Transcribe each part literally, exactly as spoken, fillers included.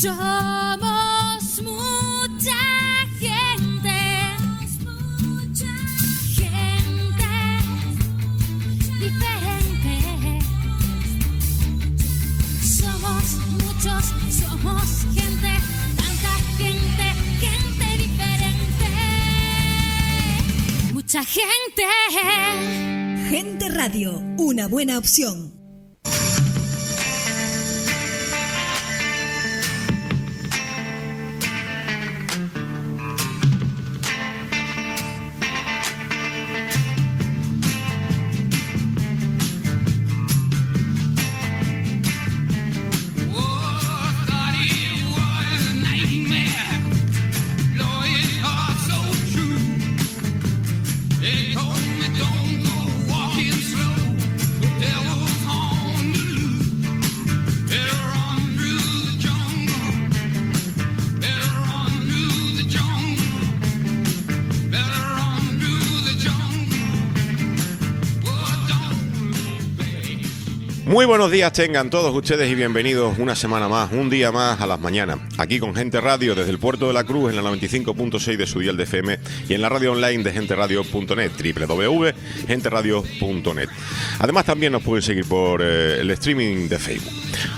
Somos mucha gente, mucha gente diferente. Somos muchos, somos gente, tanta gente, gente diferente. Mucha gente. Gente Radio, una buena opción. Muy buenos días tengan todos ustedes y bienvenidos una semana más, un día más a las mañanas, aquí con Gente Radio desde el Puerto de la Cruz en la noventa y cinco punto seis de su dial de F M y en la radio online de gente radio punto net, doble u doble u doble u punto gente radio punto net. Además también nos pueden seguir por eh, el streaming de Facebook.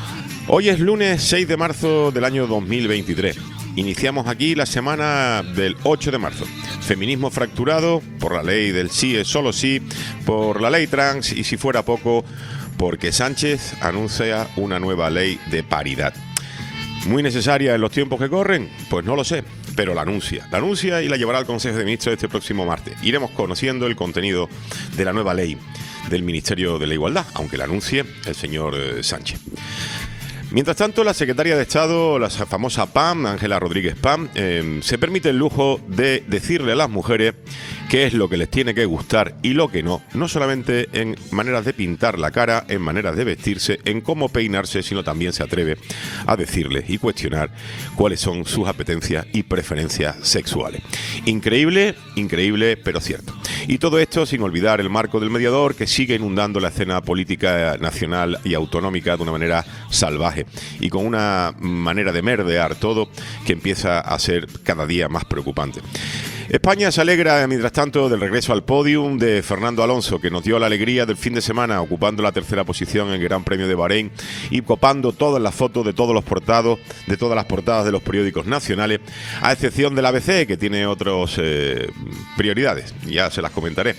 Hoy es lunes seis de marzo del año dos mil veintitrés. Iniciamos aquí la semana del ocho de marzo. Feminismo fracturado por la ley del sí es solo sí, por la ley trans y si fuera poco, porque Sánchez anuncia una nueva ley de paridad. ¿Muy necesaria en los tiempos que corren? Pues no lo sé, pero la anuncia. La anuncia y la llevará al Consejo de Ministros este próximo martes. Iremos conociendo el contenido de la nueva ley del Ministerio de la Igualdad, aunque la anuncie el señor eh, Sánchez. Mientras tanto, la secretaria de Estado, la famosa P A M, Ángela Rodríguez Pam, eh, se permite el lujo de decirle a las mujeres qué es lo que les tiene que gustar y lo que no, no solamente en maneras de pintar la cara, en maneras de vestirse, en cómo peinarse, sino también se atreve a decirles y cuestionar cuáles son sus apetencias y preferencias sexuales. Increíble, increíble, pero cierto. Y todo esto sin olvidar el marco del mediador que sigue inundando la escena política nacional y autonómica de una manera salvaje y con una manera de merdear todo que empieza a ser cada día más preocupante. España se alegra, mientras tanto, del regreso al podium de Fernando Alonso, que nos dio la alegría del fin de semana, ocupando la tercera posición en el Gran Premio de Bahrein y copando todas las fotos de todos los portados, de todas las portadas de los periódicos nacionales, a excepción del A B C, que tiene otras eh, prioridades, ya se las comentaré.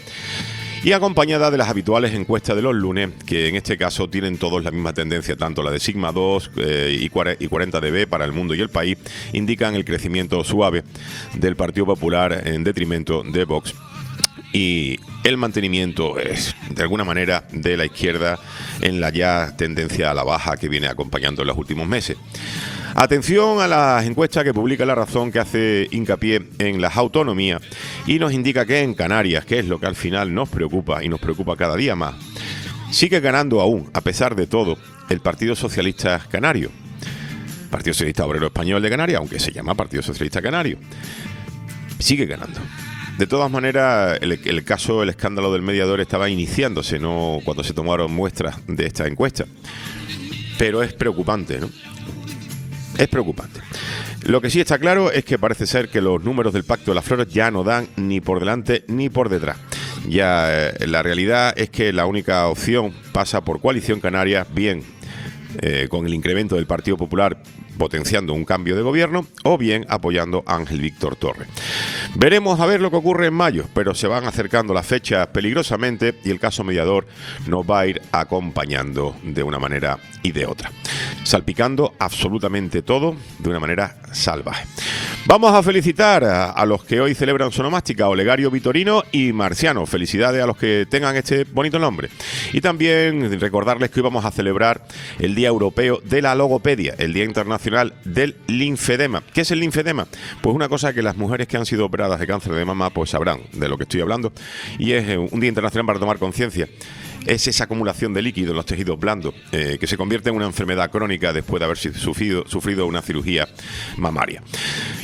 Y acompañada de las habituales encuestas de los lunes, que en este caso tienen todos la misma tendencia, tanto la de Sigma dos eh, y cuarenta D B para El Mundo y El País, indican el crecimiento suave del Partido Popular en detrimento de Vox y el mantenimiento, es, de alguna manera, de la izquierda en la ya tendencia a la baja que viene acompañando en los últimos meses. Atención a las encuestas que publica La Razón, que hace hincapié en las autonomías y nos indica que en Canarias, que es lo que al final nos preocupa y nos preocupa cada día más, sigue ganando aún, a pesar de todo, el Partido Socialista Canario. Partido Socialista Obrero Español de Canarias, aunque se llama Partido Socialista Canario. Sigue ganando. De todas maneras, el, el caso, el escándalo del mediador estaba iniciándose, no cuando se tomaron muestras de esta encuesta. Pero es preocupante, ¿no? Es preocupante. Lo que sí está claro es que parece ser que los números del Pacto de las Flores ya no dan ni por delante ni por detrás. Ya eh, la realidad es que la única opción pasa por Coalición Canaria, bien eh, con el incremento del Partido Popular potenciando un cambio de gobierno o bien apoyando a Ángel Víctor Torres. Veremos a ver lo que ocurre en mayo, pero se van acercando las fechas peligrosamente y el caso mediador nos va a ir acompañando de una manera y de otra, salpicando absolutamente todo de una manera salvaje. Vamos a felicitar a, a los que hoy celebran su onomástica, Olegario, Vitorino y Marciano. Felicidades a los que tengan este bonito nombre. Y también recordarles que hoy vamos a celebrar el Día Europeo de la Logopedia, el Día Internacional del Linfedema. ¿Qué es el linfedema? Pues una cosa que las mujeres que han sido operadas de cáncer de mama pues sabrán de lo que estoy hablando, y es un día internacional para tomar conciencia. Es esa acumulación de líquido en los tejidos blandos eh, que se convierte en una enfermedad crónica después de haber sufrido, sufrido una cirugía mamaria.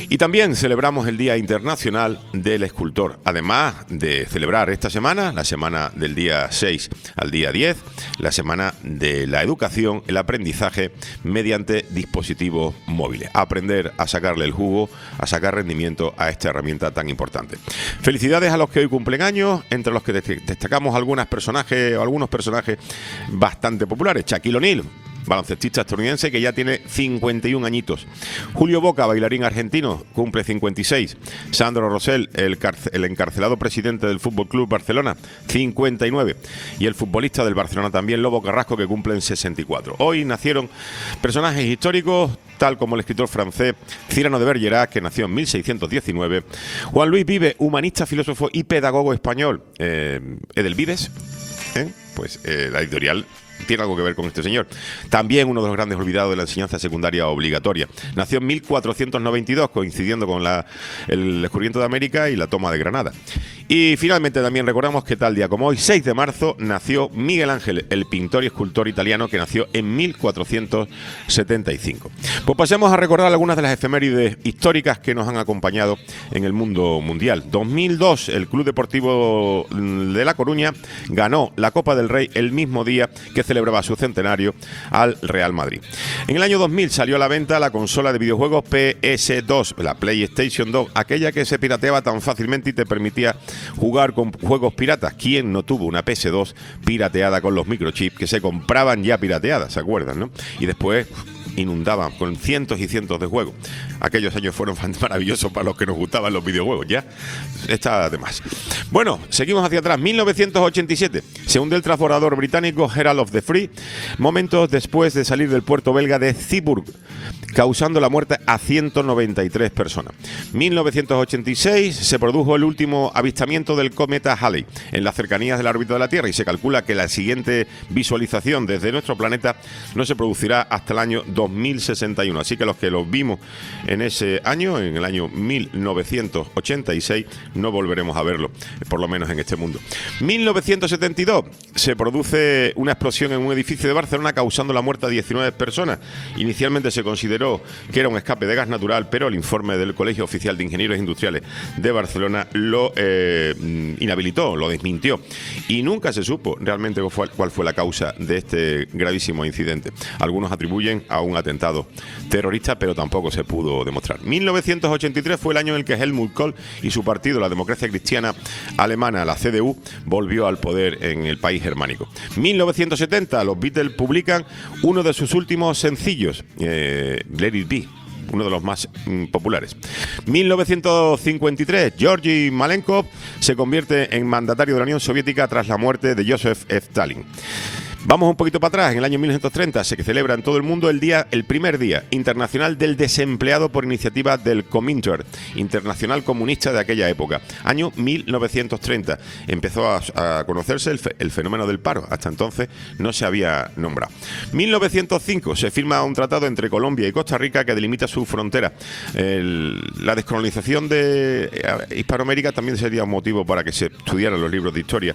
Y también celebramos el Día Internacional del Escultor, además de celebrar esta semana, la semana del día seis al día diez, la semana de la educación, el aprendizaje mediante dispositivos móviles. Aprender a sacarle el jugo, a sacar rendimiento a esta herramienta tan importante. Felicidades a los que hoy cumplen años, entre los que destacamos algunos personajes, algunos personajes bastante populares. Shaquille O'Neal, baloncestista estadounidense que ya tiene cincuenta y un añitos. Julio Boca, bailarín argentino, cumple cincuenta y seis. Sandro Rosell, el, el encarcelado presidente del Fútbol Club Barcelona, cincuenta y nueve. Y el futbolista del Barcelona también, Lobo Carrasco, que cumple en sesenta y cuatro. Hoy nacieron personajes históricos, tal como el escritor francés Cyrano de Bergerac, que nació en mil seiscientos diecinueve. Juan Luis Vives, humanista, filósofo y pedagogo español. Eh, Edelvives, ¿eh? pues eh, la editorial tiene algo que ver con este señor. También uno de los grandes olvidados de la enseñanza secundaria obligatoria. Nació en mil cuatrocientos noventa y dos, coincidiendo con la, el descubrimiento de América y la toma de Granada. Y finalmente también recordamos que tal día como hoy, seis de marzo, nació Miguel Ángel, el pintor y escultor italiano, que nació en mil cuatrocientos setenta y cinco. Pues pasemos a recordar algunas de las efemérides históricas que nos han acompañado en el mundo mundial. dos mil dos, el Club Deportivo de La Coruña ganó la Copa del Rey el mismo día que celebraba su centenario al Real Madrid. En el año dos mil salió a la venta la consola de videojuegos P S dos, la PlayStation dos, aquella que se pirateaba tan fácilmente y te permitía jugar con juegos piratas. ¿Quién no tuvo una P S dos pirateada con los microchips que se compraban ya pirateadas? ¿Se acuerdan, no? Y después inundaban con cientos y cientos de juegos. Aquellos años fueron maravillosos para los que nos gustaban los videojuegos, ya está de más. Bueno, seguimos hacia atrás. mil novecientos ochenta y siete se hunde el transbordador británico Herald of the Free, momentos después de salir del puerto belga de Zeeburg, causando la muerte a ciento noventa y tres personas. mil novecientos ochenta y seis se produjo el último avistamiento del cometa Halley en las cercanías de la órbita de la Tierra, y se calcula que la siguiente visualización desde nuestro planeta no se producirá hasta el año dos mil sesenta y uno. Así que los que los vimos en ese año, en el año mil novecientos ochenta y seis, no volveremos a verlo, por lo menos en este mundo. mil novecientos setenta y dos se produce una explosión en un edificio de Barcelona, causando la muerte a diecinueve personas. Inicialmente se consideró que era un escape de gas natural, pero el informe del Colegio Oficial de Ingenieros Industriales de Barcelona lo eh, inhabilitó, lo desmintió, y nunca se supo realmente cuál fue, cuál fue la causa de este gravísimo incidente. Algunos atribuyen a un atentado terrorista, pero tampoco se pudo demostrar. mil novecientos ochenta y tres fue el año en el que Helmut Kohl y su partido, la Democracia Cristiana Alemana, la C D U, volvió al poder en el país germánico. mil novecientos setenta, los Beatles publican uno de sus últimos sencillos, eh, Let It Be, uno de los más mm, populares. mil novecientos cincuenta y tres, Georgi Malenkov se convierte en mandatario de la Unión Soviética tras la muerte de Joseph F. Stalin. Vamos un poquito para atrás. En el año mil novecientos treinta se celebra en todo el mundo el día, el primer día internacional del desempleado por iniciativa del Comintern, internacional comunista de aquella época. Año mil novecientos treinta empezó a, a conocerse el, fe, el fenómeno del paro. Hasta entonces no se había nombrado. mil novecientos cinco se firma un tratado entre Colombia y Costa Rica que delimita su frontera. El, la descolonización de Hispanoamérica también sería un motivo para que se estudiaran los libros de historia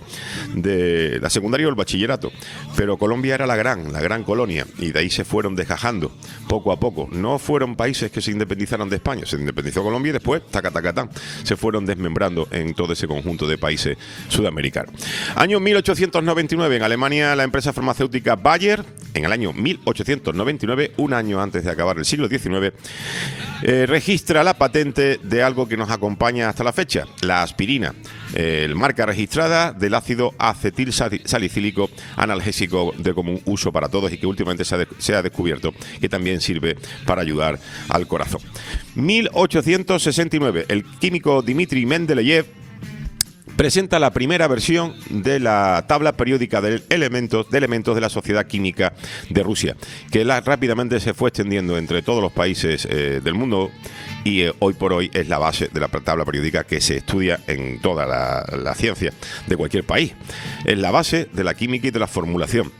de la secundaria o el bachillerato. Pero Colombia era la gran, la gran colonia, y de ahí se fueron desgajando poco a poco. No fueron países que se independizaron de España, se independizó Colombia y después, taca, taca, tan, se fueron desmembrando en todo ese conjunto de países sudamericanos. Año mil ochocientos noventa y nueve, en Alemania, la empresa farmacéutica Bayer, en el año mil ochocientos noventa y nueve, un año antes de acabar el siglo diecinueve, eh, registra la patente de algo que nos acompaña hasta la fecha, la aspirina, eh, marca registrada del ácido acetil salicílico, analgésico de común uso para todos y que últimamente se ha, de, se ha descubierto que también sirve para ayudar al corazón. mil ochocientos sesenta y nueve, el químico Dmitri Mendeleev presenta la primera versión de la tabla periódica de elementos, de elementos de la Sociedad Química de Rusia, que la, rápidamente se fue extendiendo entre todos los países eh, del mundo, y eh, hoy por hoy es la base de la tabla periódica que se estudia en toda la, la ciencia de cualquier país. Es la base de la química y de la formulación.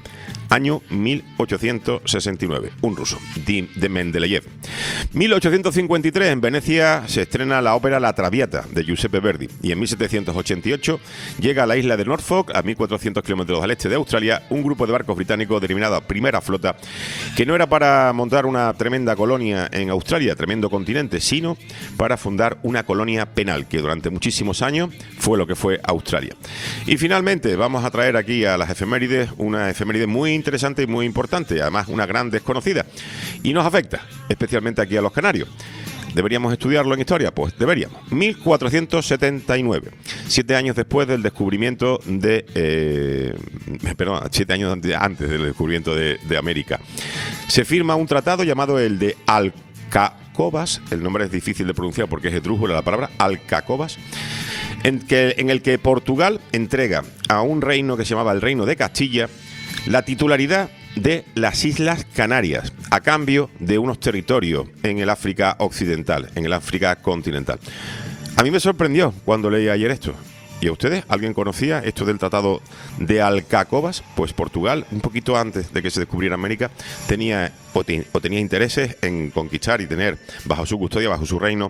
Año mil ochocientos sesenta y nueve, un ruso, de Mendeleev. mil ochocientos cincuenta y tres, en Venecia se estrena la ópera La Traviata, de Giuseppe Verdi. Y en mil setecientos ochenta y ocho llega a la isla de Norfolk, a mil cuatrocientos kilómetros al este de Australia, un grupo de barcos británicos denominada Primera Flota, que no era para montar una tremenda colonia en Australia, tremendo continente, sino para fundar una colonia penal, que durante muchísimos años fue lo que fue Australia. Y finalmente vamos a traer aquí a las efemérides, una efeméride muy interesante y muy importante, además una gran desconocida, y nos afecta especialmente aquí a los canarios. ¿Deberíamos estudiarlo en historia? Pues deberíamos. mil cuatrocientos setenta y nueve, siete años después del descubrimiento de... Eh, perdón, siete años antes del descubrimiento de, de América. Se firma un tratado llamado el de Alcacobas, el nombre es difícil de pronunciar porque es esdrújula la palabra, Alcacobas, en, que, en el que Portugal entrega a un reino que se llamaba el Reino de Castilla la titularidad de las Islas Canarias, a cambio de unos territorios en el África Occidental, en el África continental. A mí me sorprendió cuando leí ayer esto. ¿Y a ustedes? ¿Alguien conocía esto del Tratado de Alcacobas? Pues Portugal, un poquito antes de que se descubriera América, tenía o, te, o tenía intereses en conquistar y tener bajo su custodia, bajo su reino,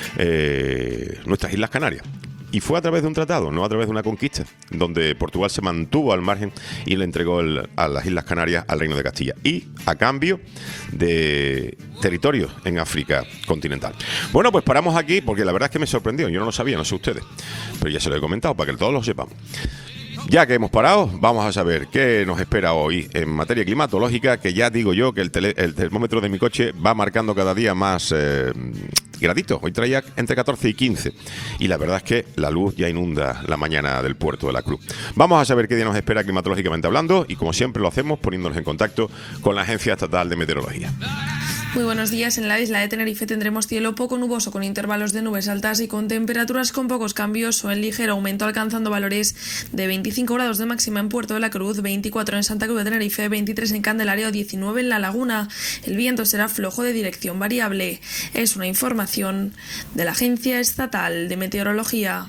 eh, nuestras Islas Canarias. Y fue a través de un tratado, no a través de una conquista, donde Portugal se mantuvo al margen y le entregó el, a las Islas Canarias al Reino de Castilla. Y a cambio de territorios en África continental. Bueno, pues paramos aquí porque la verdad es que me sorprendió. Yo no lo sabía, no sé ustedes. Pero ya se lo he comentado para que todos lo sepamos. Ya que hemos parado, vamos a saber qué nos espera hoy en materia climatológica, que ya digo yo que el, tele, el termómetro de mi coche va marcando cada día más eh, graditos. Hoy traía entre catorce y quince y la verdad es que la luz ya inunda la mañana del puerto de la Cruz. Vamos a saber qué día nos espera climatológicamente hablando y como siempre lo hacemos poniéndonos en contacto con la Agencia Estatal de Meteorología. Muy buenos días. En la isla de Tenerife tendremos cielo poco nuboso con intervalos de nubes altas y con temperaturas con pocos cambios o en ligero aumento, alcanzando valores de veinticinco grados de máxima en Puerto de la Cruz, veinticuatro en Santa Cruz de Tenerife, veintitrés en Candelaria o diecinueve en La Laguna. El viento será flojo de dirección variable. Es una información de la Agencia Estatal de Meteorología.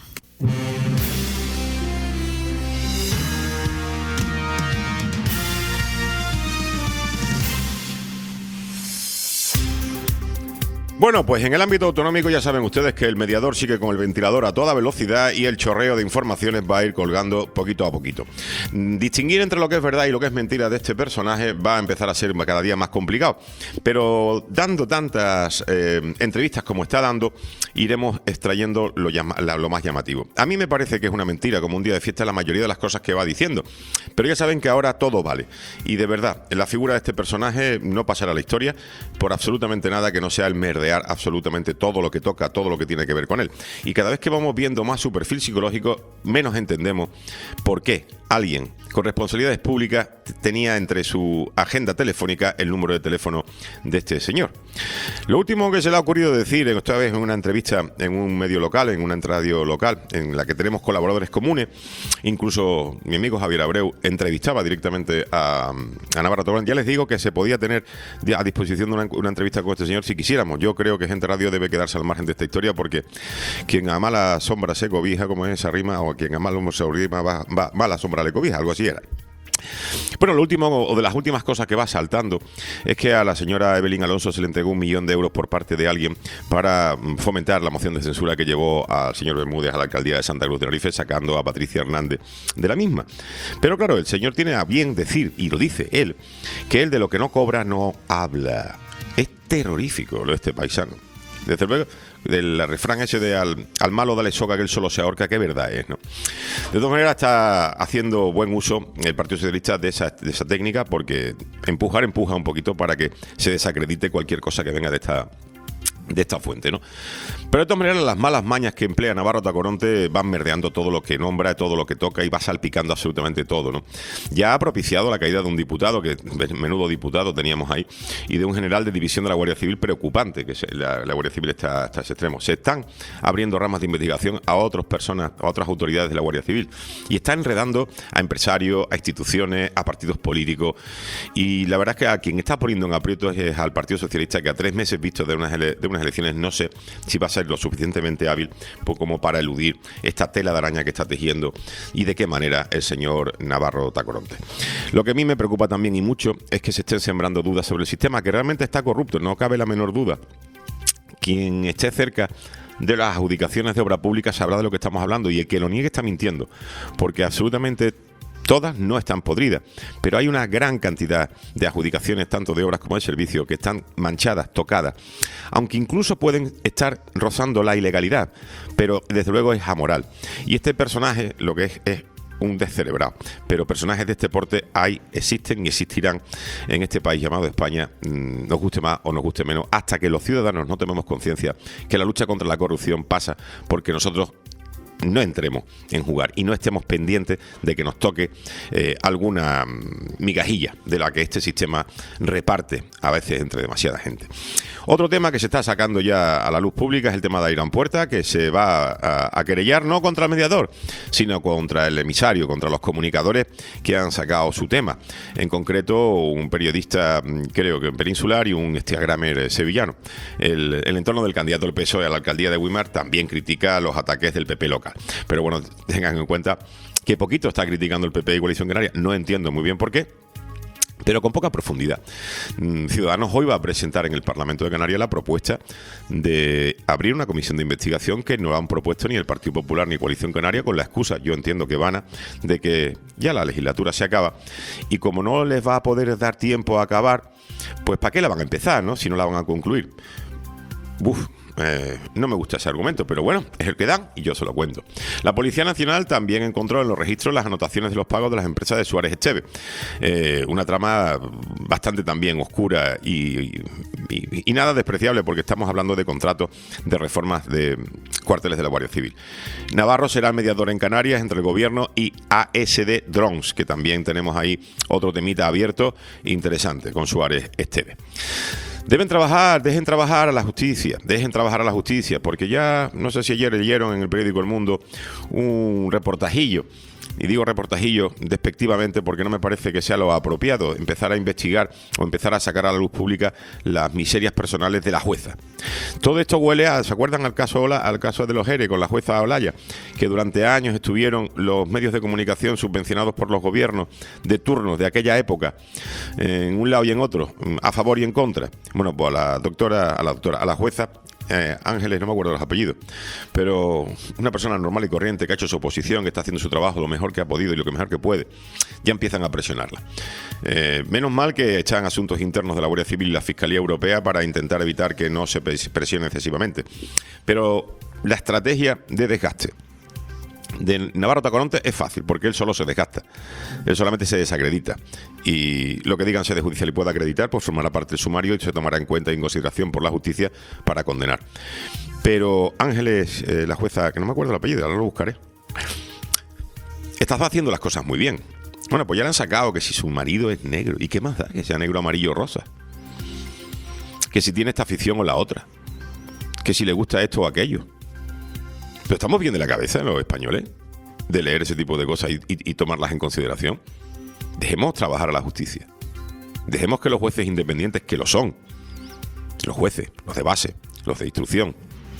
Bueno, pues en el ámbito autonómico ya saben ustedes que el mediador sigue con el ventilador a toda velocidad y el chorreo de informaciones va a ir colgando poquito a poquito. Distinguir entre lo que es verdad y lo que es mentira de este personaje va a empezar a ser cada día más complicado. Pero dando tantas eh, entrevistas como está dando, iremos extrayendo lo, llama, lo más llamativo. A mí me parece que es una mentira, como un día de fiesta, la mayoría de las cosas que va diciendo. Pero ya saben que ahora todo vale. Y de verdad, la figura de este personaje no pasará a la historia por absolutamente nada que no sea el merdear absolutamente todo lo que toca, todo lo que tiene que ver con él. Y cada vez que vamos viendo más su perfil psicológico, menos entendemos por qué alguien con responsabilidades públicas tenía entre su agenda telefónica el número de teléfono de este señor. Lo último que se le ha ocurrido decir, esta vez en una entrevista en un medio local, en una radio local, en la que tenemos colaboradores comunes, incluso mi amigo Javier Abreu entrevistaba directamente a, a Navarro Torón. Ya les digo que se podía tener a disposición de una, una entrevista con este señor si quisiéramos. Yo creo que Gente Radio debe quedarse al margen de esta historia porque quien a mala sombra se cobija, como es esa rima, o quien a mala sombra va, va, va a la sombra le cobija, algo así era. Bueno, lo último, o de las últimas cosas que va saltando, es que a la señora Evelyn Alonso se le entregó un millón de euros por parte de alguien para fomentar la moción de censura que llevó al señor Bermúdez a la alcaldía de Santa Cruz de Tenerife, sacando a Patricia Hernández de la misma. Pero claro, el señor tiene a bien decir, y lo dice él, que él de lo que no cobra no habla. Es terrorífico lo de este paisano. Desde luego, del refrán ese de al, al malo dale soga que él solo se ahorca, qué verdad es, ¿no? De todas maneras está haciendo buen uso el Partido Socialista de esa, de esa técnica, porque empujar empuja un poquito para que se desacredite cualquier cosa que venga de esta de esta fuente, ¿no? Pero de todas maneras las malas mañas que emplea Navarro Tacoronte van merdeando todo lo que nombra, todo lo que toca y va salpicando absolutamente todo, ¿no? Ya ha propiciado la caída de un diputado, que menudo diputado teníamos ahí, y de un general de división de la Guardia Civil preocupante, que la, la Guardia Civil está hasta ese extremo. Se están abriendo ramas de investigación a otras personas, a otras autoridades de la Guardia Civil y está enredando a empresarios, a instituciones, a partidos políticos, y la verdad es que a quien está poniendo en aprietos es al Partido Socialista, que a tres meses vistos de unas, ele- de unas unas elecciones no sé si va a ser lo suficientemente hábil pues, como para eludir esta tela de araña que está tejiendo y de qué manera el señor Navarro Tacoronte. Lo que a mí me preocupa también y mucho es que se estén sembrando dudas sobre el sistema, que realmente está corrupto, no cabe la menor duda. Quien esté cerca de las adjudicaciones de obra pública sabrá de lo que estamos hablando, y el que lo niegue está mintiendo, porque absolutamente todas no están podridas, pero hay una gran cantidad de adjudicaciones, tanto de obras como de servicios, que están manchadas, tocadas, aunque incluso pueden estar rozando la ilegalidad, pero desde luego es amoral. Y este personaje lo que es es un descerebrado, pero personajes de este porte hay, existen y existirán en este país llamado España, mmm, nos guste más o nos guste menos, hasta que los ciudadanos no tomemos conciencia que la lucha contra la corrupción pasa porque nosotros no entremos en jugar y no estemos pendientes de que nos toque eh, alguna migajilla de la que este sistema reparte a veces entre demasiada gente. Otro tema que se está sacando ya a la luz pública es el tema de Airán Puerta, que se va a, a querellar no contra el mediador, sino contra el emisario, contra los comunicadores que han sacado su tema. En concreto, un periodista, creo que peninsular, y un instagramer sevillano. El, el entorno del candidato del P S O E a la alcaldía de Güímar también critica los ataques del P P local. Pero bueno, tengan en cuenta que poquito está criticando el P P y Coalición Canaria. No entiendo muy bien por qué, pero con poca profundidad. Ciudadanos hoy va a presentar en el Parlamento de Canarias la propuesta de abrir una comisión de investigación que no han propuesto ni el Partido Popular ni Coalición Canaria, con la excusa, yo entiendo que vana, de que ya la legislatura se acaba y como no les va a poder dar tiempo a acabar, pues ¿para qué la van a empezar, no? Si no la van a concluir. Uf. Eh, no me gusta ese argumento, pero bueno, es el que dan y yo se lo cuento. La Policía Nacional también encontró en los registros las anotaciones de los pagos de las empresas de Suárez Esteve. Eh, una trama bastante también oscura y, y, y, y nada despreciable, porque estamos hablando de contratos de reformas de cuarteles de la Guardia Civil. Navarro será el mediador en Canarias entre el gobierno y A S D Drones, que también tenemos ahí otro temita abierto interesante con Suárez Esteve. Deben trabajar, dejen trabajar a la justicia, dejen trabajar a la justicia, porque ya, no sé si ayer leyeron en el periódico El Mundo un reportajillo, y digo reportajillo despectivamente porque no me parece que sea lo apropiado, empezar a investigar o empezar a sacar a la luz pública las miserias personales de la jueza. Todo esto huele a, ¿se acuerdan al caso Ola, al caso de los ERE con la jueza Olaya? Que durante años estuvieron los medios de comunicación subvencionados por los gobiernos de turnos de aquella época, en un lado y en otro, a favor y en contra. Bueno, pues a la doctora, a la doctora, a la jueza Eh, Ángeles, no me acuerdo los apellidos, pero una persona normal y corriente que ha hecho su oposición, que está haciendo su trabajo lo mejor que ha podido y lo que mejor que puede, ya empiezan a presionarla. Eh, menos mal que echan asuntos internos de la Guardia Civil y la Fiscalía Europea para intentar evitar que no se presione excesivamente. Pero la estrategia de desgaste de Navarro Tacoronte es fácil, porque él solo se desgasta, él solamente se desacredita, y lo que digan se de judicial y pueda acreditar, pues formará parte del sumario y se tomará en cuenta y en consideración por la justicia para condenar. Pero Ángeles, eh, la jueza, que no me acuerdo el apellido, ahora lo buscaré, estaba haciendo las cosas muy bien. Bueno, pues ya le han sacado que si su marido es negro, ¿y qué más da? Que sea negro, amarillo o rosa, que si tiene esta afición o la otra, que si le gusta esto o aquello. Pero estamos bien de la cabeza los españoles de leer ese tipo de cosas y, y, y tomarlas en consideración. Dejemos trabajar a la justicia. Dejemos que los jueces independientes, que lo son, los jueces, los de base, los de instrucción,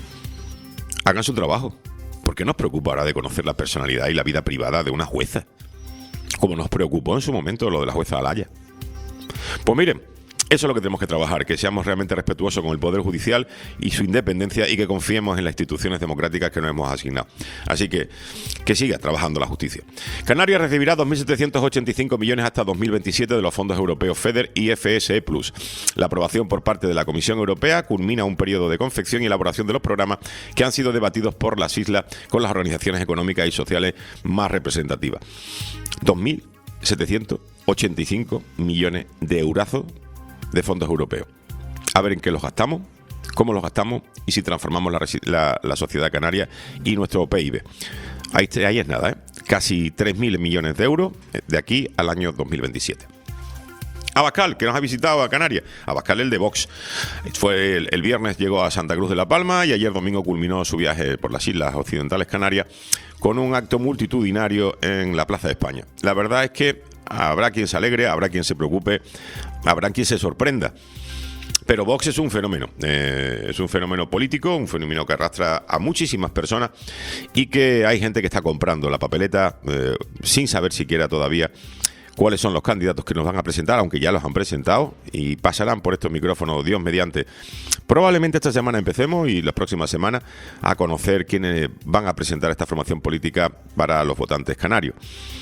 hagan su trabajo. ¿Por qué nos preocupa ahora de conocer la personalidad y la vida privada de una jueza? Como nos preocupó en su momento lo de la jueza Olaya. Pues miren, eso es lo que tenemos que trabajar, que seamos realmente respetuosos con el Poder Judicial y su independencia, y que confiemos en las instituciones democráticas que nos hemos asignado. Así que, que siga trabajando la justicia. Canarias recibirá dos mil setecientos ochenta y cinco millones hasta dos mil veintisiete de los fondos europeos FEDER y F S E plus. La aprobación por parte de la Comisión Europea culmina un periodo de confección y elaboración de los programas que han sido debatidos por las islas con las organizaciones económicas y sociales más representativas. dos mil setecientos ochenta y cinco millones de eurazos de fondos europeos. A ver en qué los gastamos, cómo los gastamos y si transformamos la, la, la sociedad canaria y nuestro P I B. Ahí, ahí es nada, ¿eh? Casi tres mil millones de euros de aquí al año dos mil veintisiete. Abascal, que nos ha visitado a Canarias. Abascal, el de Vox. Fue el, el viernes llegó a Santa Cruz de la Palma y ayer domingo culminó su viaje por las islas occidentales Canarias con un acto multitudinario en la Plaza de España. La verdad es que habrá quien se alegre, habrá quien se preocupe, habrá quien se sorprenda. Pero Vox es un fenómeno, eh, es un fenómeno político, un fenómeno que arrastra a muchísimas personas y que hay gente que está comprando la papeleta eh, sin saber siquiera todavía cuáles son los candidatos que nos van a presentar, aunque ya los han presentado y pasarán por estos micrófonos, Dios mediante. Probablemente esta semana empecemos y las próximas semanas a conocer quiénes van a presentar esta formación política para los votantes canarios.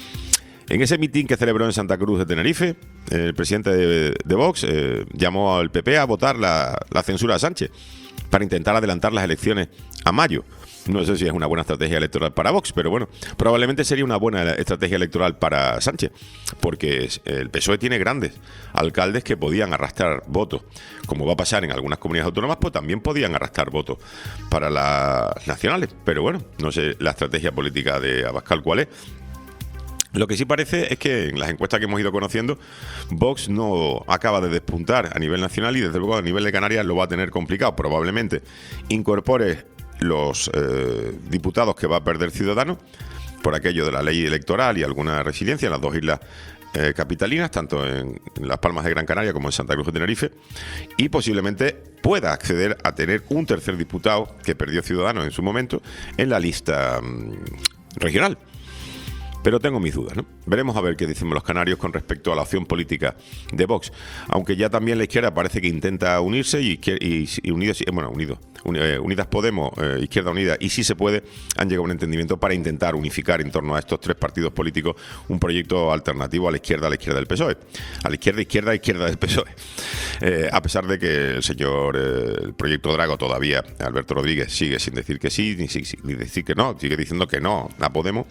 En ese mitin que celebró en Santa Cruz de Tenerife, el presidente de, de Vox eh, llamó al P P a votar la, la censura a Sánchez para intentar adelantar las elecciones a mayo. No sé si es una buena estrategia electoral para Vox, pero bueno, probablemente sería una buena estrategia electoral para Sánchez, porque el P S O E tiene grandes alcaldes que podían arrastrar votos, como va a pasar en algunas comunidades autónomas, pues también podían arrastrar votos para las nacionales, pero bueno, no sé la estrategia política de Abascal cuál es. Lo que sí parece es que en las encuestas que hemos ido conociendo, Vox no acaba de despuntar a nivel nacional y desde luego a nivel de Canarias lo va a tener complicado. Probablemente incorpore los eh, diputados que va a perder Ciudadanos por aquello de la ley electoral y alguna residencia en las dos islas eh, capitalinas, tanto en, en Las Palmas de Gran Canaria como en Santa Cruz de Tenerife, y posiblemente pueda acceder a tener un tercer diputado que perdió Ciudadanos en su momento en la lista mmm, regional. Pero tengo mis dudas, ¿no? Veremos a ver qué dicen los canarios con respecto a la opción política de Vox. Aunque ya también la izquierda parece que intenta unirse y, y, y unidos, bueno, unidos, Unidas Podemos, eh, Izquierda Unida y Si Se Puede han llegado a un entendimiento para intentar unificar en torno a estos tres partidos políticos un proyecto alternativo a la izquierda, a la izquierda del P S O E. A la izquierda, izquierda, izquierda del P S O E. Eh, a pesar de que el señor, eh, el proyecto Drago todavía, Alberto Rodríguez, sigue sin decir que sí, ni, ni decir que no, sigue diciendo que no a Podemos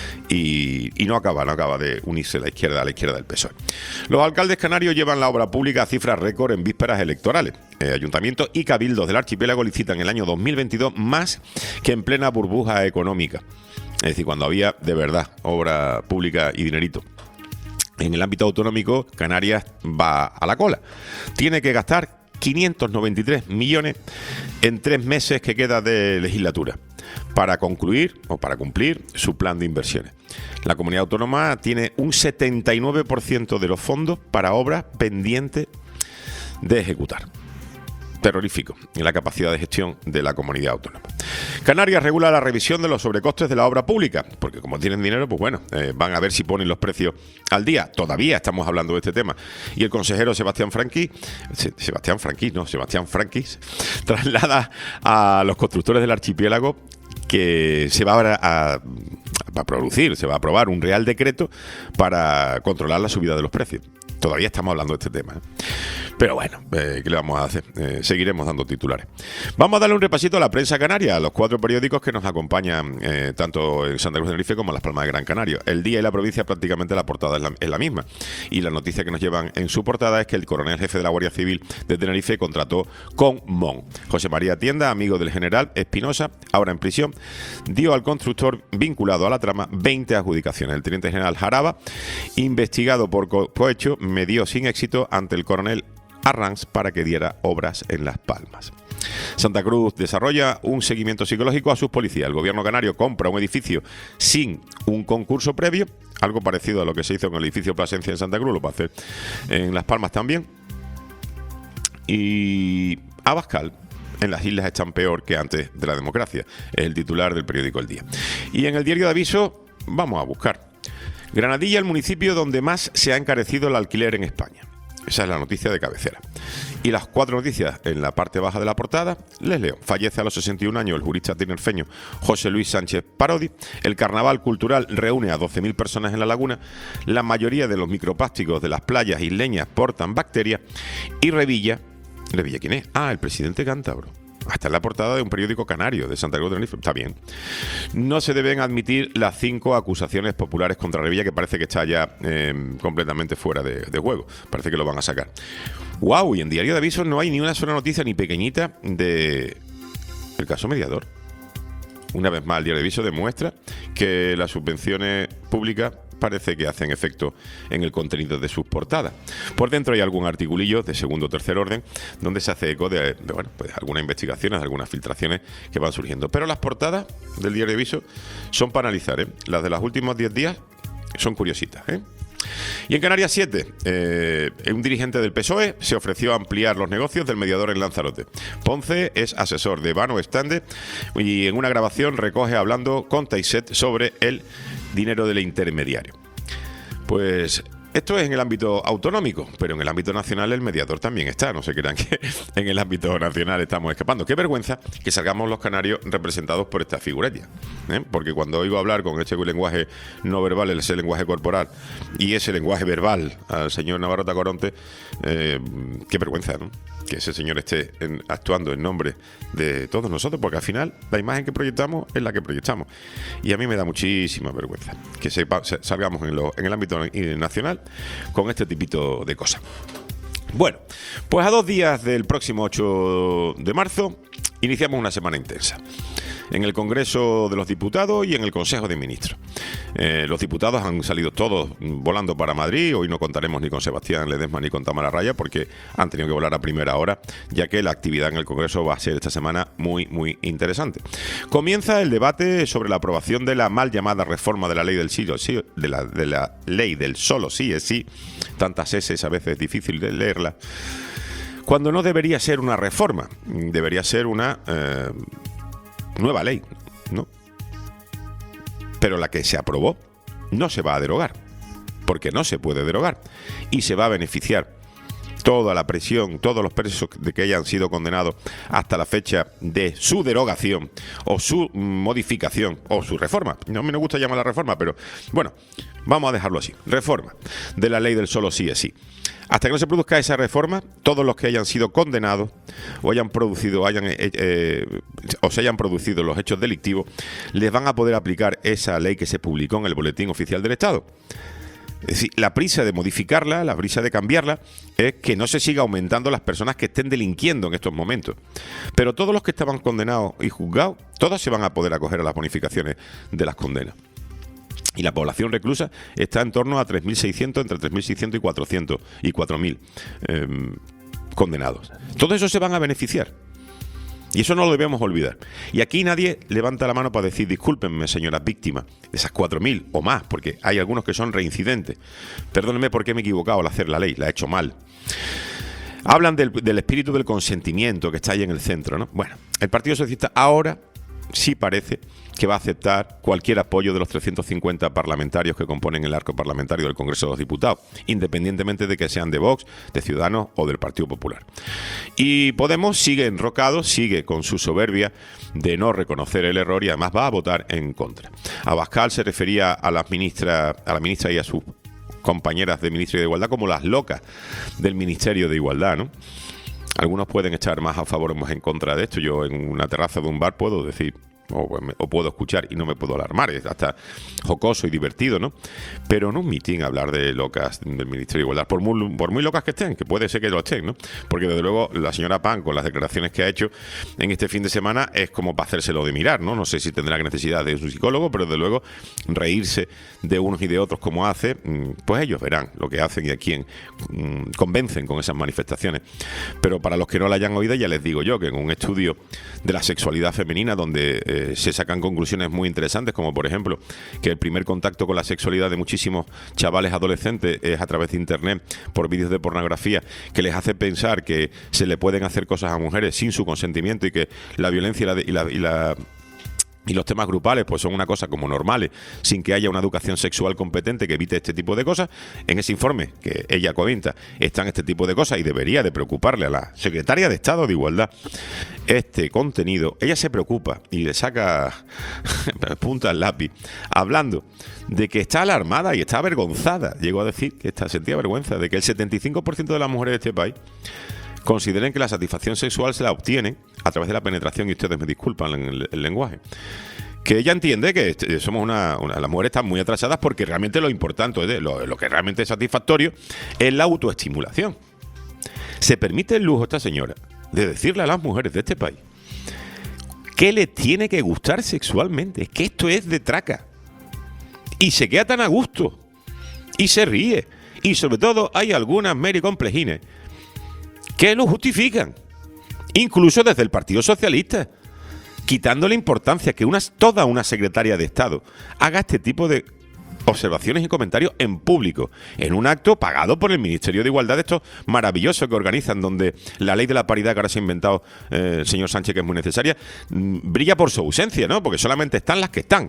y, y no acaba, no acaba de unirse la izquierda a la izquierda del P S O E. Los alcaldes canarios llevan la obra pública a cifras récord en vísperas electorales. Eh, ayuntamientos y cabildos del archipiélago licitan el año dos mil veintidós más que en plena burbuja económica. Es decir, cuando había de verdad obra pública y dinerito. En el ámbito autonómico, Canarias va a la cola. Tiene que gastar quinientos noventa y tres millones en tres meses que queda de legislatura para concluir o para cumplir su plan de inversiones. La comunidad autónoma tiene un setenta y nueve por ciento de los fondos para obras pendientes de ejecutar. Terrorífico en la capacidad de gestión de la comunidad autónoma. Canarias regula la revisión de los sobrecostes de la obra pública, porque como tienen dinero, pues bueno, eh, van a ver si ponen los precios al día. Todavía estamos hablando de este tema. Y el consejero Sebastián Franquís, Se, Sebastián Franquís, no, Sebastián Franquís, traslada a los constructores del archipiélago que se va a, a, a producir, se va a aprobar un real decreto para controlar la subida de los precios. Todavía estamos hablando de este tema, ¿eh? Pero bueno, eh, ¿qué le vamos a hacer? Eh, seguiremos dando titulares. Vamos a darle un repasito a la prensa canaria, a los cuatro periódicos que nos acompañan eh, tanto en Santa Cruz de Tenerife como en Las Palmas de Gran Canaria. El Día y La Provincia prácticamente la portada es la, es la misma. Y la noticia que nos llevan en su portada es que el coronel jefe de la Guardia Civil de Tenerife contrató con Mon. José María Tienda, amigo del general Espinosa, ahora en prisión, dio al constructor vinculado a la trama veinte adjudicaciones. El teniente general Jaraba, investigado por co- cohecho, medió sin éxito ante el coronel Arranz para que diera obras en Las Palmas. Santa Cruz desarrolla un seguimiento psicológico a sus policías. El gobierno canario compra un edificio sin un concurso previo, algo parecido a lo que se hizo con el edificio Plasencia en Santa Cruz, lo va a hacer en Las Palmas también. Y Abascal en las islas están peor que antes de la democracia, es el titular del periódico El Día. Y en el diario de Aviso vamos a buscar Granadilla, el municipio donde más se ha encarecido el alquiler en España. Esa es la noticia de cabecera. Y las cuatro noticias en la parte baja de la portada, les leo. Fallece a los sesenta y un años el jurista tinerfeño José Luis Sánchez Parodi. El carnaval cultural reúne a doce mil personas en la laguna. La mayoría de los microplásticos de las playas isleñas portan bacterias. Y Revilla, ¿Revilla quién es? Ah, el presidente cántabro. Hasta en la portada de un periódico canario de Santa Cruz de Tenerife. Está bien. No se deben admitir las cinco acusaciones populares contra Revilla, que parece que está ya eh, completamente fuera de, de juego. Parece que lo van a sacar. ¡Wow! Y en Diario de Avisos no hay ni una sola noticia ni pequeñita de el caso Mediador. Una vez más, el Diario de Avisos demuestra que las subvenciones públicas parece que hacen efecto en el contenido de sus portadas. Por dentro hay algún articulillo de segundo o tercer orden donde se hace eco de, de bueno, pues algunas investigaciones, algunas filtraciones que van surgiendo. Pero las portadas del Diario de Avisos son para analizar, ¿eh? Las de los últimos diez días son curiositas, ¿eh? Y en Canarias siete, eh, un dirigente del P S O E se ofreció a ampliar los negocios del mediador en Lanzarote. Ponce es asesor de Vano Estande y en una grabación recoge hablando con Taiset sobre el dinero del intermediario. Pues esto es en el ámbito autonómico, pero en el ámbito nacional el mediador también está. No se crean que en el ámbito nacional estamos escapando. Qué vergüenza que salgamos los canarios representados por esta figurilla, ¿eh? Porque cuando oigo hablar con ese lenguaje no verbal, ese lenguaje corporal y ese lenguaje verbal al señor Navarro Tacoronte, eh, qué vergüenza, ¿no? Que ese señor esté en, actuando en nombre de todos nosotros, porque al final la imagen que proyectamos es la que proyectamos. Y a mí me da muchísima vergüenza que sepa, salgamos en, lo, en el ámbito nacional con este tipito de cosas. Bueno, pues a dos días del próximo ocho de marzo iniciamos una semana intensa en el Congreso de los Diputados y en el Consejo de Ministros. Eh, los diputados han salido todos volando para Madrid. Hoy no contaremos ni con Sebastián Ledesma ni con Tamara Raya porque han tenido que volar a primera hora, ya que la actividad en el Congreso va a ser esta semana muy, muy interesante. Comienza el debate sobre la aprobación de la mal llamada reforma de la ley del sí, sí de la, de la ley del solo sí es sí, tantas S a veces es difícil de leerla, cuando no debería ser una reforma, debería ser una eh, nueva ley, ¿no? Pero la que se aprobó no se va a derogar, porque no se puede derogar, y se va a beneficiar toda la presión, todos los presos de que hayan sido condenados hasta la fecha de su derogación o su modificación o su reforma. No me gusta llamarla reforma, pero bueno, vamos a dejarlo así. Reforma de la ley del solo sí es sí. Hasta que no se produzca esa reforma, todos los que hayan sido condenados o hayan producido, hayan eh, eh, o se hayan producido los hechos delictivos, les van a poder aplicar esa ley que se publicó en el Boletín Oficial del Estado. Es decir, la prisa de modificarla, la prisa de cambiarla, es que no se siga aumentando las personas que estén delinquiendo en estos momentos. Pero todos los que estaban condenados y juzgados, todos se van a poder acoger a las bonificaciones de las condenas. Y la población reclusa está en torno a tres mil seiscientos, entre tres mil seiscientos y cuatrocientos y cuatro mil eh, condenados. Todos esos se van a beneficiar. Y eso no lo debemos olvidar. Y aquí nadie levanta la mano para decir, discúlpenme, señoras víctimas, de esas cuatro mil o más, porque hay algunos que son reincidentes. Perdónenme porque me he equivocado al hacer la ley, la he hecho mal. Hablan del, del espíritu del consentimiento que está ahí en el centro, ¿no? Bueno, el Partido Socialista ahora sí parece que va a aceptar cualquier apoyo de los trescientos cincuenta parlamentarios que componen el arco parlamentario del Congreso de los Diputados, independientemente de que sean de Vox, de Ciudadanos o del Partido Popular. Y Podemos sigue enrocado, sigue con su soberbia de no reconocer el error y además va a votar en contra. Abascal se refería a las ministras, a la ministra y a sus compañeras del Ministerio de Igualdad como las locas del Ministerio de Igualdad, ¿no? Algunos pueden estar más a favor o más en contra de esto. Yo en una terraza de un bar puedo decir O, o puedo escuchar y no me puedo alarmar, es hasta jocoso y divertido, ¿no? Pero en un mitin hablar de locas del Ministerio de Igualdad, por muy, por muy locas que estén, que puede ser que lo estén, ¿no? Porque desde luego la señora Pan, con las declaraciones que ha hecho en este fin de semana, es como para hacérselo de mirar, ¿no? No sé si tendrá necesidad de un psicólogo, pero desde luego reírse de unos y de otros como hace, pues ellos verán lo que hacen y a quién mmm, convencen con esas manifestaciones. Pero para los que no la hayan oído, ya les digo yo que en un estudio de la sexualidad femenina donde eh, se sacan conclusiones muy interesantes, como por ejemplo que el primer contacto con la sexualidad de muchísimos chavales adolescentes es a través de internet por vídeos de pornografía, que les hace pensar que se le pueden hacer cosas a mujeres sin su consentimiento y que la violencia y la, y la, y la y los temas grupales pues son una cosa como normales, sin que haya una educación sexual competente que evite este tipo de cosas. En ese informe que ella comenta están este tipo de cosas y debería de preocuparle a la secretaria de Estado de Igualdad este contenido. Ella se preocupa y le saca punta al lápiz hablando de que está alarmada y está avergonzada. Llegó a decir que está, sentía vergüenza de que el setenta y cinco por ciento de las mujeres de este país consideren que la satisfacción sexual se la obtienen a través de la penetración, y ustedes me disculpan el, el lenguaje. Que ella entiende que somos una, una... Las mujeres están muy atrasadas porque realmente lo importante, lo, lo que realmente es satisfactorio, es la autoestimulación. Se permite el lujo esta señora de decirle a las mujeres de este país que le tiene que gustar sexualmente. Es que esto es de traca. Y se queda tan a gusto. Y se ríe. Y sobre todo hay algunas mericomplejines que lo justifican, incluso desde el Partido Socialista, quitando la importancia que una, toda una secretaria de Estado haga este tipo de observaciones y comentarios en público, en un acto pagado por el Ministerio de Igualdad, de estos maravillosos que organizan, donde la ley de la paridad que ahora se ha inventado eh, el señor Sánchez, que es muy necesaria, mmm, brilla por su ausencia, ¿no? Porque solamente están las que están.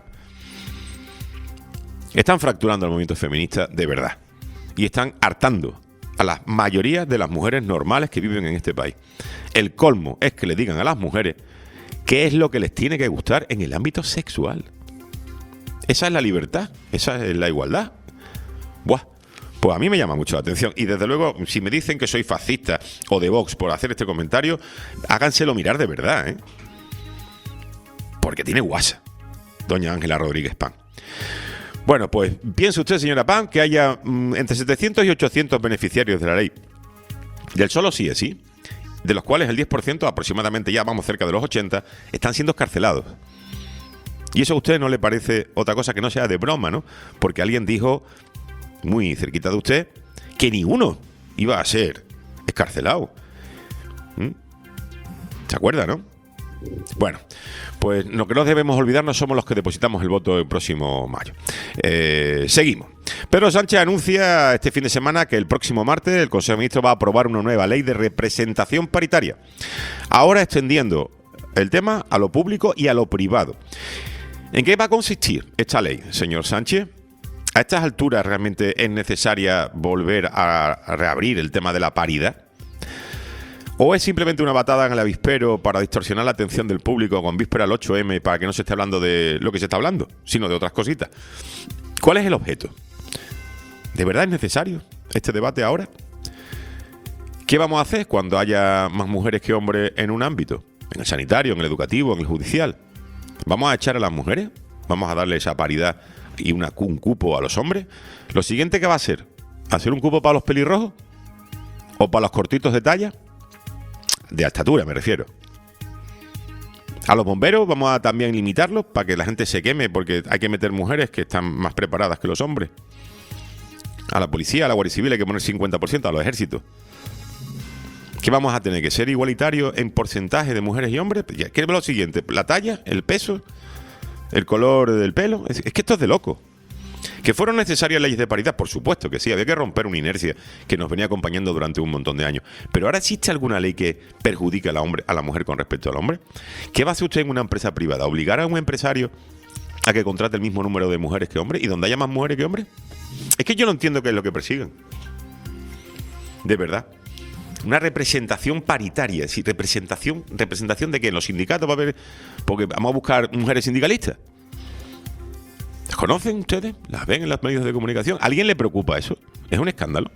Están fracturando al movimiento feminista de verdad. Y están hartando a la mayoría de las mujeres normales que viven en este país. El colmo es que le digan a las mujeres qué es lo que les tiene que gustar en el ámbito sexual. Esa es la libertad, esa es la igualdad. Buah, pues a mí me llama mucho la atención. Y desde luego, si me dicen que soy fascista o de Vox por hacer este comentario, háganselo mirar de verdad, ¿eh? Porque tiene guasa, doña Ángela Rodríguez Pan. Bueno, pues piense usted, señora Pan, que haya mmm, entre setecientos y ochocientos beneficiarios de la ley del solo sí es sí, de los cuales el diez por ciento, aproximadamente ya vamos cerca de los ochenta, están siendo escarcelados. Y eso a usted no le parece otra cosa que no sea de broma, ¿no? Porque alguien dijo, muy cerquita de usted, que ni uno iba a ser escarcelado. ¿Mm? ¿Se acuerda, no? Bueno, pues lo que no debemos olvidarnos somos los que depositamos el voto el próximo mayo. Eh, seguimos. Pedro Sánchez anuncia este fin de semana que el próximo martes el Consejo de Ministros va a aprobar una nueva ley de representación paritaria. Ahora extendiendo el tema a lo público y a lo privado. ¿En qué va a consistir esta ley, señor Sánchez? ¿A estas alturas realmente es necesaria volver a reabrir el tema de la paridad? ¿O es simplemente una batada en el avispero para distorsionar la atención del público con víspera al ocho eme para que no se esté hablando de lo que se está hablando, sino de otras cositas? ¿Cuál es el objeto? ¿De verdad es necesario este debate ahora? ¿Qué vamos a hacer cuando haya más mujeres que hombres en un ámbito? ¿En el sanitario, en el educativo, en el judicial? ¿Vamos a echar a las mujeres? ¿Vamos a darle esa paridad y una, un cupo a los hombres? ¿Lo siguiente que va a ser? ¿Hacer un cupo para los pelirrojos? ¿O para los cortitos de talla? De estatura me refiero. A los bomberos vamos a también limitarlos para que la gente se queme, porque hay que meter mujeres que están más preparadas que los hombres. A la policía, a la Guardia Civil hay que poner cincuenta por ciento, a los ejércitos. ¿Qué vamos a tener? ¿Que ser igualitarios en porcentaje de mujeres y hombres? ¿Qué es lo siguiente? ¿La talla? ¿El peso? ¿El color del pelo? Es, es que esto es de loco. ¿Que fueron necesarias leyes de paridad? Por supuesto que sí, había que romper una inercia que nos venía acompañando durante un montón de años. Pero ahora existe alguna ley que perjudique a la, hombre, a la mujer con respecto al hombre. ¿Qué va a hacer usted en una empresa privada? ¿Obligar a un empresario a que contrate el mismo número de mujeres que hombres? ¿Y donde haya más mujeres que hombres? Es que yo no entiendo qué es lo que persiguen. De verdad. Una representación paritaria. ¿Sí? ¿Representación? ¿Representación de qué? ¿En los sindicatos va a haber? Porque vamos a buscar mujeres sindicalistas. ¿Las conocen ustedes? ¿Las ven en los medios de comunicación? ¿A alguien le preocupa eso? Es un escándalo.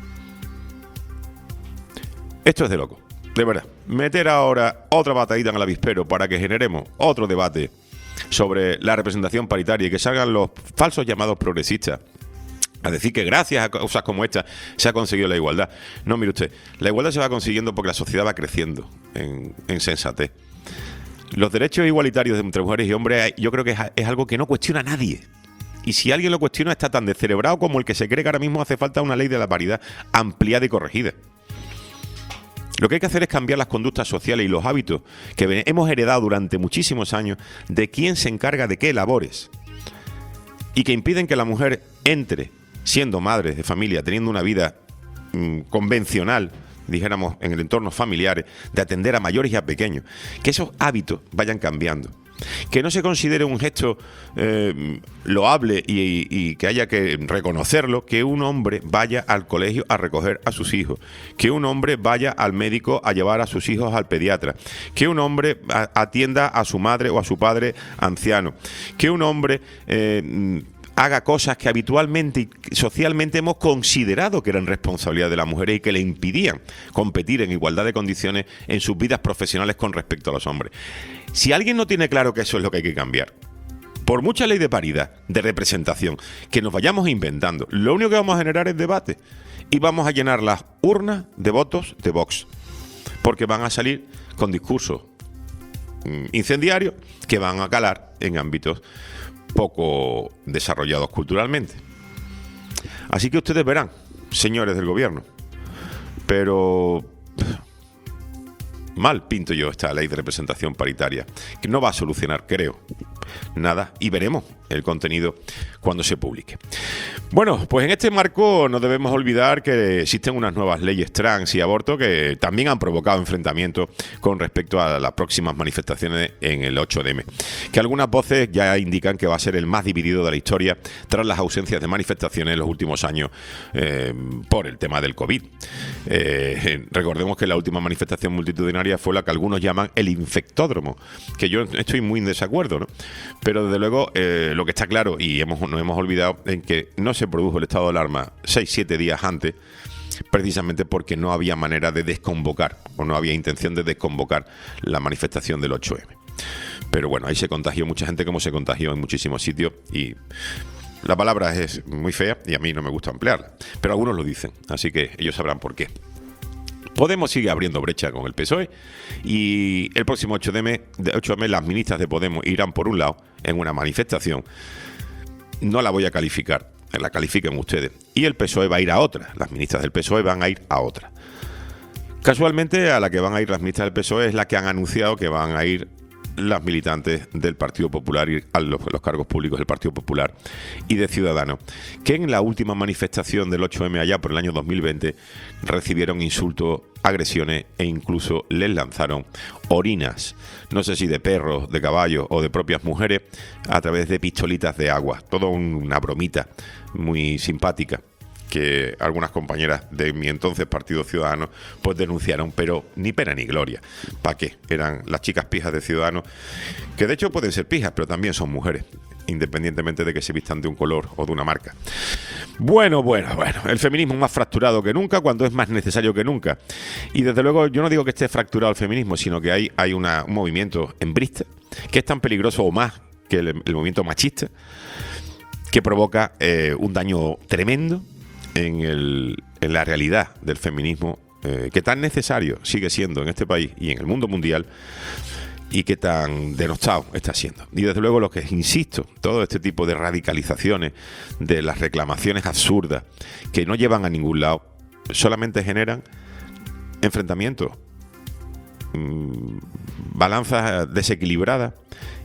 Esto es de loco, de verdad. Meter ahora otra batallita en el avispero para que generemos otro debate sobre la representación paritaria y que salgan los falsos llamados progresistas a decir que gracias a cosas como esta se ha conseguido la igualdad. No, mire usted, la igualdad se va consiguiendo porque la sociedad va creciendo en, en sensatez. Los derechos igualitarios entre mujeres y hombres yo creo que es, es algo que no cuestiona a nadie. Y si alguien lo cuestiona está tan descerebrado como el que se cree que ahora mismo hace falta una ley de la paridad ampliada y corregida. Lo que hay que hacer es cambiar las conductas sociales y los hábitos que hemos heredado durante muchísimos años de quién se encarga de qué labores y que impiden que la mujer entre siendo madre de familia, teniendo una vida mmm, convencional, dijéramos, en el entorno familiar, de atender a mayores y a pequeños, que esos hábitos vayan cambiando. Que no se considere un gesto eh, loable y, y que haya que reconocerlo, que un hombre vaya al colegio a recoger a sus hijos, que un hombre vaya al médico a llevar a sus hijos al pediatra, que un hombre a, atienda a su madre o a su padre anciano, que un hombre eh, haga cosas que habitualmente y socialmente hemos considerado que eran responsabilidad de las mujeres y que le impidían competir en igualdad de condiciones en sus vidas profesionales con respecto a los hombres. Si alguien no tiene claro que eso es lo que hay que cambiar, por mucha ley de paridad, de representación, que nos vayamos inventando, lo único que vamos a generar es debate y vamos a llenar las urnas de votos de Vox, porque van a salir con discursos incendiarios que van a calar en ámbitos poco desarrollados culturalmente. Así que ustedes verán, señores del gobierno, pero mal pinto yo esta ley de representación paritaria, que no va a solucionar, creo, nada, y veremos el contenido cuando se publique. Bueno, pues en este marco no debemos olvidar que existen unas nuevas leyes trans y aborto que también han provocado enfrentamientos con respecto a las próximas manifestaciones en el ocho de eme, que algunas voces ya indican que va a ser el más dividido de la historia tras las ausencias de manifestaciones en los últimos años eh, por el tema del COVID. Eh, recordemos que la última manifestación multitudinaria fue la que algunos llaman el infectódromo, que yo estoy muy en desacuerdo, ¿no? Pero desde luego eh, lo que está claro, y hemos, nos hemos olvidado, en que no se produjo el estado de alarma seis siete días antes, precisamente porque no había manera de desconvocar, o no había intención de desconvocar la manifestación del ocho eme. Pero bueno, ahí se contagió mucha gente, como se contagió en muchísimos sitios, y la palabra es muy fea y a mí no me gusta emplearla, pero algunos lo dicen, así que ellos sabrán por qué. Podemos sigue abriendo brecha con el P S O E y el próximo ocho de eme las ministras de Podemos irán por un lado en una manifestación. No la voy a calificar, la califiquen ustedes. Y el P S O E va a ir a otra, las ministras del P S O E van a ir a otra. Casualmente a la que van a ir las ministras del P S O E es la que han anunciado que van a ir las militantes del Partido Popular y a los, los cargos públicos del Partido Popular y de Ciudadanos, que en la última manifestación del ocho eme allá por el año dos mil veinte recibieron insultos, agresiones e incluso les lanzaron orinas, no sé si de perros, de caballos o de propias mujeres, a través de pistolitas de agua. Todo una bromita muy simpática que algunas compañeras de mi entonces Partido Ciudadano pues denunciaron, pero ni pena ni gloria. ¿Para qué? Eran las chicas pijas de Ciudadanos, que de hecho pueden ser pijas, pero también son mujeres, independientemente de que se vistan de un color o de una marca. Bueno, bueno, bueno, el feminismo más fracturado que nunca, cuando es más necesario que nunca. Y desde luego yo no digo que esté fracturado el feminismo, sino que hay, hay una, un movimiento hembrista que es tan peligroso o más que el, el movimiento machista, que provoca eh, un daño tremendo en, el, en la realidad del feminismo, eh, que tan necesario sigue siendo en este país y en el mundo mundial, y que tan denostado está siendo. Y desde luego lo que insisto, todo este tipo de radicalizaciones, de las reclamaciones absurdas, que no llevan a ningún lado, solamente generan enfrentamientos, mmm, balanzas desequilibradas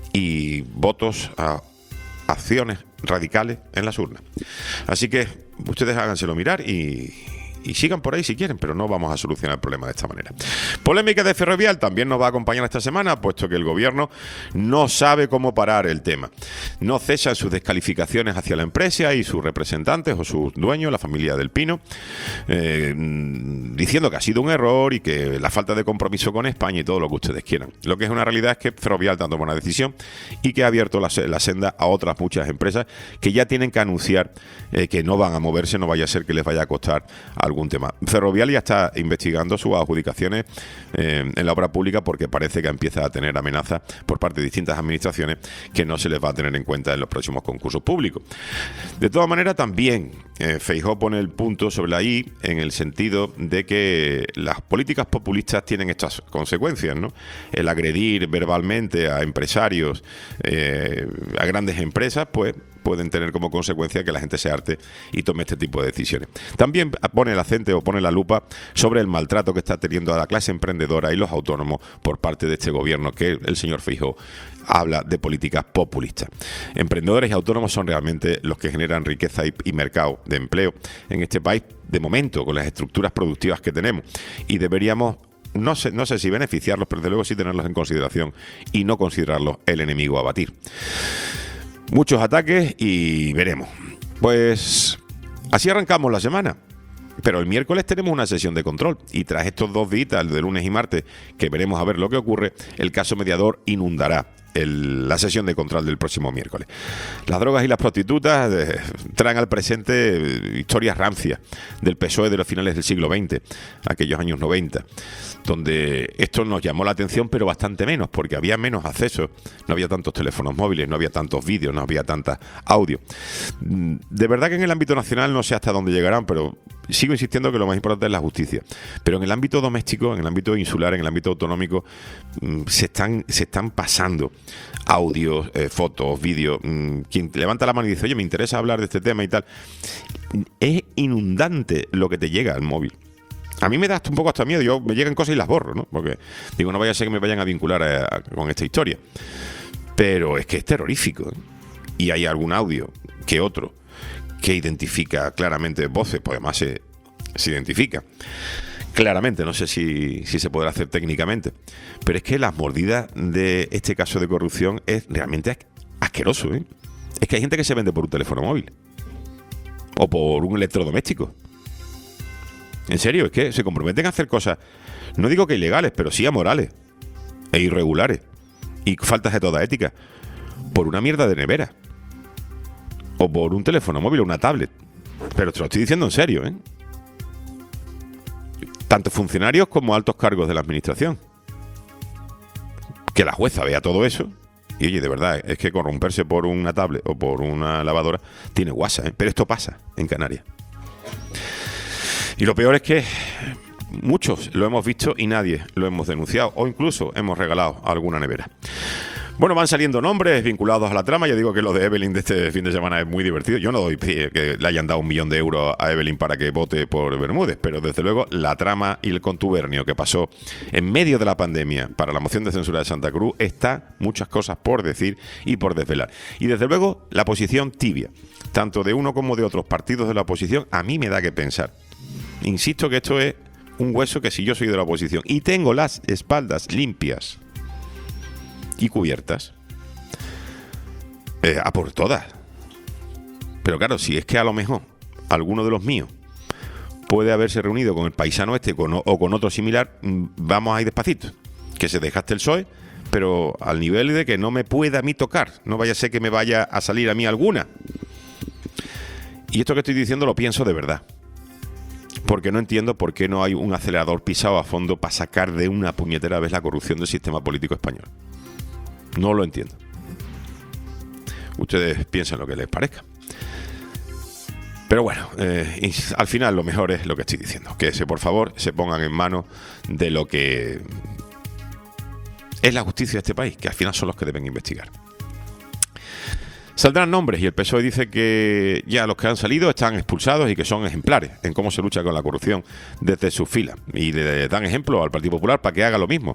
y votos a acciones radicales en las urnas. Así que ustedes háganselo mirar y, y sigan por ahí si quieren, pero no vamos a solucionar el problema de esta manera. Polémica de Ferrovial también nos va a acompañar esta semana, puesto que el gobierno no sabe cómo parar el tema. No cesan sus descalificaciones hacia la empresa y sus representantes o sus dueños, la familia del Pino, eh, diciendo que ha sido un error y que la falta de compromiso con España y todo lo que ustedes quieran. Lo que es una realidad es que Ferrovial ha tomado una decisión y que ha abierto la, la senda a otras muchas empresas que ya tienen que anunciar eh, que no van a moverse, no vaya a ser que les vaya a costar algún tema. Ferrovial ya está investigando sus adjudicaciones eh, en la obra pública porque parece que empieza a tener amenazas por parte de distintas administraciones que no se les va a tener en cuenta en los próximos concursos públicos. De todas maneras, también eh, Feijóo pone el punto sobre la I en el sentido de que las políticas populistas tienen estas consecuencias, ¿no? El agredir verbalmente a empresarios, eh, a grandes empresas, pues pueden tener como consecuencia que la gente se harte y tome este tipo de decisiones. También pone el acento o pone la lupa sobre el maltrato que está teniendo a la clase emprendedora y los autónomos por parte de este gobierno, que el señor Feijóo habla de políticas populistas. Emprendedores y autónomos son realmente los que generan riqueza y, y mercado de empleo en este país, de momento, con las estructuras productivas que tenemos, y deberíamos No sé, no sé si beneficiarlos, pero desde luego sí tenerlos en consideración y no considerarlos el enemigo a batir. Muchos ataques y veremos. Pues así arrancamos la semana. Pero el miércoles tenemos una sesión de control y tras estos dos días, el de lunes y martes, que veremos a ver lo que ocurre, el caso mediador inundará el, la sesión de control del próximo miércoles. Las drogas y las prostitutas eh, traen al presente eh, historias rancias del P S O E de los finales del siglo veinte, aquellos años noventa, donde esto nos llamó la atención, pero bastante menos, porque había menos acceso, no había tantos teléfonos móviles, no había tantos vídeos, no había tanta audio. De verdad que en el ámbito nacional no sé hasta dónde llegarán, pero sigo insistiendo que lo más importante es la justicia. Pero en el ámbito doméstico, en el ámbito insular, en el ámbito autonómico, se están, se están pasando audios, eh, fotos, vídeos. Quien levanta la mano y dice, oye, me interesa hablar de este tema y tal, es inundante lo que te llega al móvil. A mí me da hasta un poco hasta miedo. Yo me llegan cosas y las borro, ¿no? Porque digo, no vaya a ser que me vayan a vincular a, a, con esta historia. Pero es que es terrorífico, ¿eh? Y hay algún audio que otro que identifica claramente voces, pues además se, se identifica claramente, no sé si, si se podrá hacer técnicamente, pero es que las mordidas de este caso de corrupción es realmente asqueroso, ¿eh? Es que hay gente que se vende por un teléfono móvil o por un electrodoméstico. En serio, es que se comprometen a hacer cosas, no digo que ilegales, pero sí amorales e irregulares y faltas de toda ética por una mierda de nevera o por un teléfono móvil o una tablet. Pero te lo estoy diciendo en serio, ¿eh? Tanto funcionarios como altos cargos de la administración. Que la jueza vea todo eso y, oye, de verdad, es que corromperse por una tablet o por una lavadora tiene guasa, ¿eh? Pero esto pasa en Canarias. Y lo peor es que muchos lo hemos visto y nadie lo hemos denunciado o incluso hemos regalado alguna nevera. Bueno, van saliendo nombres vinculados a la trama. Ya digo que lo de Evelyn de este fin de semana es muy divertido. Yo no doy pie que le hayan dado un millón de euros a Evelyn para que vote por Bermúdez, pero desde luego la trama y el contubernio que pasó en medio de la pandemia para la moción de censura de Santa Cruz está muchas cosas por decir y por desvelar. Y desde luego la posición tibia, tanto de uno como de otros partidos de la oposición, a mí me da que pensar. Insisto que esto es un hueso que si yo soy de la oposición y tengo las espaldas limpias y cubiertas, eh, a por todas. Pero claro, si es que a lo mejor alguno de los míos puede haberse reunido con el paisano este con, o con otro similar, vamos a ir despacito. Que se dejaste el P S O E, pero al nivel de que no me pueda a mí tocar. No vaya a ser que me vaya a salir a mí alguna. Y esto que estoy diciendo lo pienso de verdad. Porque no entiendo por qué no hay un acelerador pisado a fondo para sacar de una puñetera vez la corrupción del sistema político español. No lo entiendo. Ustedes piensen lo que les parezca. Pero bueno, eh, al final lo mejor es lo que estoy diciendo. Que se, por favor, se pongan en manos de lo que es la justicia de este país, que al final son los que deben investigar. Saldrán nombres y el P S O E dice que ya los que han salido están expulsados y que son ejemplares en cómo se lucha con la corrupción desde sus filas. Y le dan ejemplo al Partido Popular para que haga lo mismo.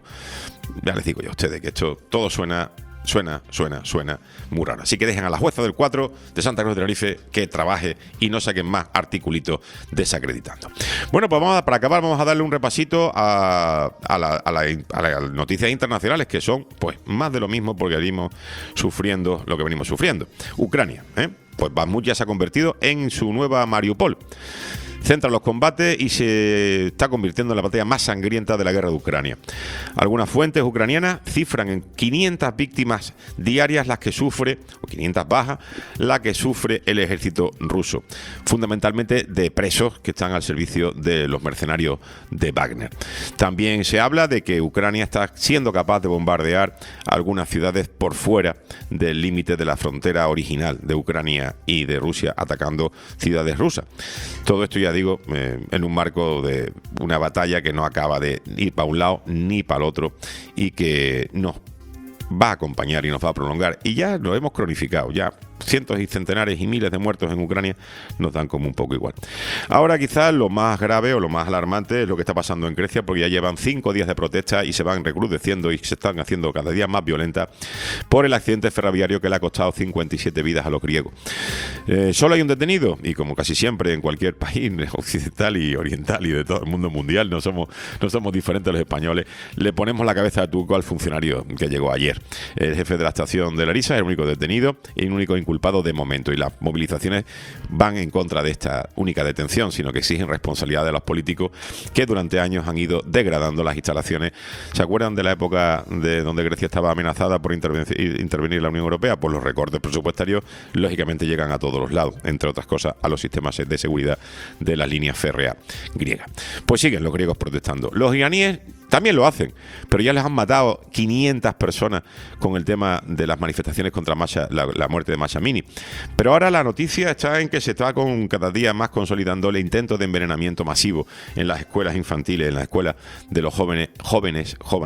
Ya les digo yo a ustedes que esto todo suena, suena, suena, suena muy raro. Así que dejen a la jueza del cuatro de Santa Cruz de Tenerife que trabaje y no saquen más articulitos desacreditando. Bueno, pues vamos a, para acabar vamos a darle un repasito a, a, la, a, la, a las noticias internacionales que son pues más de lo mismo porque venimos sufriendo lo que venimos sufriendo. Ucrania, ¿eh? Pues Bakhmut ya se ha convertido en su nueva Mariupol. Centra los combates y se está convirtiendo en la batalla más sangrienta de la guerra de Ucrania. Algunas fuentes ucranianas cifran en quinientas víctimas diarias las que sufre, o quinientas bajas, la que sufre el ejército ruso. Fundamentalmente de presos que están al servicio de los mercenarios de Wagner. También se habla de que Ucrania está siendo capaz de bombardear algunas ciudades por fuera del límite de la frontera original de Ucrania y de Rusia, atacando ciudades rusas. Todo esto ya digo, eh, en un marco de una batalla que no acaba de ir para un lado ni para el otro y que nos va a acompañar y nos va a prolongar. Y ya lo hemos cronificado, ya cientos y centenares y miles de muertos en Ucrania nos dan como un poco igual. Ahora quizás lo más grave o lo más alarmante es lo que está pasando en Grecia, porque ya llevan cinco días de protesta y se van recrudeciendo y se están haciendo cada día más violentas por el accidente ferroviario que le ha costado cincuenta y siete vidas a los griegos. Eh, solo hay un detenido y como casi siempre en cualquier país occidental y oriental y de todo el mundo mundial, no somos, no somos diferentes los españoles, le ponemos la cabeza a tuco al funcionario que llegó ayer. El jefe de la estación de Larissa es el único detenido y el único inculpado de momento, y las movilizaciones van en contra de esta única detención, sino que exigen responsabilidad de los políticos que durante años han ido degradando las instalaciones. ¿Se acuerdan de la época de donde Grecia estaba amenazada por intervenir la Unión Europea? Pues los recortes presupuestarios lógicamente llegan a todos los lados, entre otras cosas a los sistemas de seguridad de las líneas férreas griegas. Pues siguen los griegos protestando. Los iraníes también lo hacen, pero ya les han matado quinientas personas con el tema de las manifestaciones contra Masha, la, la muerte de Masha Amini. Pero ahora la noticia está en que se está con cada día más consolidando el intento de envenenamiento masivo en las escuelas infantiles, en las escuelas de los jóvenes, jóvenes, jóvenes,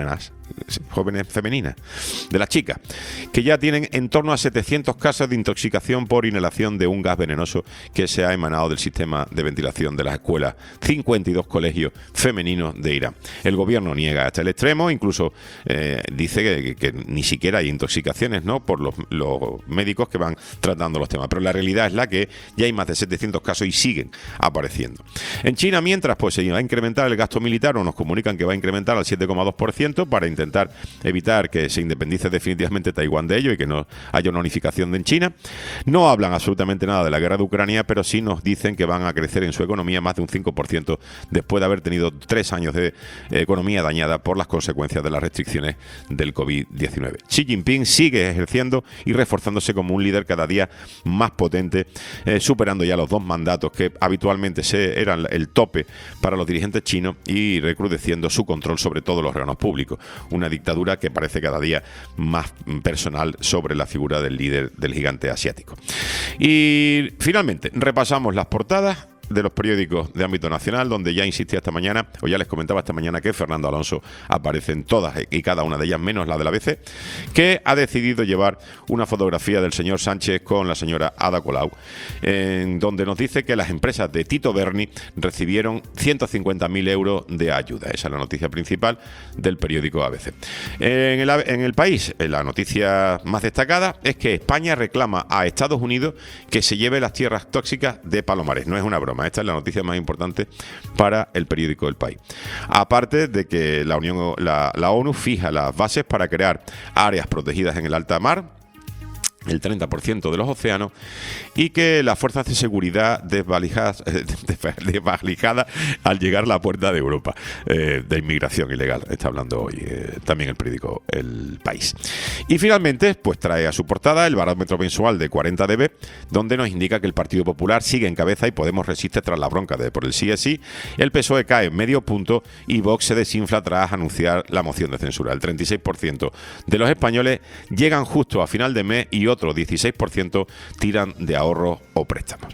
jóvenes femeninas, de las chicas, que ya tienen en torno a setecientos casos de intoxicación por inhalación de un gas venenoso que se ha emanado del sistema de ventilación de las escuelas, cincuenta y dos colegios femeninos de Irán. El gobierno niega hasta el extremo, incluso eh, dice que, que, que ni siquiera hay intoxicaciones, ¿no?, por los, los médicos que van tratando los temas, pero la realidad es la que ya hay más de setecientos casos y siguen apareciendo. En China, mientras, pues se va a incrementar el gasto militar, o nos comunican que va a incrementar al siete coma dos por ciento para intentar evitar que se independice definitivamente Taiwán de ello y que no haya una unificación en China. No hablan absolutamente nada de la guerra de Ucrania, pero sí nos dicen que van a crecer en su economía más de un cinco por ciento después de haber tenido tres años de eh, economía dañada por las consecuencias de las restricciones del covid diecinueve. Xi Jinping sigue ejerciendo y reforzándose como un líder cada día más potente, eh, superando ya los dos mandatos que habitualmente se, eran el tope para los dirigentes chinos y recrudeciendo su control sobre todos los órganos públicos. Una dictadura que parece cada día más personal sobre la figura del líder del gigante asiático. Y finalmente, repasamos las portadas de los periódicos de ámbito nacional, donde ya insistía esta mañana, o ya les comentaba esta mañana, que Fernando Alonso aparece en todas y cada una de ellas, menos la de la A B C, que ha decidido llevar una fotografía del señor Sánchez con la señora Ada Colau, en donde nos dice que las empresas de Tito Berni recibieron ciento cincuenta mil euros de ayuda. Esa es la noticia principal del periódico A B C. En el, en el País, la noticia más destacada es que España reclama a Estados Unidos que se lleve las tierras tóxicas de Palomares. No es una broma. Esta es la noticia más importante para el periódico El País. Aparte de que la, Unión, la, la ONU fija las bases para crear áreas protegidas en el alta mar, el treinta por ciento de los océanos, y que las fuerzas de seguridad desvalijadas, desvalijadas al llegar a la puerta de Europa, eh, de inmigración ilegal, está hablando hoy eh, también el periódico El País. Y finalmente, pues trae a su portada el barómetro mensual de cuarenta D B, donde nos indica que el Partido Popular sigue en cabeza y Podemos resiste tras la bronca de por el sí es sí, el P S O E cae medio punto y Vox se desinfla tras anunciar la moción de censura. El treinta y seis por ciento de los españoles llegan justo a final de mes y otro dieciséis por ciento tiran de ahorros o préstamos.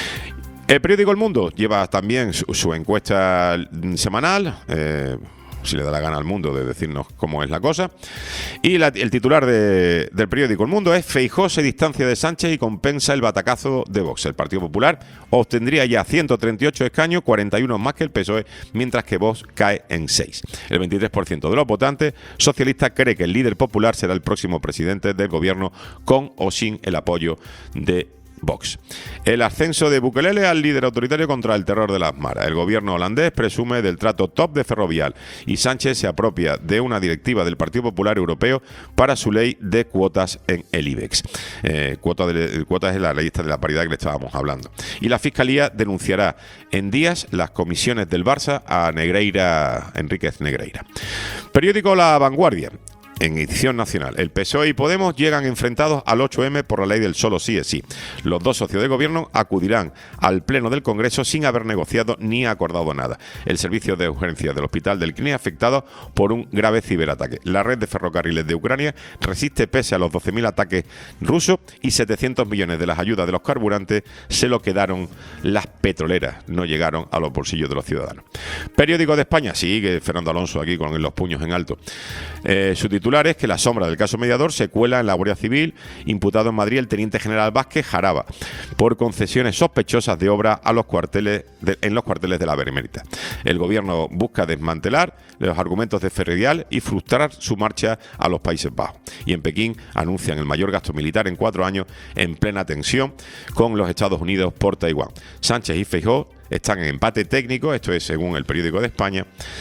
El periódico El Mundo lleva también su, su encuesta semanal, eh, si le da la gana al Mundo de decirnos cómo es la cosa. Y la, el titular de, del periódico El Mundo es: Feijóo se distancia de Sánchez y compensa el batacazo de Vox. El Partido Popular obtendría ya ciento treinta y ocho escaños, cuarenta y uno más que el P S O E, mientras que Vox cae en seis. El veintitrés por ciento de los votantes socialistas cree que el líder popular será el próximo presidente del gobierno, con o sin el apoyo de Vox. El ascenso de Bukele al líder autoritario contra el terror de las maras. El gobierno holandés presume del trato top de Ferrovial y Sánchez se apropia de una directiva del Partido Popular Europeo para su ley de cuotas en el IBEX. Eh, cuota de, cuotas es la ley esta de la paridad que le estábamos hablando. Y la Fiscalía denunciará en días las comisiones del Barça a Negreira, Enríquez Negreira. Periódico La Vanguardia. En edición nacional, el P S O E y Podemos llegan enfrentados al ocho eme por la ley del solo sí es sí. Los dos socios de gobierno acudirán al Pleno del Congreso sin haber negociado ni acordado nada. El servicio de urgencias del hospital del C N I afectado por un grave ciberataque. La red de ferrocarriles de Ucrania resiste pese a los doce mil ataques rusos y setecientos millones de las ayudas de los carburantes se lo quedaron las petroleras, no llegaron a los bolsillos de los ciudadanos. Periódico de España, sigue Fernando Alonso aquí con los puños en alto. Eh, su titular es que la sombra del caso Mediador se cuela en la Guardia Civil, imputado en Madrid el teniente general Vázquez Jaraba por concesiones sospechosas de obra a los cuarteles de, en los cuarteles de la Benemérita. El gobierno busca desmantelar los argumentos de Ferrovial y frustrar su marcha a los Países Bajos. Y en Pekín anuncian el mayor gasto militar en cuatro años en plena tensión con los Estados Unidos por Taiwán. Sánchez y Feijóo están en empate técnico, esto es según el periódico de España,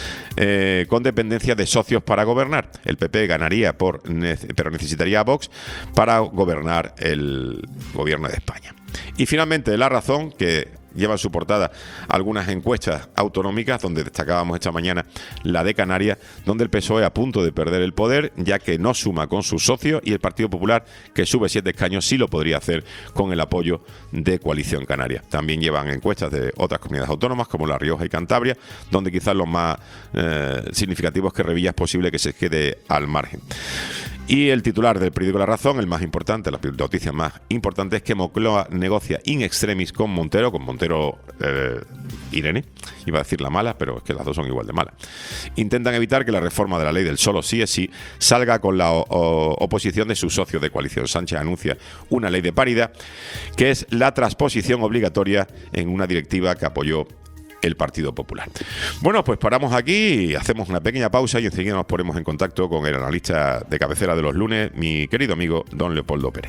eh, con dependencia de socios para gobernar. El P P ganaría, por, pero necesitaría a Vox para gobernar el gobierno de España. Y finalmente La Razón, que lleva en su portada algunas encuestas autonómicas, donde destacábamos esta mañana la de Canarias, donde el P S O E a punto de perder el poder, ya que no suma con sus socios, y el Partido Popular, que sube siete escaños, sí lo podría hacer con el apoyo de Coalición Canaria. También llevan encuestas de otras comunidades autónomas, como La Rioja y Cantabria, donde quizás los más eh, significativos que Revilla es posible que se quede al margen. Y el titular del periódico La Razón, el más importante, la noticia más importante, es que Moncloa negocia in extremis con Montero, con Montero eh, Irene, iba a decir la mala, pero es que las dos son igual de malas. Intentan evitar que la reforma de la ley del solo sí es sí salga con la o, o, oposición de sus socios de coalición. Sánchez anuncia una ley de paridad, que es la transposición obligatoria en una directiva que apoyó el Partido Popular. Bueno, pues paramos aquí, hacemos una pequeña pausa y enseguida nos ponemos en contacto con el analista de cabecera de los lunes, mi querido amigo don Leopoldo Pérez.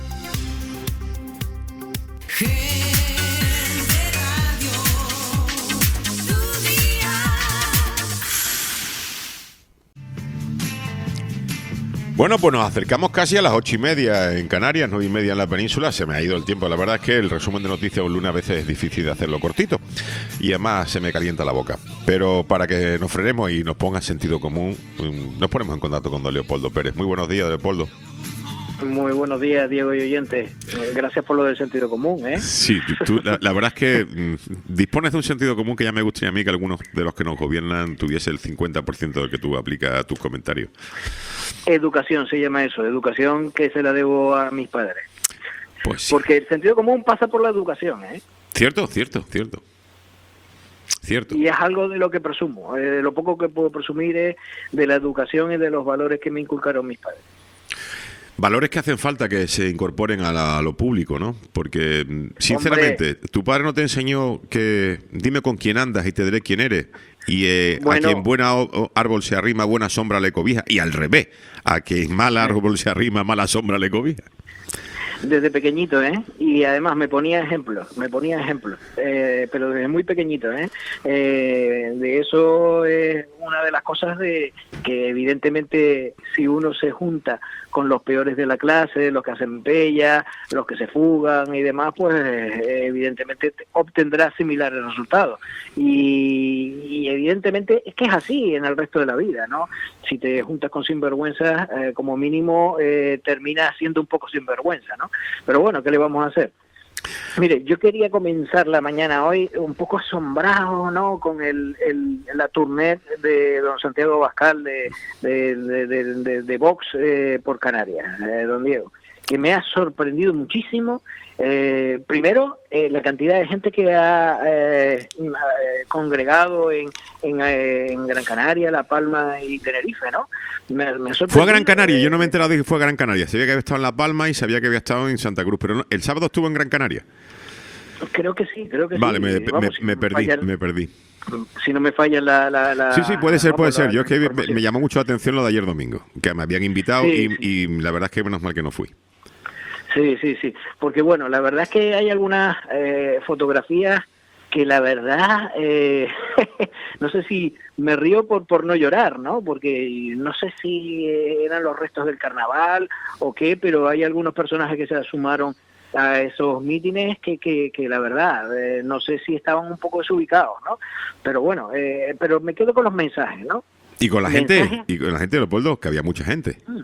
Bueno, pues nos acercamos casi a las ocho y media en Canarias, nueve y media en la península. Se me ha ido el tiempo. La verdad es que el resumen de noticias un lunes a veces es difícil de hacerlo cortito y además se me calienta la boca. Pero para que nos frenemos y nos ponga sentido común, nos ponemos en contacto con don Leopoldo Pérez. Muy buenos días, Leopoldo. Muy buenos días, Diego y oyentes. Gracias por lo del sentido común, ¿eh? Sí, tú, la, la verdad es que mmm, dispones de un sentido común que ya me gustaría a mí que algunos de los que nos gobiernan tuviese el cincuenta por ciento del que tú aplicas a tus comentarios. Educación se llama eso, educación que se la debo a mis padres. Pues sí. Porque el sentido común pasa por la educación, ¿eh? Cierto, cierto, cierto. Cierto. Y es algo de lo que presumo. Eh, lo poco que puedo presumir es de la educación y de los valores que me inculcaron mis padres. Valores que hacen falta que se incorporen a, la, a lo público, ¿no? Porque, sinceramente, Hombre, tu padre no te enseñó que dime con quién andas y te diré quién eres. Y eh, bueno, a quien buen árbol se arrima, buena sombra le cobija. Y al revés, a quien mal árbol se arrima, mala sombra le cobija. Desde pequeñito, ¿eh? Y además me ponía ejemplos, me ponía ejemplos, eh, pero desde muy pequeñito, ¿eh? eh de eso es una de las cosas de que evidentemente si uno se junta con los peores de la clase, los que hacen pella, los que se fugan y demás, pues eh, evidentemente obtendrá similares resultados. Y, y evidentemente es que es así en el resto de la vida, ¿no? Si te juntas con sinvergüenzas, eh, como mínimo eh, terminas siendo un poco sinvergüenza, ¿no? Pero bueno, ¿qué le vamos a hacer? Mire, yo quería comenzar la mañana hoy un poco asombrado, ¿no?, con el, el la tournée de don Santiago Abascal de, de, de, de, de, de Vox eh, por Canarias, eh, don Diego, que me ha sorprendido muchísimo. Eh, primero, eh, la cantidad de gente que ha eh, congregado en, en, eh, en Gran Canaria, La Palma y Tenerife, ¿no? Me, me fue a Gran Canaria, eh, yo no me he enterado de que fue a Gran Canaria. Sabía que había estado en La Palma y sabía que había estado en Santa Cruz, pero no, ¿el sábado estuvo en Gran Canaria? Creo que sí, creo que vale, sí. Vale, me, Vamos, me, si me no perdí, falla, me perdí. Si no me falla la... la, la sí, sí, puede ser, vamos, puede ser. La, yo es que me, me llamó mucho la atención lo de ayer domingo, que me habían invitado sí, y, sí. y la verdad es que menos mal que no fui. Sí, sí, sí, porque bueno, la verdad es que hay algunas eh, fotografías que la verdad, eh, no sé si me río por por no llorar, ¿no? Porque no sé si eran los restos del carnaval o qué, pero hay algunos personajes que se sumaron a esos mítines que, que, que la verdad, eh, no sé si estaban un poco desubicados, ¿no? Pero bueno, eh, pero me quedo con los mensajes, ¿no? Y con la ¿Mensajes? gente, y con la gente de Leopoldo, que había mucha gente. Mm.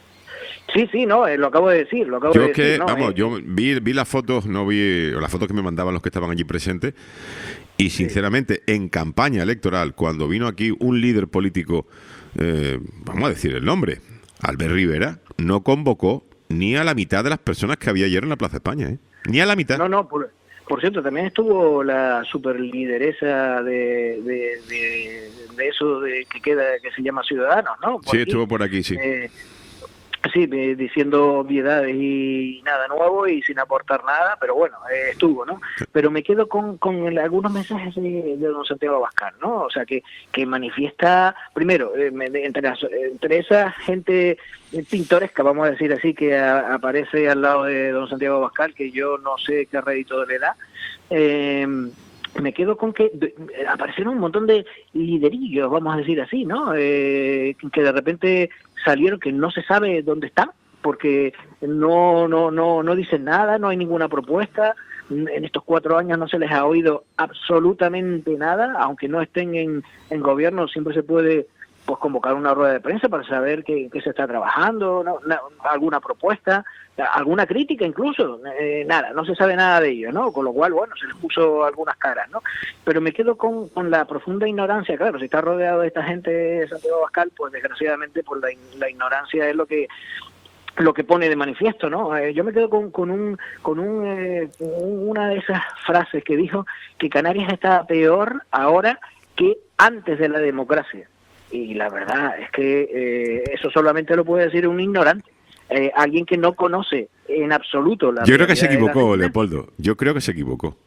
Sí, sí, no, eh, lo acabo de decir, lo acabo yo de que, decir. No, vamos, eh, yo vi, vi las fotos, no vi las fotos que me mandaban los que estaban allí presentes y sinceramente sí. en campaña electoral, cuando vino aquí un líder político, eh, vamos a decir el nombre, Albert Rivera, no convocó ni a la mitad de las personas que había ayer en la Plaza España, ¿eh? Ni a la mitad. No, no, por, por cierto, también estuvo la superlideresa de, de, de, de eso de que queda, que se llama Ciudadanos, ¿no? Por sí, aquí. estuvo por aquí, sí. Eh, Sí, diciendo obviedades y nada nuevo y sin aportar nada, pero bueno, eh, estuvo, ¿no? Pero me quedo con, con algunos mensajes de, de don Santiago Abascal, ¿no? O sea, que, que manifiesta, primero, eh, entre, las, entre esa gente pintoresca, vamos a decir así, que a, aparece al lado de don Santiago Abascal, que yo no sé qué rédito le da, eh, me quedo con que de, aparecieron un montón de liderillos, vamos a decir así, ¿no? Eh, que de repente salieron, que no se sabe dónde están, porque no no no no dicen nada, no hay ninguna propuesta. En estos cuatro años no se les ha oído absolutamente nada, aunque no estén en, en gobierno, siempre se puede pues convocar una rueda de prensa para saber qué, qué se está trabajando, ¿no? Una, alguna propuesta, alguna crítica incluso, eh, nada, no se sabe nada de ello, ¿no? Con lo cual, bueno, se les puso algunas caras, ¿no? Pero me quedo con, con la profunda ignorancia, claro, si está rodeado de esta gente de Santiago Abascal, pues desgraciadamente pues la, la ignorancia es lo que lo que pone de manifiesto, ¿no? Eh, yo me quedo con, con un con un eh, una de esas frases que dijo que Canarias está peor ahora que antes de la democracia. Y la verdad es que eh, eso solamente lo puede decir un ignorante, eh, alguien que no conoce en absoluto la... Yo creo que se realidad de la equivocó, realidad. Leopoldo. Yo creo que se equivocó.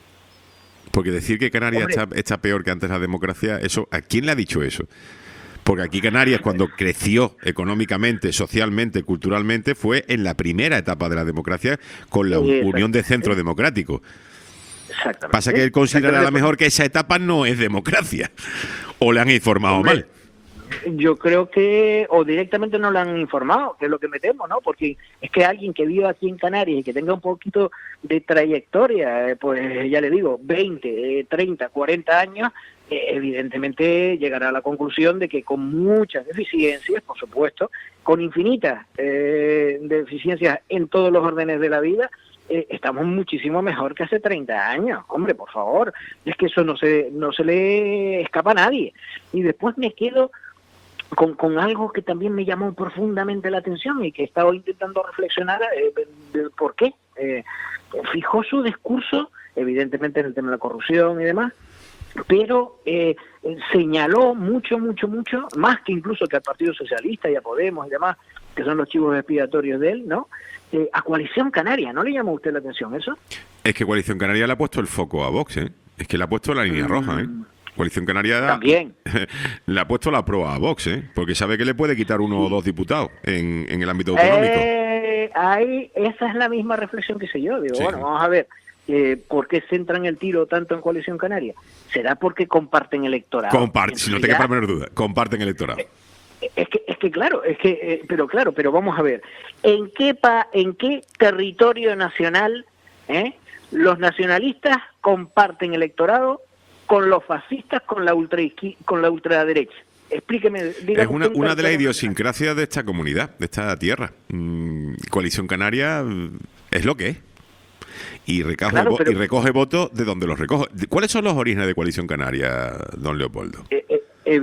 Porque decir que Canarias Hombre. está, está peor que antes de la democracia, eso, ¿a quién le ha dicho eso? Porque aquí Canarias, cuando creció económicamente, socialmente, culturalmente, fue en la primera etapa de la democracia con la Sí, Unión de Centro Democrático. Exactamente. Pasa que él considera a lo Exactamente. mejor que esa etapa no es democracia. O le han informado Hombre, mal. Yo creo que, o directamente no lo han informado, que es lo que me temo, ¿no? Porque es que alguien que viva aquí en Canarias y que tenga un poquito de trayectoria, eh, pues ya le digo, veinte, treinta, cuarenta años, eh, evidentemente llegará a la conclusión de que con muchas deficiencias, por supuesto, con infinitas eh, deficiencias en todos los órdenes de la vida, eh, estamos muchísimo mejor que hace treinta años. Hombre, por favor, es que eso no se, no se le escapa a nadie. Y después me quedo Con, con algo que también me llamó profundamente la atención y que he estado intentando reflexionar eh, de, de por qué. Eh, fijó su discurso, evidentemente en el tema de la corrupción y demás, pero eh, señaló mucho, mucho, mucho, más que incluso que al Partido Socialista y a Podemos y demás, que son los chivos expiatorios de él, ¿no? Eh, a Coalición Canaria, ¿no le llamó a usted la atención eso? Es que Coalición Canaria le ha puesto el foco a Vox, ¿eh? Es que le ha puesto la línea Mm. roja, ¿eh? Coalición Canaria También. le ha puesto la proa a Vox, ¿eh? Porque sabe que le puede quitar uno o dos diputados en, en el ámbito autonómico. Eh, ahí, esa es la misma reflexión que hice yo. Digo, Sí. bueno, vamos a ver, eh, ¿por qué centran el tiro tanto en Coalición Canaria? ¿Será porque comparten electorado? Comparte, si no te Ya- quepa la menor duda, comparten electorado. Es que, es que claro, es que, eh, pero claro, pero vamos a ver, ¿en qué pa, en qué territorio nacional eh, los nacionalistas comparten electorado con los fascistas, con la ultra con la ultraderecha? Explíqueme. Dígame Es una, usted un una de las territorio idiosincrasias de esta comunidad, de esta tierra. Mm, Coalición Canaria mm, es lo que es. Y recoge, Claro, vo- pero- y recoge votos de donde los recoge. ¿Cuáles son los orígenes de Coalición Canaria, don Leopoldo? Eh, eh,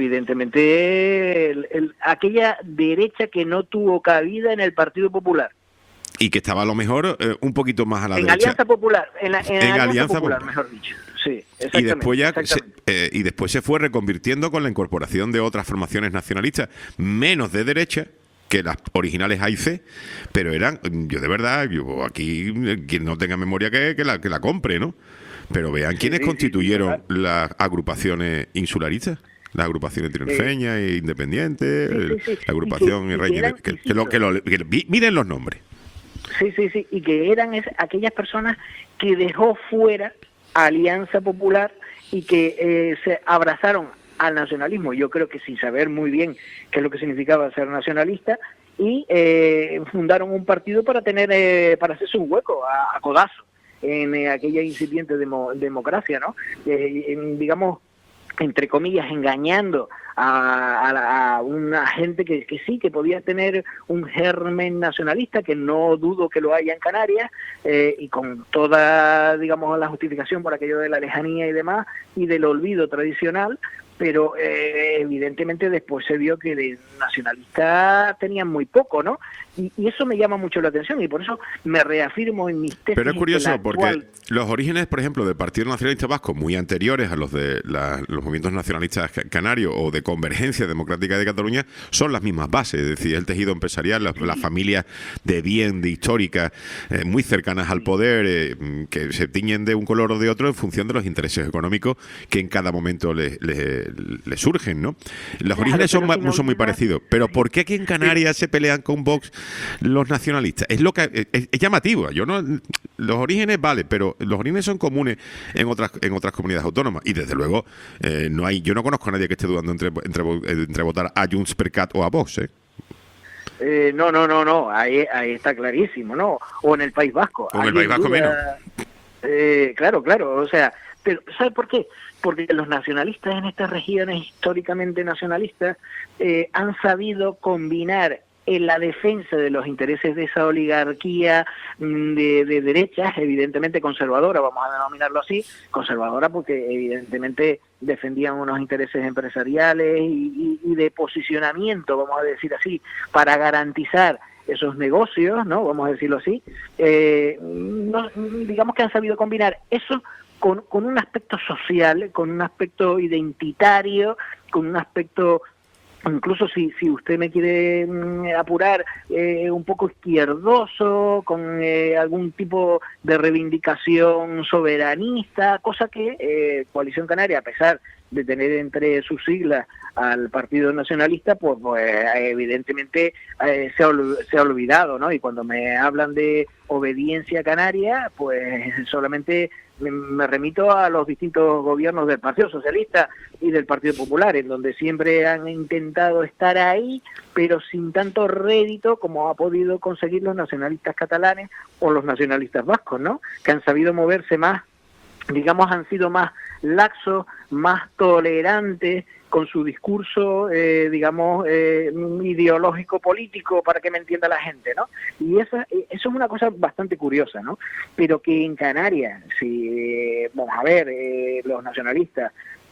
evidentemente el- el- aquella derecha que no tuvo cabida en el Partido Popular, Y que estaba a lo mejor eh, un poquito más a la en derecha. Alianza Popular, en, la, en En Alianza, Alianza Popular, Popular. mejor dicho. Sí, Y exactamente. después ya se, exactamente. eh, y después se fue reconvirtiendo con la incorporación de otras formaciones nacionalistas menos de derecha que las originales A y C, pero eran, yo de verdad, yo aquí eh, quien no tenga memoria que, que la que la compre, ¿no? Pero vean quiénes sí, sí, constituyeron sí, las agrupaciones insularistas, las agrupaciones triunfeñas e independientes, Sí, sí, el- sí. la agrupación Y que- y que Reyes, eran- que, que lo- que lo- que vi- miren los nombres. Sí, sí, sí, y que eran es, aquellas personas que dejó fuera a Alianza Popular y que eh, se abrazaron al nacionalismo, yo creo que sin saber muy bien qué es lo que significaba ser nacionalista, y eh, fundaron un partido para tener eh, para hacerse un hueco a, a codazo en eh, aquella incipiente demo- democracia, ¿no? Eh, en, digamos, entre comillas, engañando a, a, la- a una gente que, que sí, que podía tener un germen nacionalista, que no dudo que lo haya en Canarias, eh, y con toda, digamos, la justificación por aquello de la lejanía y demás, y del olvido tradicional, pero eh, evidentemente después se vio que de nacionalistas tenían muy poco, ¿no? Y, y eso me llama mucho la atención, y por eso me reafirmo en mis tesis. Pero es que curioso la porque actual- los orígenes, por ejemplo, del Partido Nacionalista Vasco, muy anteriores a los de la- los movimientos nacionalistas ca- canarios o de Convergencia Democrática de Cataluña, son las mismas bases, es decir, el tejido empresarial, las, las familias de bien, de históricas, eh, muy cercanas al poder, eh, mm, que se tiñen de un color o de otro en función de los intereses económicos que en cada momento les le, le surgen, ¿no? Los Claro, orígenes son, pero ma- sin son muy olvidar- parecidos, pero ¿por qué aquí en Canarias se pelean con Vox los nacionalistas? Es lo que es, es llamativo. Yo no los orígenes vale, pero los orígenes son comunes en otras en otras comunidades autónomas y desde luego eh, no hay. Yo no conozco a nadie que esté dudando entre entre, entre votar a Junts per Cat o a Vox, ¿eh? Eh, no, no, no, no, ahí, ahí está clarísimo, ¿no? O en el País Vasco. O en el ¿Alguien País Vasco duda? Eh, claro, claro, o sea, Pero ¿sabe por qué? Porque los nacionalistas en estas regiones históricamente nacionalistas eh, han sabido combinar en la defensa de los intereses de esa oligarquía de, de derechas, evidentemente conservadora, vamos a denominarlo así, conservadora porque evidentemente defendían unos intereses empresariales y, y, y de posicionamiento, vamos a decir así, para garantizar esos negocios, ¿no? Vamos a decirlo así, eh, no, digamos que han sabido combinar eso con, con un aspecto social, con un aspecto identitario, con un aspecto... Incluso si, si usted me quiere mm, apurar, eh, un poco izquierdoso, con eh, algún tipo de reivindicación soberanista, cosa que eh, Coalición Canaria, a pesar de tener entre sus siglas al Partido Nacionalista, pues, pues evidentemente eh, se, ha, se ha olvidado, ¿no? Y cuando me hablan de obediencia canaria, pues solamente me, me remito a los distintos gobiernos del Partido Socialista y del Partido Popular, en donde siempre han intentado estar ahí, pero sin tanto rédito como ha podido conseguir los nacionalistas catalanes o los nacionalistas vascos, ¿no? Que han sabido moverse más, digamos, han sido más laxos, más tolerantes con su discurso, eh, digamos, eh, ideológico político, para que me entienda la gente, ¿no? Y esa, eso es una cosa bastante curiosa, ¿no? Pero que en Canarias, si eh, vamos a ver, eh, los nacionalistas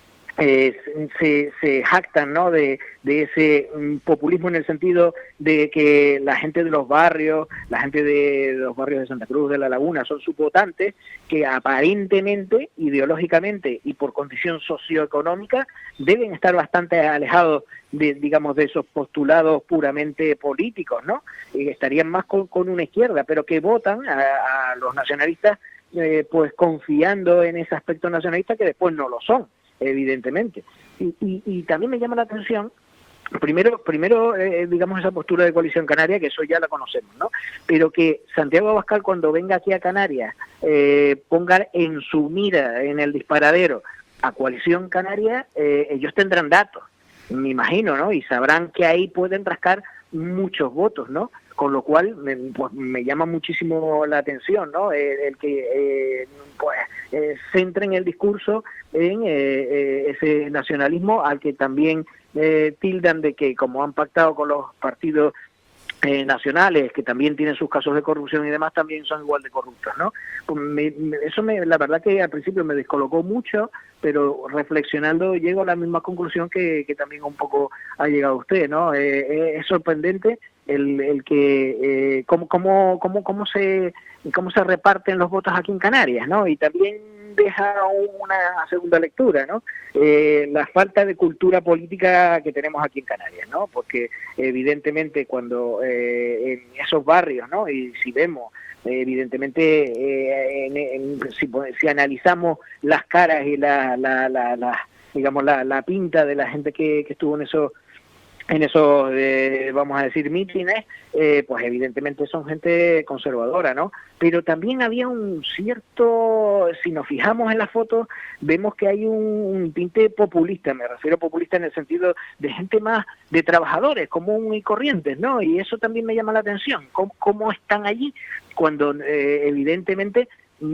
Eh, se, se jactan, ¿no? de, de ese um, populismo, en el sentido de que la gente de los barrios, la gente de los barrios de Santa Cruz, de La Laguna, son sus votantes que aparentemente, ideológicamente y por condición socioeconómica deben estar bastante alejados de, digamos, de esos postulados puramente políticos, ¿no? Y estarían más con, con una izquierda, pero que votan a, a los nacionalistas eh, pues confiando en ese aspecto nacionalista, que después no lo son, evidentemente. Y, y, y también me llama la atención, primero, primero eh, digamos, esa postura de Coalición Canaria, que eso ya la conocemos, ¿no? Pero que Santiago Abascal, cuando venga aquí a Canarias, eh, ponga en su mira, en el disparadero, a Coalición Canaria, eh, ellos tendrán datos, me imagino, ¿no? Y sabrán que ahí pueden rascar muchos votos, ¿no? Con lo cual, me, pues, me llama muchísimo la atención, ¿no? El, el que eh, pues eh, centren el discurso en eh, eh, ese nacionalismo al que también eh, tildan de que, como han pactado con los partidos eh, nacionales, que también tienen sus casos de corrupción y demás, también son igual de corruptos, ¿no? Pues me, me, eso me, la verdad que al principio me descolocó mucho, pero reflexionando llego a la misma conclusión que, que también un poco ha llegado usted, ¿no? Eh, es sorprendente el, el que eh, cómo, cómo, cómo, cómo se cómo se reparten los votos aquí en Canarias, ¿no? Y también deja una segunda lectura, ¿no? Eh, la falta de cultura política que tenemos aquí en Canarias, ¿no? Porque evidentemente cuando eh, en esos barrios, ¿no? Y si vemos evidentemente eh, en, en, si, si analizamos las caras y la, la, la, la digamos la, la pinta de la gente que, que estuvo en esos en esos eh, vamos a decir mítines, eh, pues evidentemente son gente conservadora, ¿no? Pero también había un cierto, si nos fijamos en las fotos, vemos que hay un, un tinte populista, me refiero a populista en el sentido de gente más de trabajadores, común y corrientes, ¿no? Y eso también me llama la atención, cómo, cómo están allí cuando eh, evidentemente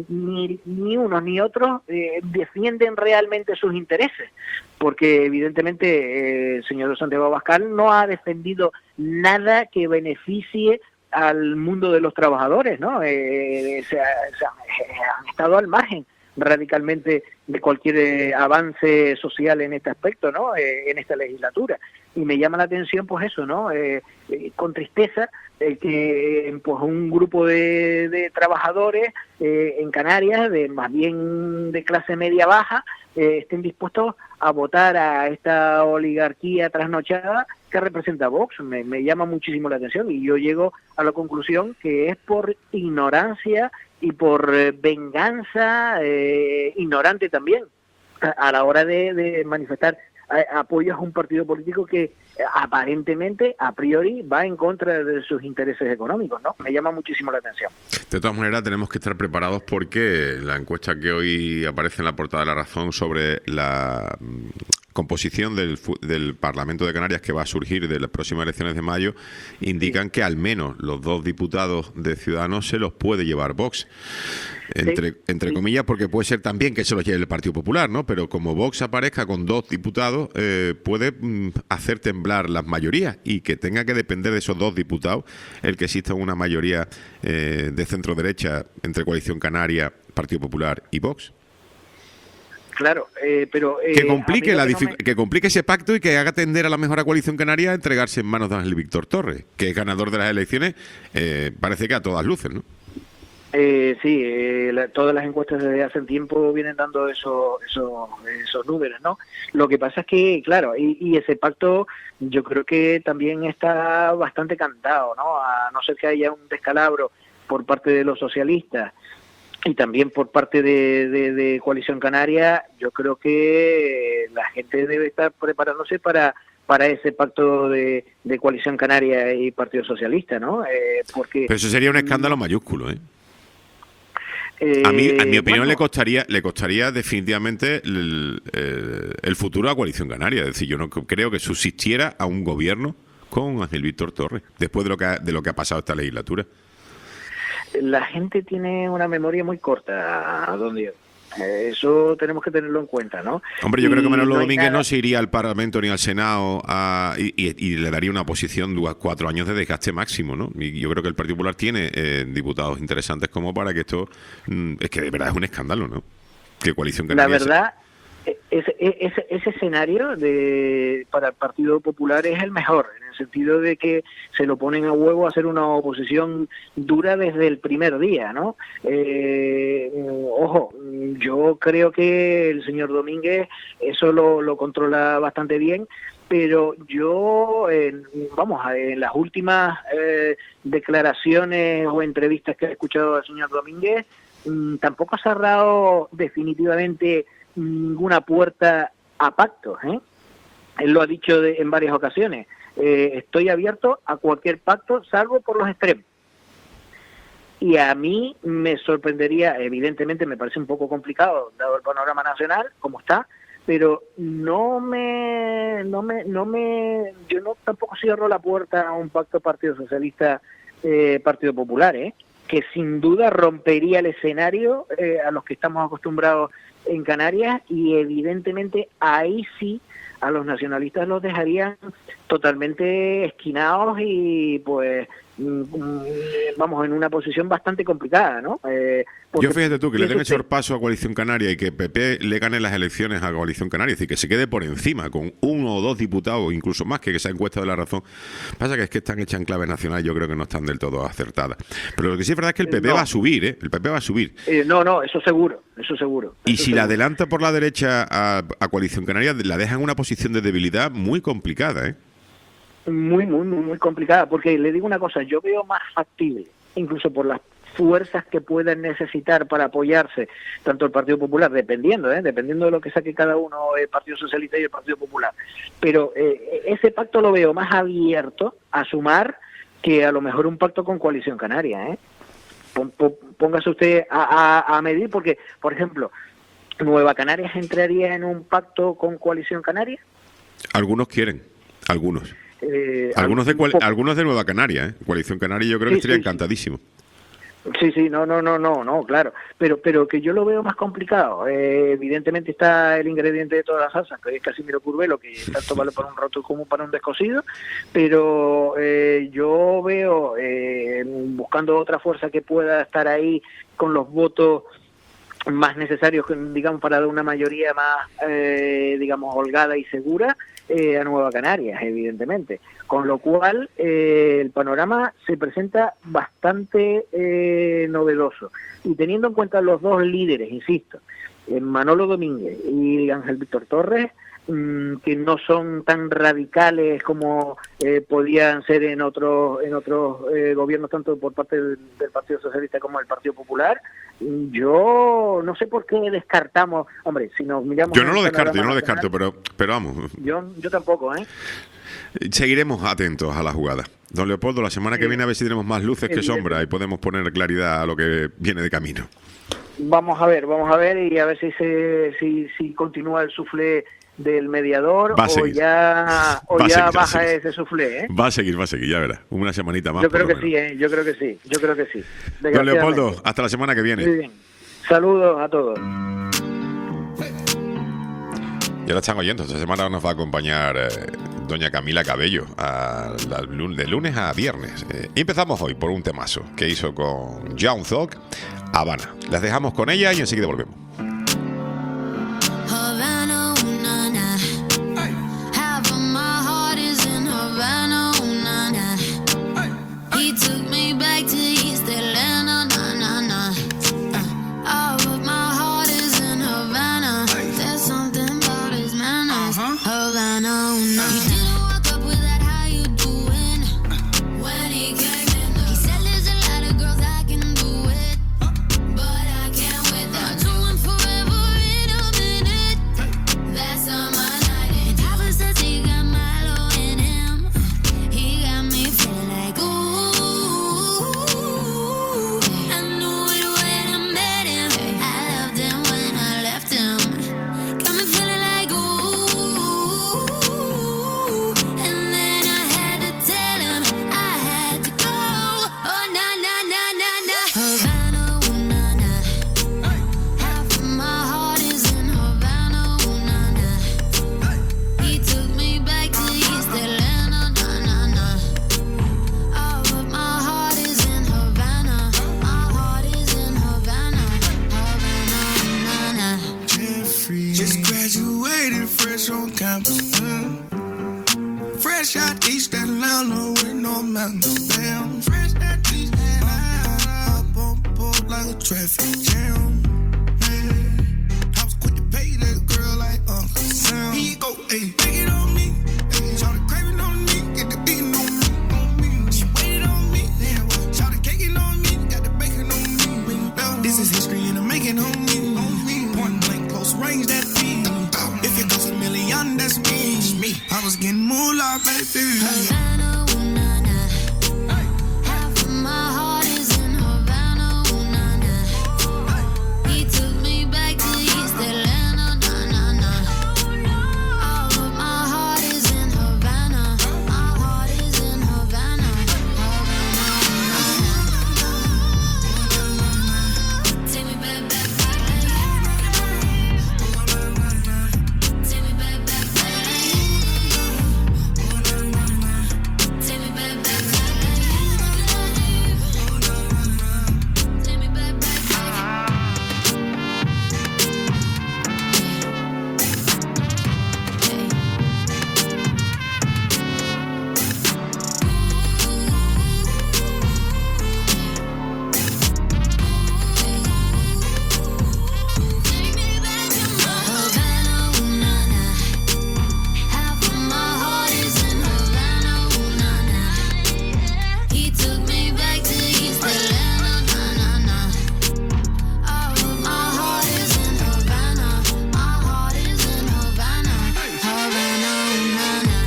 ni, ni unos ni otros eh, defienden realmente sus intereses, porque evidentemente eh, el señor Santiago Abascal no ha defendido nada que beneficie al mundo de los trabajadores, ¿no? Eh, se, se han, han estado al margen radicalmente de cualquier eh, avance social en este aspecto, ¿no? Eh, en esta legislatura. Y me llama la atención, pues eso, ¿no? Eh, eh, con tristeza, eh, que pues un grupo de, de trabajadores eh, en Canarias, de más bien de clase media baja, eh, estén dispuestos a votar a esta oligarquía trasnochada que representa Vox. Me, me llama muchísimo la atención y yo llego a la conclusión que es por ignorancia y por eh, venganza eh, ignorante también a, a la hora de, de manifestar a, apoyo a un partido político que eh, aparentemente a priori va en contra de sus intereses económicos, ¿no? Me llama muchísimo la atención. De todas maneras, tenemos que estar preparados porque la encuesta que hoy aparece en la portada de La Razón sobre la composición del, del Parlamento de Canarias que va a surgir de las próximas elecciones de mayo indican que al menos los dos diputados de Ciudadanos se los puede llevar Vox. Entre, sí, entre sí. comillas, porque puede ser también que se los lleve el Partido Popular, ¿no? Pero como Vox aparezca con dos diputados, eh, puede mm, hacer temblar las mayorías y que tenga que depender de esos dos diputados el que exista una mayoría eh, de centro-derecha entre Coalición Canaria, Partido Popular y Vox. Claro, eh, pero... Eh, que, complique la que, no me... que complique ese pacto y que haga tender a la mejor Coalición Canaria a entregarse en manos de Ángel Víctor Torres, que es ganador de las elecciones, eh, parece que a todas luces, ¿no? Eh, sí, eh, la, todas las encuestas desde hace tiempo vienen dando esos eso, esos números, ¿no? Lo que pasa es que, claro, y, y ese pacto yo creo que también está bastante cantado, ¿no? A no ser que haya un descalabro por parte de los socialistas y también por parte de, de, de Coalición Canaria, yo creo que la gente debe estar preparándose para para ese pacto de, de Coalición Canaria y Partido Socialista, ¿no? Eh, porque Pero eso sería un escándalo mayúsculo, ¿eh? Eh, a mí, en mi opinión, bueno, le costaría le costaría definitivamente el, el, el futuro a Coalición Canaria. Es decir, yo no creo que subsistiera a un gobierno con Ángel Víctor Torres, después de lo que ha, de lo que ha pasado esta legislatura. La gente tiene una memoria muy corta, don Diego. Eso tenemos que tenerlo en cuenta, ¿no? Hombre, yo y creo que Manolo no Domínguez nada... no se iría al Parlamento ni al Senado a, y, y, y le daría una oposición de cuatro años de desgaste máximo, ¿no? Y yo creo que el Partido Popular tiene eh, diputados interesantes como para que esto... Mm, es que de verdad es un escándalo, ¿no? Que Coalición Canaria... La verdad, ese, ese, ese escenario de para el Partido Popular es el mejor, en el sentido de que se lo ponen a huevo a hacer una oposición dura desde el primer día, ¿no? Eh, ojo, yo creo que el señor Domínguez eso lo, lo controla bastante bien, pero yo, eh, vamos, en las últimas eh, declaraciones o entrevistas que he escuchado al señor Domínguez, mmm, tampoco ha cerrado definitivamente ninguna puerta a pactos, ¿eh? Él lo ha dicho de, en varias ocasiones. Eh, estoy abierto a cualquier pacto, salvo por los extremos. Y a mí me sorprendería, evidentemente me parece un poco complicado, dado el panorama nacional, como está, pero no me, no me, no me, yo no tampoco cierro la puerta a un pacto Partido Socialista, eh, Partido Popular, ¿eh? Que sin duda rompería el escenario eh, a los que estamos acostumbrados en Canarias, y evidentemente ahí sí a los nacionalistas los dejarían totalmente esquinados y pues vamos en una posición bastante complicada, ¿no? Eh, Yo fíjate tú, que le den echar paso a Coalición Canaria y que P P le gane las elecciones a Coalición Canaria, es decir, que se quede por encima con uno o dos diputados, incluso más, que esa encuesta de La Razón. Pasa que es que están hechas en clave nacional, yo creo que no están del todo acertadas. Pero lo que sí es verdad es que el P P no. va a subir, ¿eh? El P P va a subir. Eh, no, no, eso seguro, eso seguro. Y eso si seguro. la adelanta por la derecha a, a Coalición Canaria, la deja en una posición de debilidad muy complicada, ¿eh? Muy, muy, muy, muy complicada, porque le digo una cosa, yo veo más factible, incluso por las fuerzas que puedan necesitar para apoyarse, tanto el Partido Popular, dependiendo, ¿eh? dependiendo de lo que saque cada uno, el Partido Socialista y el Partido Popular, pero eh, ese pacto lo veo más abierto a sumar que a lo mejor un pacto con Coalición Canaria, ¿eh? Póngase usted a, a, a medir, porque, por ejemplo, ¿Nueva Canarias entraría en un pacto con Coalición Canaria? Algunos quieren, algunos. Eh, algunos de cual, algunos de Nueva Canaria, ¿eh? Coalición Canaria yo creo sí, que estaría sí, encantadísimo. Sí, sí, no, no, no, no, no, claro, pero pero que yo lo veo más complicado. Eh, evidentemente está el ingrediente de todas las salsas, que es Casimiro Curvelo, que tanto vale para un roto como para un descosido, pero eh, yo veo, eh, buscando otra fuerza que pueda estar ahí con los votos más necesarios, digamos, para dar una mayoría más, eh, digamos, holgada y segura, eh, a Nueva Canarias, evidentemente. Con lo cual, eh, el panorama se presenta bastante eh, novedoso. Y teniendo en cuenta los dos líderes, insisto, eh, Manolo Domínguez y Ángel Víctor Torres, mmm, que no son tan radicales como eh, podían ser en otros en otros eh, gobiernos, tanto por parte del, del Partido Socialista como del Partido Popular, yo no sé por qué descartamos, hombre, si nos miramos... Yo no lo descarto, yo no lo descarto, pero, pero vamos... Yo, yo tampoco, ¿eh? Seguiremos atentos a la jugada. Don Leopoldo, la semana que viene a ver si tenemos más luces que sombras y podemos poner claridad a lo que viene de camino. Vamos a ver, vamos a ver y a ver si se si, si continúa el suflé del mediador Va a o seguir. ya, o Va a ya seguir, va a baja seguir. ese suflé, ¿eh? Va a seguir, va a seguir, ya verás. Una semanita más. Yo creo por que lo sí, menos. ¿eh? Yo creo que sí, yo creo que sí. Don Leopoldo, Desgraciadamente. hasta la semana que viene. Muy bien. Saludos a todos. Ya la están oyendo. Esta semana nos va a acompañar eh, doña Camila Cabello a la- de lunes a viernes. Eh, y empezamos hoy por un temazo que hizo con Young Thug, Habana. Les dejamos con ella y enseguida volvemos. Havana, ooh, na, na. Half of my heart is in Havana, ooh, na, na. He took me back to East Atlanta, na, na, na. Uh, Half of my heart is in Havana. There's something about his manners. Havana, ooh, na. He didn't walk up with that, how you doing? When he came in, he said there's a lot of girls I can do it, but I can't with that. Do one forever in a minute. That's on my night. And Papa says he got Milo in him. He got me feeling like ooh. I knew it when I met him. I loved him when I left him. Got me feeling like ooh. And then I had to tell him I had to go. Oh na na na na na. Havana, ooh na na. Half of my heart is in Havana, ooh na na. He took me back to East Atlanta, na na na. All of my heart is in Havana. My heart is in Havana, Havana, ooh na na. Jeffrey. Just graduated fresh on campus. mm. Fresh out East Atlanta with no mountains. Damn. Fresh out East Atlanta. Up on board like a traffic jam. Man, I was quick to pay that girl like Uncle Sam. He go, hey, take it on me. Hey, shout craving on me. Get the beating on me. On me. She waited on me. Damn. Shout caking on me. Got the bacon on me. This is history and I'm making on me. On me. Point blank, close range, that beat. If it goes a million, that's me. me. I was getting moolah, baby. Havana, ooh na na. Half of my heart is in Havana, ooh na na. He took me back to East Atlanta, na na na. All of my heart is in Havana. My heart is in Havana, Havana, ooh na na. Take me back, back, back. Take me back, back, back. Take me back, back, back. Take me back, back, Havana, ooh na na. Half of my heart is in Havana, ooh na na. He took me back to East Atlanta, na na na. All of my heart is in Havana. My heart is in Havana, Havana, ooh na na.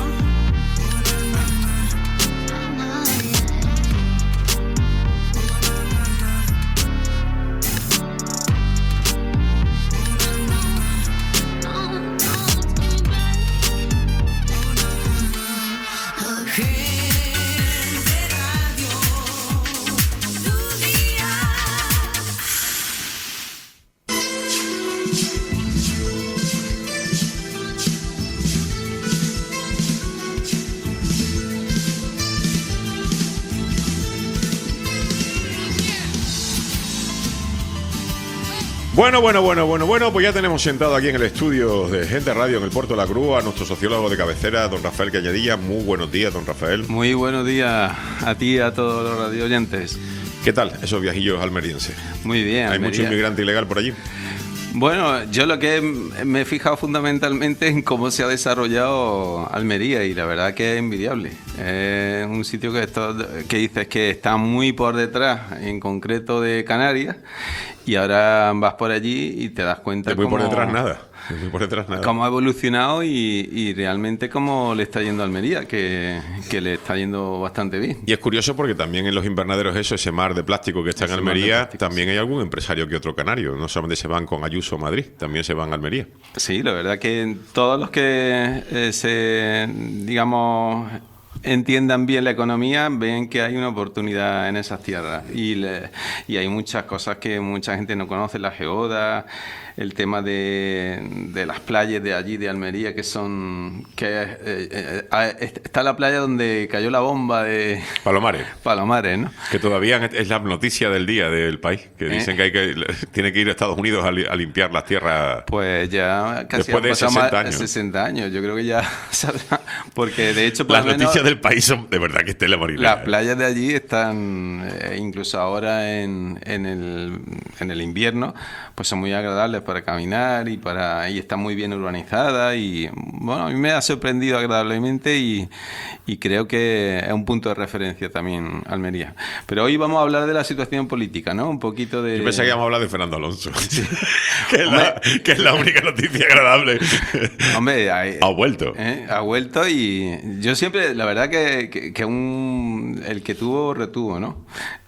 Bueno, bueno, bueno, bueno, bueno, pues ya tenemos sentado aquí en el estudio de Gente Radio en el Puerto de la Cruz a nuestro sociólogo de cabecera, don Rafael Cañadilla. Muy buenos días, don Rafael. Muy buenos días a ti y a todos los radio oyentes. ¿Qué tal esos viajillos almerienses? Muy bien. ¿Hay mucho Almería. inmigrante ilegal por allí? Bueno, yo lo que me he fijado fundamentalmente en cómo se ha desarrollado Almería y la verdad que es envidiable. Es un sitio que, esto, que dices que está muy por detrás, en concreto de Canarias, y ahora vas por allí y te das cuenta De muy por cómo- detrás nada. por detrás nada. Cómo ha evolucionado y, y realmente cómo le está yendo a Almería, que, que le está yendo bastante bien. Y es curioso porque también en los invernaderos eso, ese mar de plástico que está Ese en mar de Almería, plástico, también sí. hay algún empresario que otro canario. No solamente se van con Ayuso a Madrid, también se van a Almería. Sí, la verdad que todos los que eh, se, digamos, entiendan bien la economía ven que hay una oportunidad en esas tierras y, le, y hay muchas cosas que mucha gente no conoce, la geoda, el tema de, de las playas de allí de Almería que son que eh, eh, está la playa donde cayó la bomba de Palomares. Palomares, ¿no? Que todavía es la noticia del día del país, que dicen ¿Eh? que hay que tiene que ir a Estados Unidos a, li, a limpiar las tierras. Pues ya casi después de sesenta años. sesenta años, yo creo que ya sabrá, porque de hecho por las lo menos, noticias del país son de verdad que estén la morir. las playas de allí están eh, incluso ahora en, en, el, en el invierno, pues son muy agradables para caminar y para y está muy bien urbanizada y bueno, a mí me ha sorprendido agradablemente y, y creo que es un punto de referencia también Almería. Pero hoy vamos a hablar de la situación política, ¿no? Un poquito de... Yo pensé que íbamos a hablar de Fernando Alonso, que, es la, que es la única noticia agradable. Hombre, hay, ha vuelto. ¿eh? Ha vuelto y yo siempre, la verdad que, que, que un, el que tuvo, retuvo, ¿no?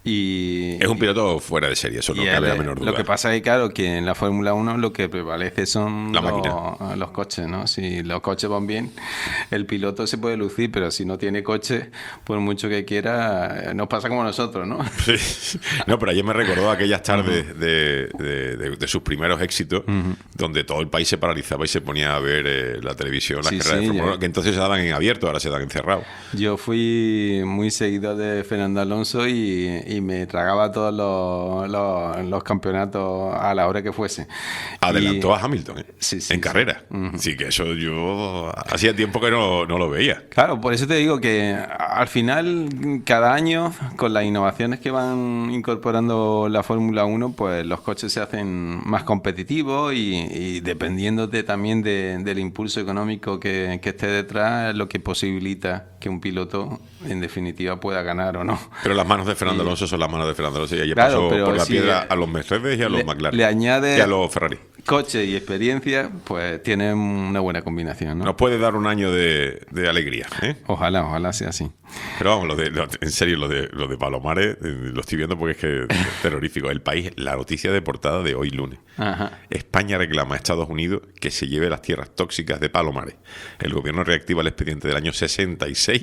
Y, es un piloto fuera de serie, eso no cabe la menor duda. Lo que pasa es que, claro, que en la Fórmula uno lo que prevalece son la los, máquina. los coches, ¿no? Si los coches van bien, el piloto se puede lucir, pero si no tiene coche, por mucho que quiera, nos pasa como nosotros, ¿no? Sí. No, pero ayer me recordó aquellas tardes uh-huh. de, de, de, de sus primeros éxitos, uh-huh. donde todo el país se paralizaba y se ponía a ver eh, la televisión, las sí, carreras sí, de Fórmula uno, que entonces se daban en abierto, ahora se dan encerrados. Yo fui muy seguidor de Fernando Alonso y, y me tragaba todos los, los, los campeonatos a la hora que fuese. Adelantó y, a Hamilton ¿eh? sí, sí, en sí. carrera. Uh-huh. Así que eso yo hacía tiempo que no, no lo veía. Claro, por eso te digo que al final, cada año, con las innovaciones que van incorporando la Fórmula uno, pues los coches se hacen más competitivos y, y dependiéndote también de, del impulso económico que, que esté detrás, es lo que posibilita que un piloto, en definitiva, pueda ganar o no. Pero las manos de Fernando Alonso son las manos de Fernando Alonso y ayer claro, pasó por la si piedra a los Mercedes y a los le, McLaren. Le añade y a los Ferrari. Coche y experiencia, pues tienen una buena combinación, ¿no? Nos puede dar un año de, de alegría, ¿eh? Ojalá, ojalá sea así. Pero vamos, lo de, lo, en serio, lo de, lo de Palomares, eh, lo estoy viendo porque es que es terrorífico. El país, la noticia de portada de hoy lunes. Ajá. España reclama a Estados Unidos que se lleve las tierras tóxicas de Palomares. El gobierno reactiva el expediente del año sesenta y seis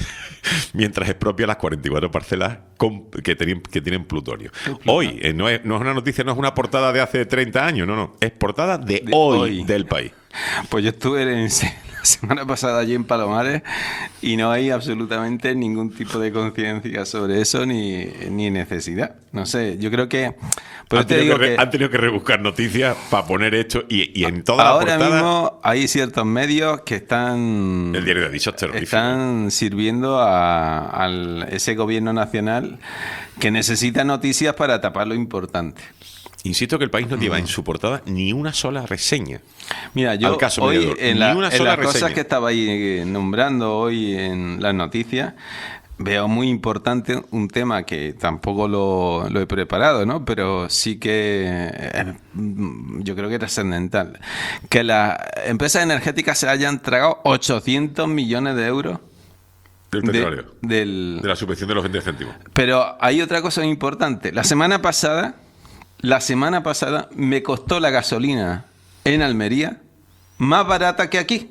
mientras expropia las cuarenta y cuatro parcelas con, que, tienen, que tienen plutonio. Hoy, eh, no, es, no es una noticia, no es una portada de hace treinta años, no, no. Es portada de, de hoy, hoy del país. Pues yo estuve en, la semana pasada allí en Palomares y no hay absolutamente ningún tipo de conciencia sobre eso ni, ni necesidad. No sé, yo creo que... Pero han, te tenido digo que re, que han tenido que rebuscar noticias para poner esto y, y en toda ahora la portada... mismo hay ciertos medios que están... El diario de dichos terroríficos. Están sirviendo a, a ese gobierno nacional que necesita noticias para tapar lo importante. Insisto que el país no lleva en su portada ni una sola reseña. Mira, yo al caso hoy mediador, en, la, ni una en sola las reseña. cosas que estaba ahí nombrando hoy en las noticias, veo muy importante un tema que tampoco lo, lo he preparado, ¿no? Pero sí que eh, yo creo que es trascendental. Que las empresas energéticas se hayan tragado ochocientos millones de euros del petróleo. De, del, de la subvención de los veinte céntimos. Pero hay otra cosa importante. La semana pasada... La semana pasada me costó la gasolina en Almería más barata que aquí.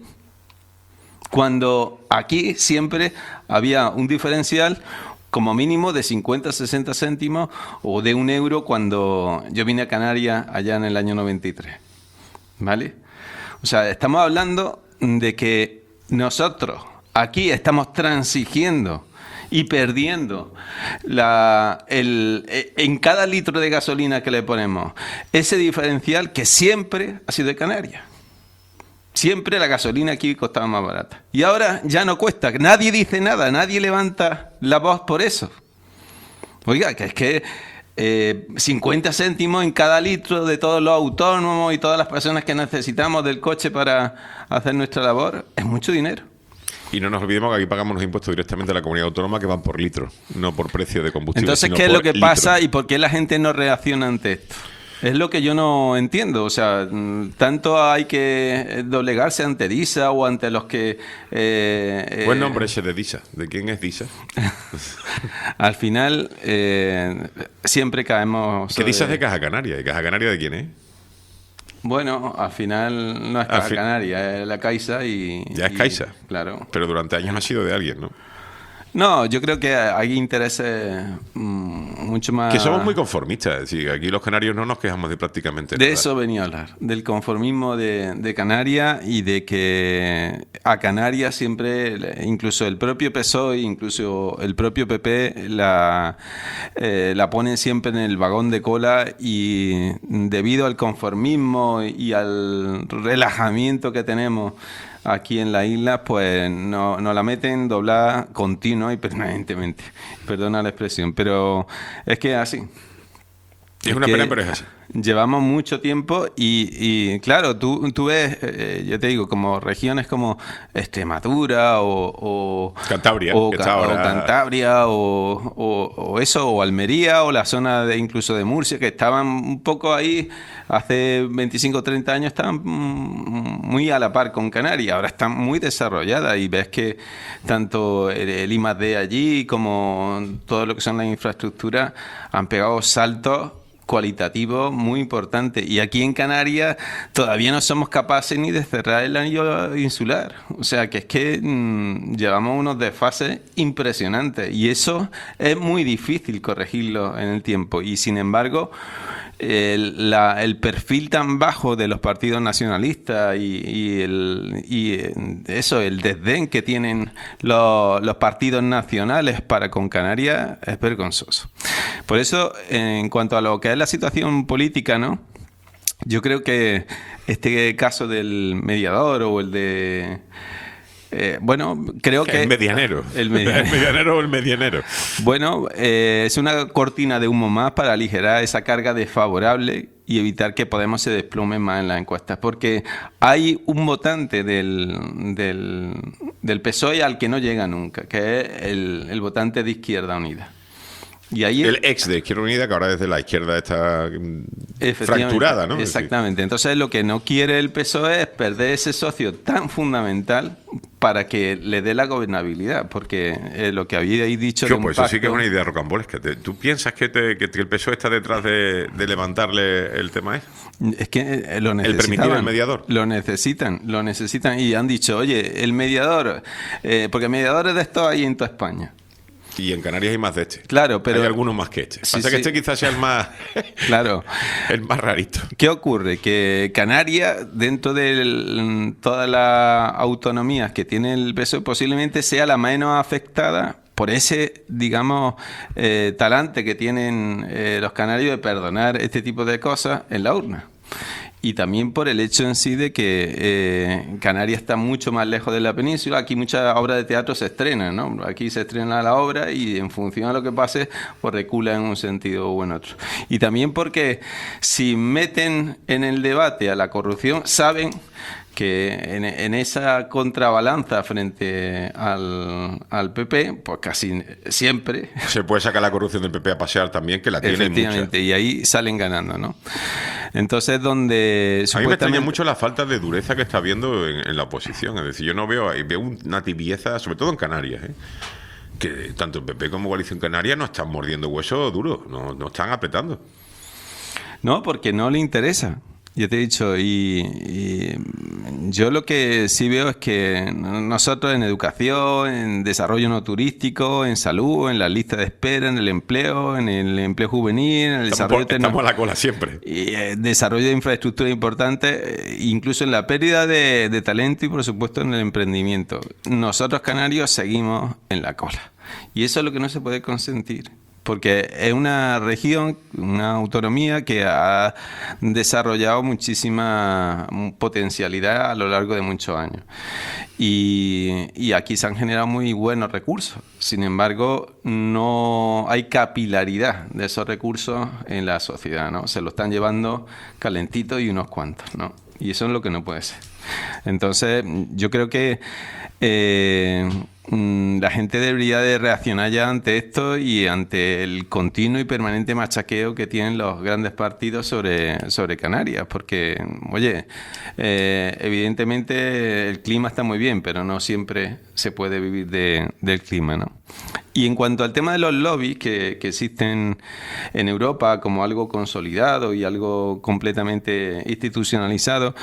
Cuando aquí siempre había un diferencial como mínimo de cincuenta, sesenta céntimos o de un euro cuando yo vine a Canarias allá en el año noventa y tres. ¿Vale? O sea, estamos hablando de que nosotros aquí estamos transigiendo y perdiendo la, el, en cada litro de gasolina que le ponemos ese diferencial que siempre ha sido de Canarias. Siempre la gasolina aquí costaba más barata. Y ahora ya no cuesta. Nadie dice nada, nadie levanta la voz por eso. Oiga, que es que eh, cincuenta céntimos en cada litro de todos los autónomos y todas las personas que necesitamos del coche para hacer nuestra labor es mucho dinero. Y no nos olvidemos que aquí pagamos los impuestos directamente a la comunidad autónoma que van por litro, no por precio de combustible. Entonces, sino ¿qué es por lo que litro. pasa y por qué la gente no reacciona ante esto? Es lo que yo no entiendo. O sea, tanto hay que doblegarse ante Disa o ante los que... Eh, Buen eh, nombre ese de Disa. ¿De quién es Disa? Al final, eh, siempre caemos... Que Disa es sobre- de Caja Canaria. ¿Y Caja Canaria de quién es? Bueno, al final no es Al Caja fin- Canaria, es la Caixa y... Ya es y- Caixa. Claro. Pero durante años ha sido de alguien, ¿no? No, yo creo que hay intereses mm, mucho más... Que somos muy conformistas. Es decir, aquí los canarios no nos quejamos de prácticamente De nada. eso venía a hablar, del conformismo de, de Canarias y de que a Canarias siempre, incluso el propio P S O E, incluso el propio P P, la, eh, la ponen siempre en el vagón de cola y debido al conformismo y al relajamiento que tenemos aquí en la isla, pues nos no la meten doblada continua y permanentemente. Perdona la expresión, pero es que es así. Es una que pena, pero es así. Llevamos mucho tiempo y, y, claro, tú, tú ves, eh, yo te digo, como regiones como Extremadura o, o Cantabria, o, que Ca- está o ahora- Cantabria o, o- o eso, o Almería o la zona de incluso de Murcia, que estaban un poco ahí hace veinticinco o treinta años, estaban mm, muy a la par con Canarias, ahora están muy desarrolladas y ves que tanto el, el I más D allí como todo lo que son las infraestructuras han pegado saltos cualitativo muy importante, y aquí en Canarias todavía no somos capaces ni de cerrar el anillo insular, o sea que es que mmm, llevamos unos desfases impresionantes y eso es muy difícil corregirlo en el tiempo, y sin embargo el, la, el perfil tan bajo de los partidos nacionalistas y, y, el, y eso, el desdén que tienen los, los partidos nacionales para con Canarias es vergonzoso. Por eso, en cuanto a lo que es la situación política, ¿no? Yo creo que este caso del mediador o el de... Eh, bueno, creo que... El medianero. El medianero. El medianero o el medianero. Bueno, eh, es una cortina de humo más para aligerar esa carga desfavorable y evitar que Podemos se desplome más en las encuestas. Porque hay un votante del, del, del P S O E al que no llega nunca, que es el, el votante de Izquierda Unida. Y ahí El ex de Izquierda Unida, que ahora desde la izquierda está mm, Efectivamente, fracturada, ¿no? Exactamente. Entonces lo que no quiere el P S O E es perder ese socio tan fundamental para que le dé la gobernabilidad, porque eh, lo que habíais dicho Yo, de un pues eso sí que es pacto- una idea rocambolesca. Te- ¿Tú piensas que, te- que el P S O E está detrás de, de levantarle el tema ese? Es que eh, lo necesitan. permitir el mediador. Lo necesitan, lo necesitan. Y han dicho, oye, el mediador, eh, porque mediadores de estos hay en toda España. Y en Canarias hay más de este. Claro, pero... Hay algunos más que este. Sí, Pasa que sí. este quizás sea el más, Claro. el más rarito. ¿Qué ocurre? Que Canarias, dentro de todas las autonomías que tiene el P S O E, posiblemente sea la menos afectada por ese, digamos, eh, talante que tienen eh, los canarios de perdonar este tipo de cosas en la urna. Y también por el hecho en sí de que eh, Canarias está mucho más lejos de la península. Aquí muchas obras de teatro se estrenan, ¿no? Aquí se estrena la obra y en función a lo que pase, pues recula en un sentido o en otro. Y también porque si meten en el debate a la corrupción, saben que en, en esa contrabalanza frente al, al P P, pues casi siempre... Se puede sacar la corrupción del P P a pasear también, que la tiene mucha. Efectivamente, y ahí salen ganando, ¿no? Entonces, donde A mí me extraña supuestamente... mucho la falta de dureza que está habiendo en, en la oposición. Es decir, yo no veo, veo una tibieza, sobre todo en Canarias, ¿eh? Que tanto el P P como Coalición Canaria no están mordiendo hueso duro, no, no están apretando. No, porque no le interesa. Ya te he dicho, y, y yo lo que sí veo es que nosotros en educación, en desarrollo no turístico, en salud, en la lista de espera, en el empleo, en el empleo juvenil, en el Estamos, desarrollo por- estamos a la cola siempre. y eh, desarrollo de infraestructura importante, eh, incluso en la pérdida de, de talento y por supuesto en el emprendimiento. Nosotros canarios seguimos en la cola y eso es lo que no se puede consentir. Porque es una región, una autonomía que ha desarrollado muchísima potencialidad a lo largo de muchos años. Y, y aquí se han generado muy buenos recursos. Sin embargo, no hay capilaridad de esos recursos en la sociedad, ¿no? Se lo están llevando calentitos y unos cuantos, ¿no? Y eso es lo que no puede ser. Entonces, yo creo que... Eh, la gente debería de reaccionar ya ante esto y ante el continuo y permanente machaqueo que tienen los grandes partidos sobre, sobre Canarias, porque, oye, eh, evidentemente el clima está muy bien, pero no siempre se puede vivir de, del clima, ¿no? Y en cuanto al tema de los lobbies que, que existen en Europa como algo consolidado y algo completamente institucionalizado,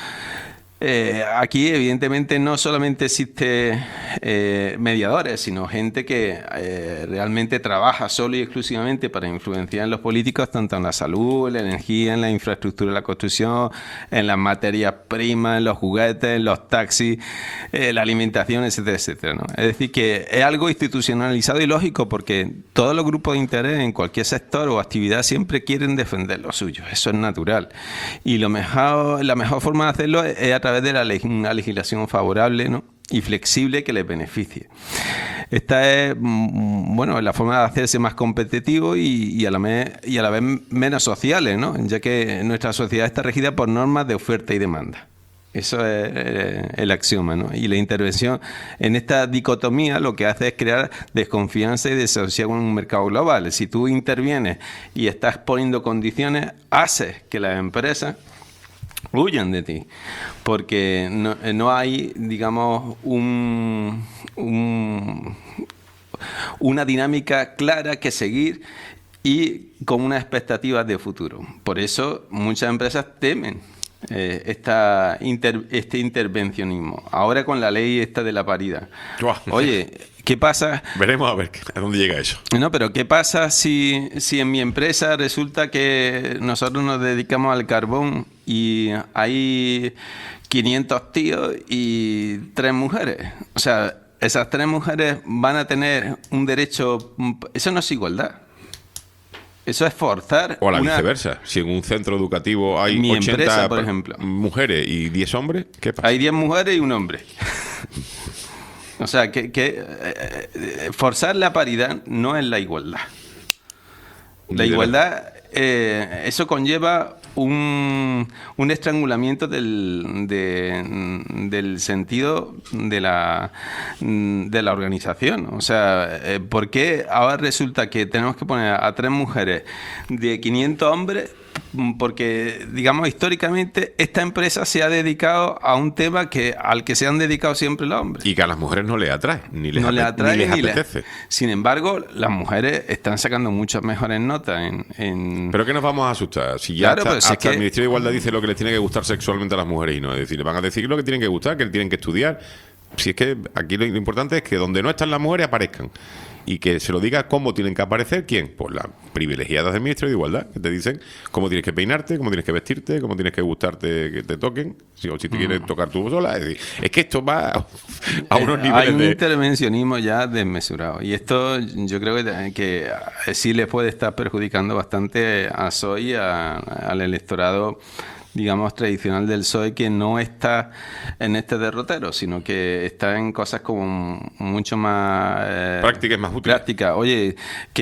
Eh, aquí evidentemente no solamente existe eh, mediadores, sino gente que eh, realmente trabaja solo y exclusivamente para influenciar en los políticos, tanto en la salud, en la energía, en la infraestructura de la construcción, en las materias primas, en los juguetes, en los taxis, eh, la alimentación, etcétera, etcétera, ¿no? Es decir, que es algo institucionalizado y lógico, porque todos los grupos de interés en cualquier sector o actividad siempre quieren defender lo suyo. Eso es natural. Y lo mejor, la mejor forma de hacerlo es a través de la leg- una legislación favorable, ¿no?, y flexible que les beneficie. Esta es, bueno, la forma de hacerse más competitivo y, y, a la me- y a la vez menos sociales, ¿no?, ya que nuestra sociedad está regida por normas de oferta y demanda. Eso es eh, el axioma, ¿no? Y la intervención en esta dicotomía lo que hace es crear desconfianza y desasosiego en un mercado global. Si tú intervienes y estás poniendo condiciones, haces que las empresas huyan de ti, porque no, no hay, digamos, un, un, una dinámica clara que seguir y con unas expectativas de futuro. Por eso muchas empresas temen eh, esta inter, este intervencionismo. Ahora con la ley esta de la paridad. Oye, ¿qué pasa? Veremos a ver a dónde llega eso. No, pero ¿qué pasa si, si en mi empresa resulta que nosotros nos dedicamos al carbón y hay quinientos tíos y tres mujeres? O sea, esas tres mujeres van a tener un derecho... Eso no es igualdad. Eso es forzar... O a la una... viceversa. Si en un centro educativo hay Mi ochenta empresa, por ejemplo, mujeres y diez hombres, ¿qué pasa? Hay diez mujeres y un hombre. O sea, que, que eh, forzar la paridad no es la igualdad. La igualdad, eh, eso conlleva un, un estrangulamiento del, de, del sentido de la, de la organización. O sea, eh, ¿por qué ahora resulta que tenemos que poner a tres mujeres de quinientos hombres? Porque, digamos, históricamente esta empresa se ha dedicado a un tema que al que se han dedicado siempre los hombres. Y que a las mujeres no les atrae, ni les, no les atrae, ni les ni apetece. Les... Sin embargo, las mujeres están sacando muchas mejores notas en... en... ¿Pero qué nos vamos a asustar? Si ya claro, hasta, si hasta es que... el Ministerio de Igualdad dice lo que les tiene que gustar sexualmente a las mujeres y no. Es decir, le van a decir lo que tienen que gustar, que tienen que estudiar. Si es que aquí lo importante es que donde no están las mujeres aparezcan. Y que se lo diga cómo tienen que aparecer, ¿quién? Pues las privilegiadas del Ministerio de Igualdad, que te dicen cómo tienes que peinarte, cómo tienes que vestirte, cómo tienes que gustarte que te toquen, si, o si te mm. quieres tocar tú sola. Es decir, es que esto va a unos eh, niveles hay un de... intervencionismo ya desmesurado. Y esto yo creo que, que sí le puede estar perjudicando bastante a S O E y a, al electorado, digamos, tradicional del P S O E, que no está en este derrotero, sino que está en cosas como mucho más... Eh, prácticas, más útiles. Práctica. Oye,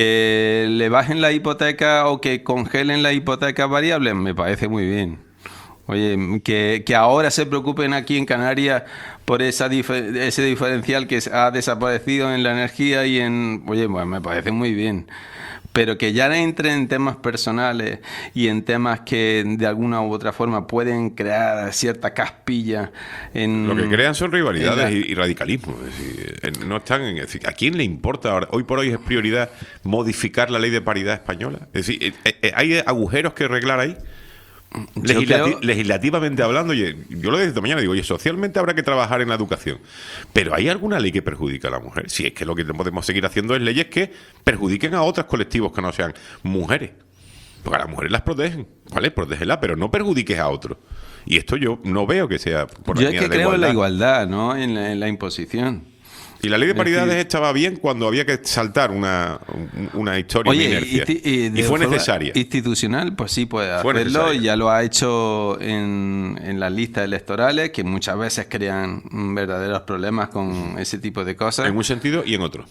que le bajen la hipoteca o que congelen la hipoteca variable, me parece muy bien. Oye, que, que ahora se preocupen aquí en Canarias por esa difer- ese diferencial que ha desaparecido en la energía y en... Oye, pues me parece muy bien. Pero que ya entren en temas personales y en temas que de alguna u otra forma pueden crear cierta caspilla en... Lo que crean son rivalidades la... y, y radicalismo. Es decir, no están en, es decir, ¿a quién le importa ahora? Hoy por hoy es prioridad modificar la ley de paridad española. Es decir, ¿hay agujeros que arreglar ahí? Legislati- creo... Legislativamente hablando, oye, yo lo decía esta mañana, digo, oye, socialmente habrá que trabajar en la educación, pero ¿hay alguna ley que perjudica a la mujer? Si es que lo que podemos seguir haciendo es leyes que perjudiquen a otros colectivos que no sean mujeres, porque a las mujeres las protegen, ¿vale? Protégelas, pero no perjudiques a otros. Y esto yo no veo que sea por la Yo línea es que de creo igualdad. en la igualdad, ¿no? En la, en la imposición. Y la ley de paridades estaba bien cuando había que saltar una, una historia Oye, de inercia. Y, y, y fue necesaria. Institucional, pues sí puede fue hacerlo. Necesaria. Y ya lo ha hecho en, en las listas electorales, que muchas veces crean verdaderos problemas con ese tipo de cosas. En un sentido y en otro.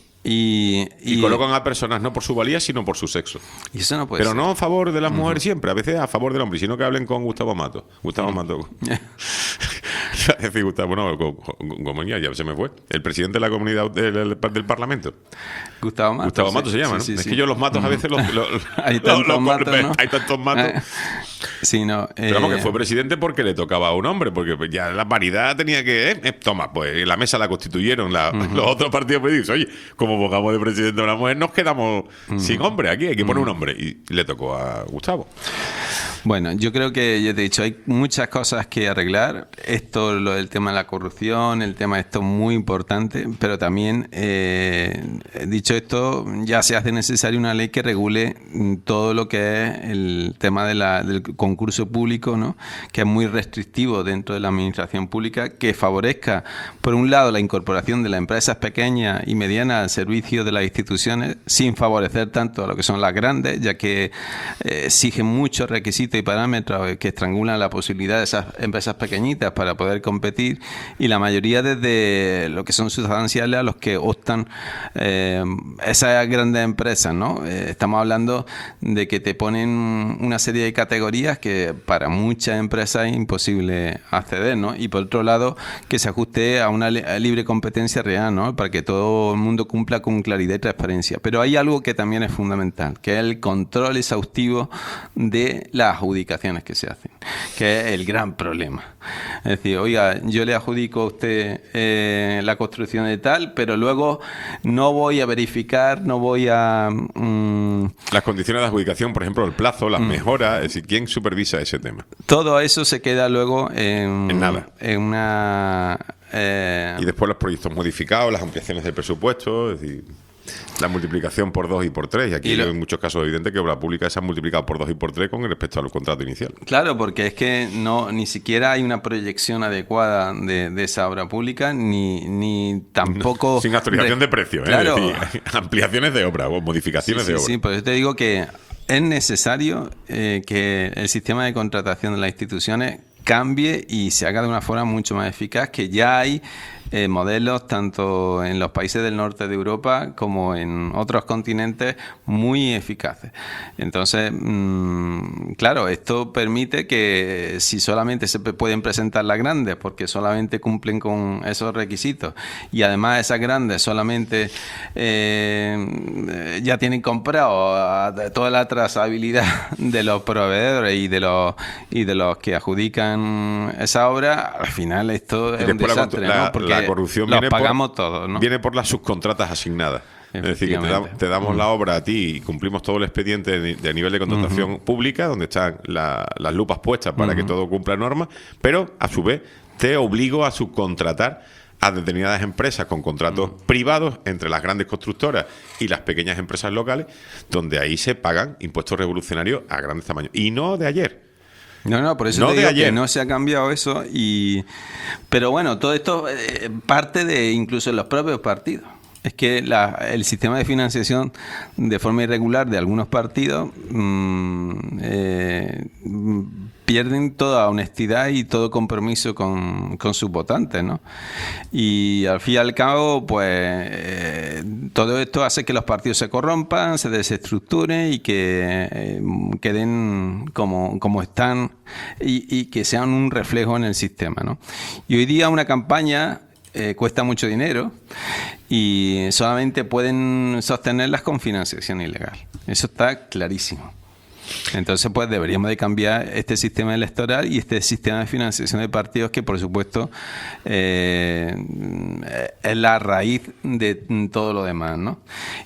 Y, y, y colocan a personas no por su valía, sino por su sexo. Y eso no puede Pero ser. no a favor de las mujeres uh-huh. siempre, a veces a favor del hombre, sino que hablen con Gustavo Mato. Gustavo uh-huh. Mato. iba a decir Gustavo, no, como ya, ya se me fue. El presidente de la comunidad del, del, del Parlamento. Gustavo Matos. Gustavo Matos sí, se llama, sí, ¿no? sí, es sí. que yo los matos a veces los... los hay tantos los, matos, los, ¿no? Hay tantos matos. Sí, no. Eh, Pero vamos, que fue presidente porque le tocaba a un hombre, porque ya la paridad tenía que... Eh, eh, toma, pues la mesa la constituyeron la, uh-huh. los otros partidos políticos. Oye, como pongamos de presidente a una mujer, nos quedamos uh-huh. sin hombre aquí, hay que poner uh-huh. un hombre. Y le tocó a Gustavo. Bueno, yo creo que, ya te he dicho, hay muchas cosas que arreglar. Esto, lo del tema de la corrupción, el tema de esto es muy importante, pero también, eh, dicho esto, ya se hace necesaria una ley que regule todo lo que es el tema de la, del concurso público, ¿no? Que es muy restrictivo dentro de la administración pública, que favorezca, por un lado, la incorporación de las empresas pequeñas y medianas al servicio de las instituciones, sin favorecer tanto a lo que son las grandes, ya que eh, exigen muchos requisitos y parámetros que estrangulan la posibilidad de esas empresas pequeñitas para poder competir, y la mayoría desde lo que son sustanciales a los que optan eh, esas grandes empresas, ¿no? Eh, estamos hablando de que te ponen una serie de categorías que para muchas empresas es imposible acceder, ¿no? Y por otro lado, que se ajuste a una libre competencia real, ¿no? Para que todo el mundo cumpla con claridad y transparencia. Pero hay algo que también es fundamental, que es el control exhaustivo de las adjudicaciones que se hacen, que es el gran problema. Es decir, oiga, yo le adjudico a usted eh, la construcción de tal, pero luego no voy a verificar, no voy a... Mmm... Las condiciones de adjudicación, por ejemplo, el plazo, las mm. mejoras, es decir, ¿quién supervisa ese tema? Todo eso se queda luego en... En nada. En una... Eh... Y después los proyectos modificados, las ampliaciones del presupuesto, es decir... La multiplicación por dos y por tres. Y aquí y lo, en muchos casos es evidente que obra pública se ha multiplicado por dos y por tres con respecto al contrato inicial. Claro, porque es que no ni siquiera hay una proyección adecuada de, de esa obra pública, ni, ni tampoco... No, sin actualización de, de precio, ¿eh? Claro. Es decir, ampliaciones de obra o modificaciones sí, sí, de obra. Sí, por eso te digo que es necesario eh, que el sistema de contratación de las instituciones cambie y se haga de una forma mucho más eficaz, que ya hay Eh, modelos tanto en los países del norte de Europa como en otros continentes muy eficaces. Entonces, mmm, claro, esto permite que si solamente se pueden presentar las grandes porque solamente cumplen con esos requisitos, y además esas grandes solamente eh, ya tienen comprado toda la trazabilidad de los proveedores y de los y de los que adjudican esa obra, al final esto es un desastre, la, ¿no? Porque la corrupción los viene pagamos por, todos, ¿no? Viene por las subcontratas asignadas. Es decir, que te, da, te damos mm. la obra a ti y cumplimos todo el expediente de, de nivel de contratación uh-huh. pública, donde están la, las lupas puestas para uh-huh. que todo cumpla normas, pero a su vez te obligo a subcontratar a determinadas empresas con contratos uh-huh. privados entre las grandes constructoras y las pequeñas empresas locales, donde ahí se pagan impuestos revolucionarios a grandes tamaños. Y no de ayer. No, no, por eso no te digo ayer. que no se ha cambiado eso. y Pero bueno, todo esto eh, parte de incluso los propios partidos. Es que la, el sistema de financiación de forma irregular de algunos partidos mmm, eh, pierden toda honestidad y todo compromiso con, con sus votantes, ¿no? Y al fin y al cabo, pues eh, todo esto hace que los partidos se corrompan, se desestructuren y que eh, queden como, como están y, y que sean un reflejo en el sistema, ¿no? Y hoy día una campaña Eh, cuesta mucho dinero y solamente pueden sostenerlas con financiación ilegal. Eso está clarísimo. Entonces, pues deberíamos de cambiar este sistema electoral y este sistema de financiación de partidos que, por supuesto, eh, es la raíz de todo lo demás, ¿no?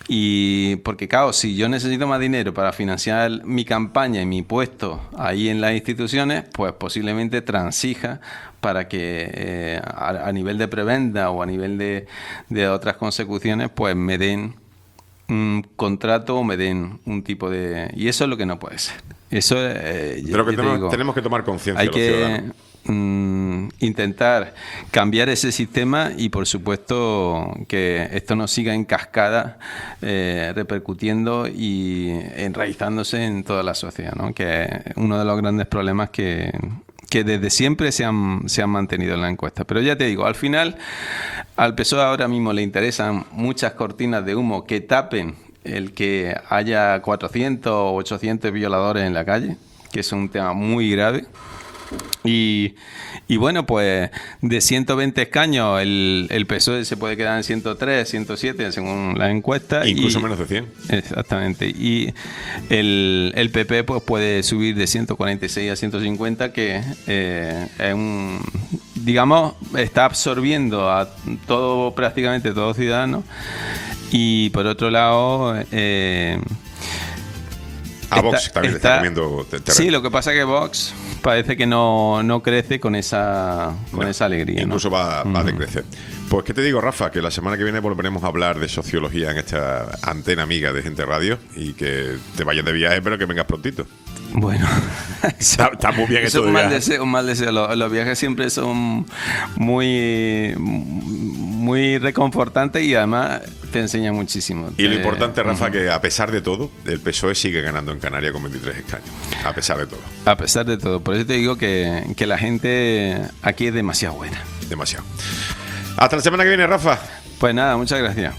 Y porque, claro, si yo necesito más dinero para financiar mi campaña y mi puesto ahí en las instituciones, pues posiblemente transija para que eh, a, a nivel de prebenda o a nivel de, de otras consecuciones, pues me den un contrato o me den un tipo de... Y eso es lo que no puede ser. Eso eh, Pero que tenemos, digo, tenemos que tomar conciencia hay los que ciudadanos. Mm, intentar cambiar ese sistema y, por supuesto, que esto no siga en cascada eh, repercutiendo y enraizándose en toda la sociedad, ¿no? Que es uno de los grandes problemas que... que desde siempre se han, se han mantenido en la encuesta. Pero ya te digo, al final, al P S O E ahora mismo le interesan muchas cortinas de humo que tapen el que haya cuatrocientos o ochocientos violadores en la calle, que es un tema muy grave. Y, y bueno, pues de ciento veinte escaños el, el P S O E se puede quedar en ciento tres, ciento siete según las encuestas. Incluso y, menos de cien. Exactamente. Y el, el P P pues puede subir de ciento cuarenta y seis a ciento cincuenta, que eh, es un, digamos, está absorbiendo a todo, prácticamente todos los ciudadanos. Y por otro lado... Eh, a está, Vox también está, está comiendo terreno. Sí, lo que pasa es que Vox parece que no, no crece con esa con no, esa alegría. Incluso ¿no? va, va a decrecer. Pues, ¿qué te digo, Rafa? Que la semana que viene volveremos a hablar de sociología en esta antena amiga de Gente Radio, y que te vayas de viaje, pero que vengas prontito. Bueno, está, está muy bien eso esto es un de mal deseo, un mal deseo. Los, los viajes siempre son muy muy reconfortantes y además te enseñan muchísimo. Y lo importante, Rafa, uh-huh. que a pesar de todo, el P S O E sigue ganando en Canarias con veintitrés escaños. A pesar de todo. A pesar de todo. Por eso te digo que, que la gente aquí es demasiado buena. Demasiado. Hasta la semana que viene, Rafa. Pues nada, muchas gracias.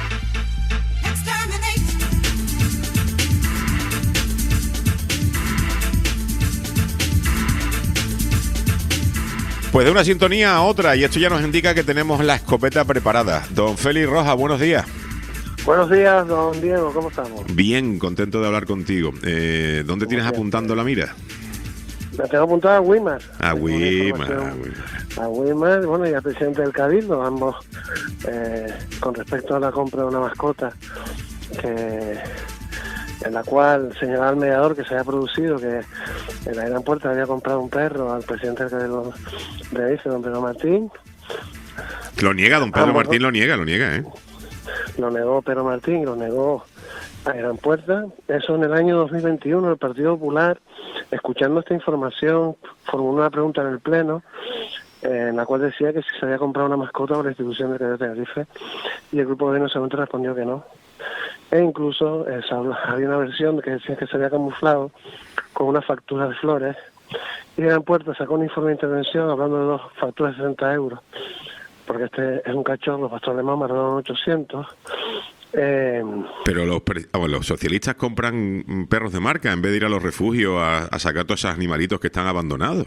Pues de una sintonía a otra, y esto ya nos indica que tenemos la escopeta preparada. Don Félix Rojas, buenos días. Buenos días, don Diego, ¿cómo estamos? Bien, contento de hablar contigo. Eh, ¿Dónde tienes bien, apuntando la mira? La tengo apuntada a Wimar. A Wimar, a Wimar, bueno, y al presidente del Cabildo, ambos, eh, con respecto a la compra de una mascota, que en la cual señalaba el mediador que se había producido, que en la Gran Puerta había comprado un perro al presidente del Cabildo de Ife, don Pedro Martín. Lo niega, don Pedro ambos, Martín lo niega, lo niega, ¿eh? Lo negó Pedro Martín, lo negó a Gran Puerta. Eso en el año dos mil veintiuno, el Partido Popular, escuchando esta información, formuló una pregunta en el Pleno, eh, en la cual decía que si se había comprado una mascota por la institución de Cabildo de Tenerife, y el grupo de gobierno solamente respondió que no. E incluso eh, había una versión que decía que se había camuflado con una factura de flores, y Gran Puerta sacó un informe de intervención hablando de dos facturas de sesenta euros, porque este es un cachorro, pastor alemán, marrón ochocientos. Eh, Pero los, bueno, los socialistas compran perros de marca en vez de ir a los refugios a, a sacar todos esos animalitos que están abandonados.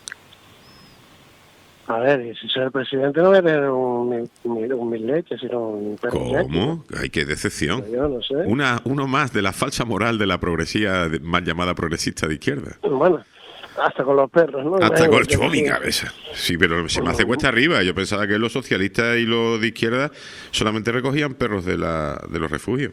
A ver, y si soy el presidente no voy a tener un, un, un mil leches, sino un perro. ¿Cómo? Ay, qué decepción. Yo no sé. Una, uno más de la falsa moral de la progresía, mal llamada progresista de izquierda. Bueno, hasta con los perros, ¿no? Hasta con yo, mi cabeza. Sí, pero se me hace cuesta arriba. Yo pensaba que los socialistas y los de izquierda solamente recogían perros de, la, de los refugios.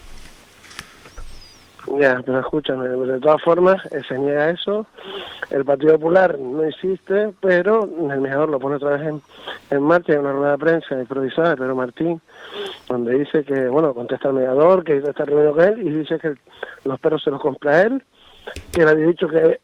Ya, pero escúchame, de todas formas, eh, se niega eso. El Partido Popular no insiste, pero el mediador lo pone otra vez en, en marcha. Hay una rueda de prensa improvisada de Pedro Martín, donde dice que, bueno, contesta el mediador, que está reunido con él, y dice que los perros se los compra él, que le había dicho que,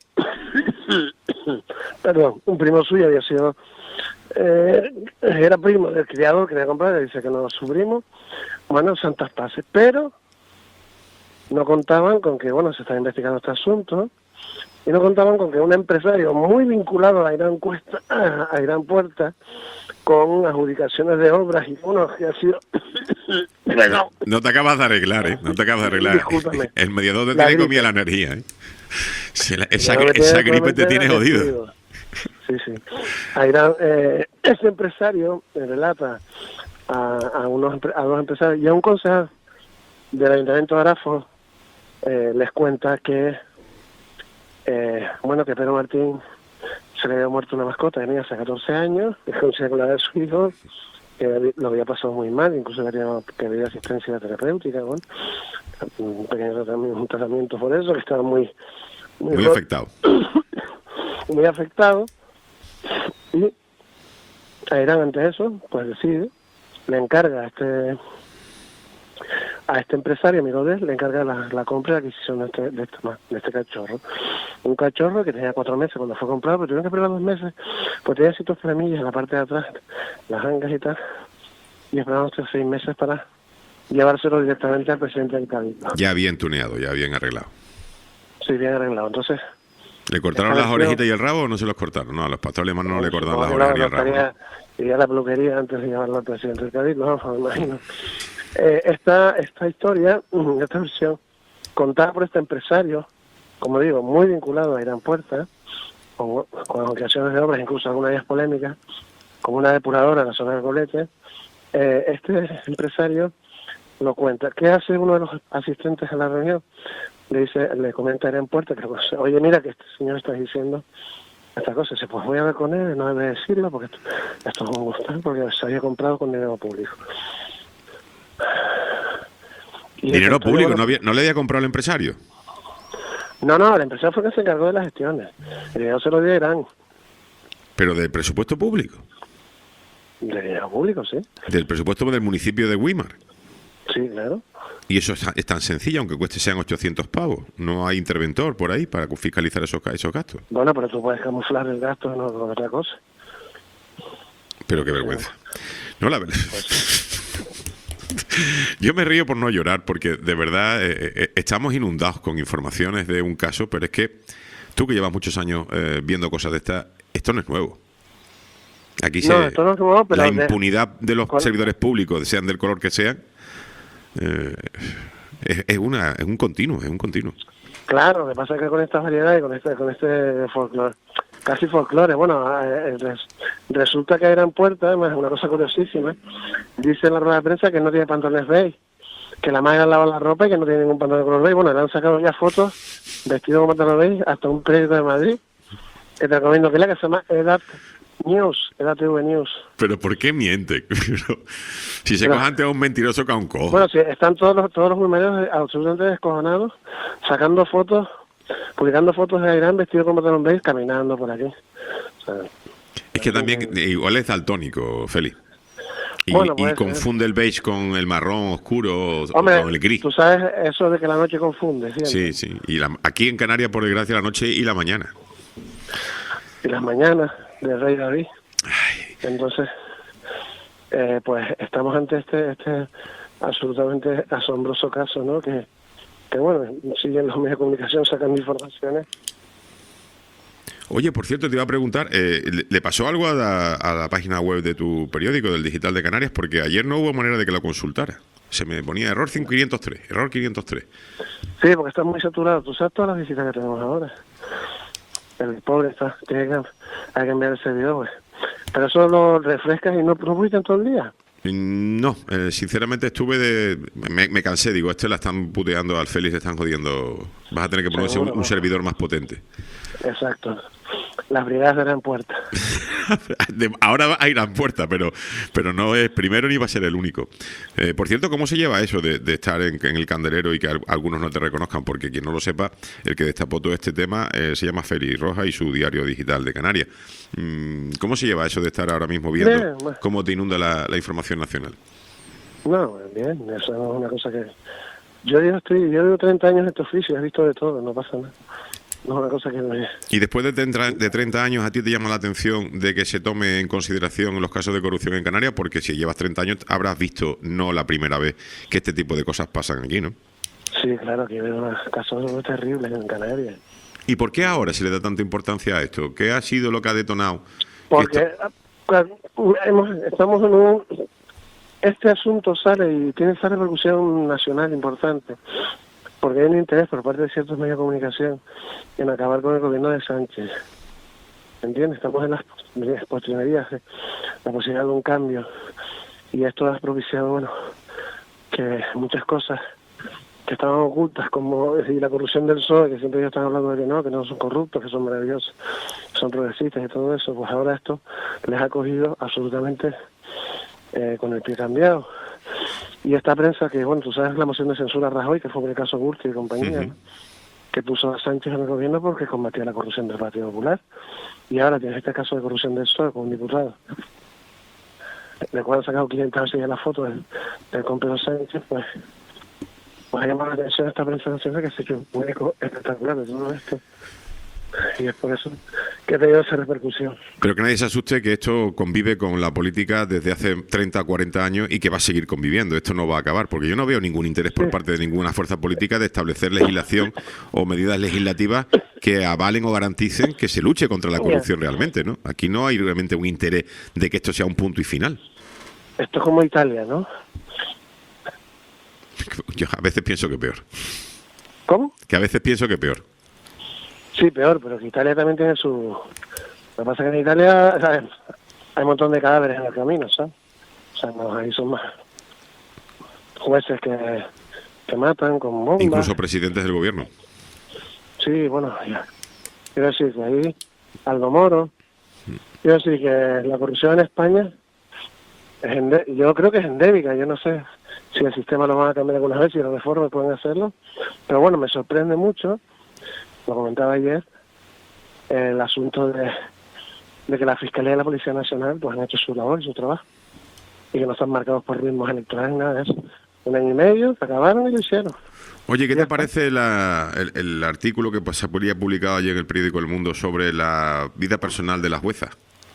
perdón, un primo suyo había sido, eh, era primo del criador que le había comprado, le dice que no, su primo, bueno, santas paces, pero no contaban con que, bueno, se está investigando este asunto, y no contaban con que un empresario muy vinculado a la Gran Cuesta, a Gran Puerta, con adjudicaciones de obras y uno que ha sido... no, no te acabas de arreglar, ¿eh? No te acabas de arreglar. Discúlpame. El mediador te tiene comida la energía, ¿eh? Si la, esa, esa gripe te tiene jodido. Sí, sí. Irán, eh, ese empresario relata a, a, unos, a dos empresarios y a un concejal del Ayuntamiento de Arafo, eh, les cuenta que, eh, bueno, que Pedro Martín se le había muerto una mascota, tenía hace catorce años, es conocida con la de su hijo, que lo había pasado muy mal, incluso quería que había asistencia terapéutica, bueno, un pequeño tratamiento, un tratamiento por eso, que estaba muy... Muy, muy afectado. muy afectado, y Ayrán ante eso, pues decide, le encarga a este a este empresario, amigo de él, le encarga la, la compra y la adquisición de este, de, este, de este cachorro. Un cachorro que tenía cuatro meses cuando fue comprado, pero tuvieron que esperar dos meses, pues tenía ciertos problemillas en la parte de atrás, las angas y tal, y esperaron hasta seis meses para llevárselo directamente al presidente del Cabildo. Ya bien tuneado, ya bien arreglado. Sí, bien arreglado. Entonces, ¿le cortaron las orejitas y el rabo o no se los cortaron? No, a los pastores alemanes no, no le cortaron las orejas y el rabo. ¿No? Iría a la peluquería antes de llevarlo al presidente del Cabildo, no, me imagino. Eh, esta, esta historia, esta versión, contada por este empresario, como digo, muy vinculado a Irán Puerta, con, con ampliaciones de obras, incluso algunas de ellas polémicas, como una depuradora en la zona del Golete. Eh, este empresario lo cuenta. ¿Qué hace uno de los asistentes a la reunión? Le dice, le comenta en puerta que, oye, mira que este señor está diciendo esta cosa. Dice, pues voy a ver con él, no debe decirlo porque esto, esto es un gustar, porque se había comprado con dinero público. Y ¿Dinero público? bueno, ¿No, había, ¿No le había comprado el empresario? No, no, el empresario fue el que se encargó de las gestiones. El dinero se lo dio a Irán. ¿Pero del presupuesto público? De dinero público, sí. ¿Del presupuesto del municipio de Weimar? Sí, claro. Y eso es, es tan sencillo, aunque cueste sean ochocientos pavos. No hay interventor por ahí para fiscalizar esos, esos gastos. Bueno, pero tú puedes camuflar el gasto no con otra cosa. Pero qué vergüenza. No, la verdad. Yo me río por no llorar, porque de verdad eh, eh, estamos inundados con informaciones de un caso, pero es que tú que llevas muchos años eh, viendo cosas de estas, esto no es nuevo. Aquí se, no, esto no es nuevo, pero la de, impunidad de los con, servidores públicos, sean del color que sean, eh, es, es, una, es un continuo, es un continuo. Claro, lo que pasa es que con estas variedades, con este, con este folclore, casi folclore, bueno, eh, res, resulta que Irán Puerta, además es una cosa curiosísima, dice en la rueda de prensa que no tiene pantalones beige, que la madre lava la ropa y que no tiene ningún pantalón de color beige. Bueno, le han sacado ya fotos vestido con pantalón beige hasta un periódico de Madrid, que te recomiendo que lea, que se llama Edad News, Edad T V News. ¿Pero por qué miente? Si se Pero, coja antes a un mentiroso que a un cojo. Bueno, sí, están todos los, todos los medios absolutamente descojonados, sacando fotos, publicando fotos de Irán vestido con pantalón beige, caminando por aquí. O sea, es que también, igual es daltónico, Félix. Y, bueno, y confunde el beige con el marrón oscuro o Hombre, con el gris. Tú sabes eso de que la noche confunde, ¿sí? Sí, sí. Y la, aquí en Canarias, por desgracia, la noche y la mañana. Y las mañanas del Rey David. Ay. Entonces, eh, pues estamos ante este este absolutamente asombroso caso, ¿no? Que, que bueno, siguen los medios de comunicación sacando informaciones. Oye, por cierto, te iba a preguntar, eh, ¿le, ¿le pasó algo a la, a la página web de tu periódico, del Digital de Canarias? Porque ayer no hubo manera de que la consultara. Se me ponía error quinientos tres, error quinientos tres. Sí, porque está muy saturado. Tú sabes todas las visitas que tenemos ahora. El pobre está, tiene que, hay que enviar ese video, pues. Pero eso lo refrescas y no lo publican todo el día. No, eh, sinceramente estuve de... Me, me cansé, digo, este la están puteando al Félix, le están jodiendo. Vas a tener que ponerse un, un servidor más potente. Exacto. Las brigadas de Irán Puerta. Ahora va a Irán Puerta, pero pero no es primero ni va a ser el único. Eh, por cierto, ¿cómo se lleva eso de, de estar en, en el candelero y que al, algunos no te reconozcan? Porque quien no lo sepa, el que destapó todo este tema eh, se llama Félix Rojas y su diario digital de Canarias. Mm, ¿Cómo se lleva eso de estar ahora mismo viendo bien, bueno. cómo te inunda la, la información nacional? No, bien, eso es una cosa que... Yo llevo, estoy, yo llevo treinta años en este oficio, he visto de todo, no pasa nada. No es una cosa que no es. Y después de treinta años, ¿a ti te llama la atención de que se tome en consideración los casos de corrupción en Canarias? Porque si llevas treinta años, habrás visto, no la primera vez, que este tipo de cosas pasan aquí, ¿no? Sí, claro, que veo unos casos terribles en Canarias. ¿Y por qué ahora se le da tanta importancia a esto? ¿Qué ha sido lo que ha detonado? Porque esto... hemos, estamos en un... Este asunto sale y tiene esa repercusión nacional importante. Porque hay un interés por parte de ciertos medios de comunicación en acabar con el gobierno de Sánchez. ¿Entiendes? Estamos en las postrimerías, la posibilidad de un cambio. Y esto ha propiciado, bueno, que muchas cosas que estaban ocultas, como decir, la corrupción del P S O E, que siempre ellos están hablando de que no, que no son corruptos, que son maravillosos, son progresistas y todo eso, pues ahora esto les ha cogido absolutamente eh, con el pie cambiado. Y esta prensa que, bueno, tú sabes la moción de censura a Rajoy, que fue por el caso Gürtel y compañía, uh-huh. ¿no? Que puso a Sánchez en el gobierno porque combatía la corrupción del Partido Popular. Y ahora tienes este caso de corrupción del P S O E con un diputado, de cual han sacado quinientas veces ya la foto del, del compañero Sánchez, pues, pues ha llamado la atención a esta prensa nacional que se ha hecho un eco espectacular de todo esto. Y es por eso que ha tenido esa repercusión. Pero que nadie se asuste, que esto convive con la política desde hace treinta o cuarenta años y que va a seguir conviviendo. Esto no va a acabar, porque yo no veo ningún interés por sí. parte de ninguna fuerza política de establecer legislación o medidas legislativas que avalen o garanticen que se luche contra la corrupción realmente, ¿no? Aquí no hay realmente un interés de que esto sea un punto y final. Esto es como Italia, ¿no? Yo a veces pienso que peor. ¿Cómo? Que a veces pienso que peor. Sí, peor, pero que Italia también tiene su... Lo que pasa es que en Italia, ¿sabes? Hay un montón de cadáveres en el camino, ¿sabes? O sea, no, ahí son más jueces que, que matan con bombas. Incluso presidentes del gobierno. Sí, bueno, ya. Quiero decir que ahí, Aldo Moro, quiero decir que la corrupción en España, es ende- yo creo que es endémica, yo no sé si el sistema lo van a cambiar algunas veces, si las reformas pueden hacerlo, pero bueno, me sorprende mucho, lo comentaba ayer, el asunto de, de que la Fiscalía y la Policía Nacional pues han hecho su labor y su trabajo, y que no están marcados por ritmos electorales ni nada de eso. Un año y medio, se acabaron y lo hicieron. Oye, ¿qué te parece la, el, el artículo que se había publicado ayer en el periódico El Mundo sobre la vida personal de las juezas?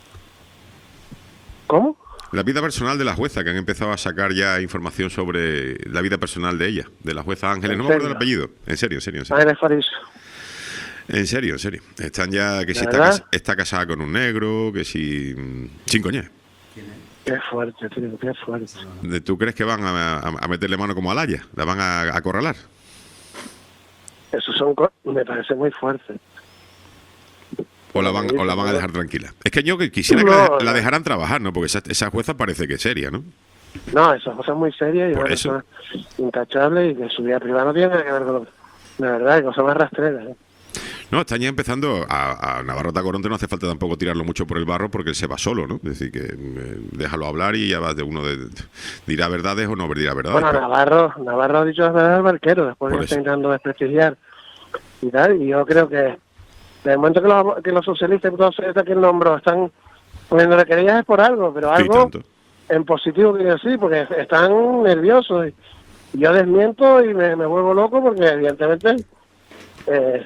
¿Cómo? La vida personal de las juezas, que han empezado a sacar ya información sobre la vida personal de ella, de la jueza Ángeles. No me acuerdo el apellido. En serio, en serio, en serio. Ángeles Fariso. En serio, en serio. Están ya, que si ¿De está, verdad? cas- está casada con un negro, que si... Sin coñez. Qué fuerte, tío, qué fuerte. De- ¿Tú crees que van a, a- a meterle mano como a Alaya? ¿La van a a acorralar? Eso son co- me parece muy fuerte. ¿O la van, o la van a dejar tranquila? Es que yo que quisiera que No, la, no. la dejaran trabajar, ¿no? Porque esa, esa jueza parece que es seria, ¿no? No, esas cosas muy serias y Por una eso. persona intachable y que su vida privada no tiene nada que ver con lo... De verdad, hay cosas más rastreras, ¿eh? No, están ya empezando a, a Navarro Tacoronte, no hace falta tampoco tirarlo mucho por el barro porque él se va solo, ¿no? Es decir, que eh, déjalo hablar y ya va de uno de, dirá verdades o no dirá verdades. Bueno, pero- Navarro, Navarro ha dicho las verdades al barquero, después Por que está eso. intentando desprestigiar y tal, y yo creo que desde el momento que los, que los socialistas y todos estos que él nombró están poniéndole querellas es por algo, pero Sí, algo tanto. en positivo quiero decir, porque están nerviosos y yo desmiento y me, me vuelvo loco porque evidentemente eh,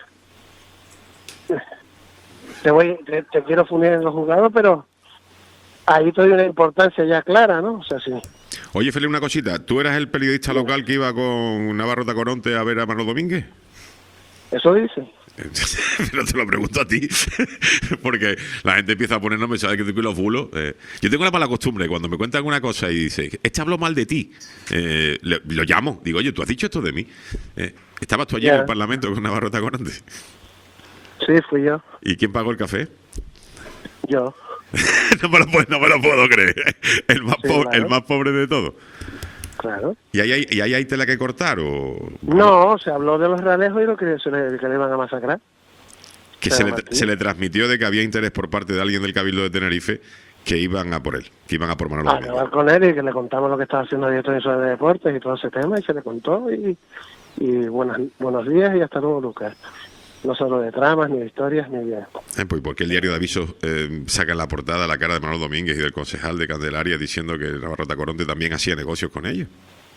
te voy te, te quiero fundir en los juzgados, pero ahí te doy una importancia ya clara, ¿no? O sea, sí. Oye, Felipe, una cosita. ¿Tú eras el periodista local que iba con Navarro Tacoronte a ver a Manuel Domínguez? Eso dice. Pero te lo pregunto a ti, porque la gente empieza a ponernos mensajes que tú los bulos. Eh, yo tengo la mala costumbre, cuando me cuentan una cosa y dice, este habló mal de ti, eh, le- lo llamo, digo, oye, ¿tú has dicho esto de mí? Eh, ¿Estabas tú allí Ya. en el Parlamento con Navarro Tacoronte? Sí, fui yo. ¿Y quién pagó el café? Yo. no, me lo puedo, no me lo puedo creer. El más, Sí, po- claro. el más pobre de todos. Claro. ¿Y ahí hay, y ahí hay tela que cortar? O No, se habló de los realejos y lo que se le, que le iban a masacrar. que Pero se le, Martín. se le transmitió de que había interés por parte de alguien del Cabildo de Tenerife que iban a por él, que iban a por Manolo A Domínguez. hablar con él y que le contamos lo que estaba haciendo el director de deportes y todo ese tema y se le contó y, y buenas, buenos días y hasta luego, Lucas. No solo de tramas, ni de historias, ni de... Eh, pues porque el diario de avisos eh, saca en la portada la cara de Manolo Domínguez y del concejal de Candelaria diciendo que Navarro Tacoronte también hacía negocios con ellos.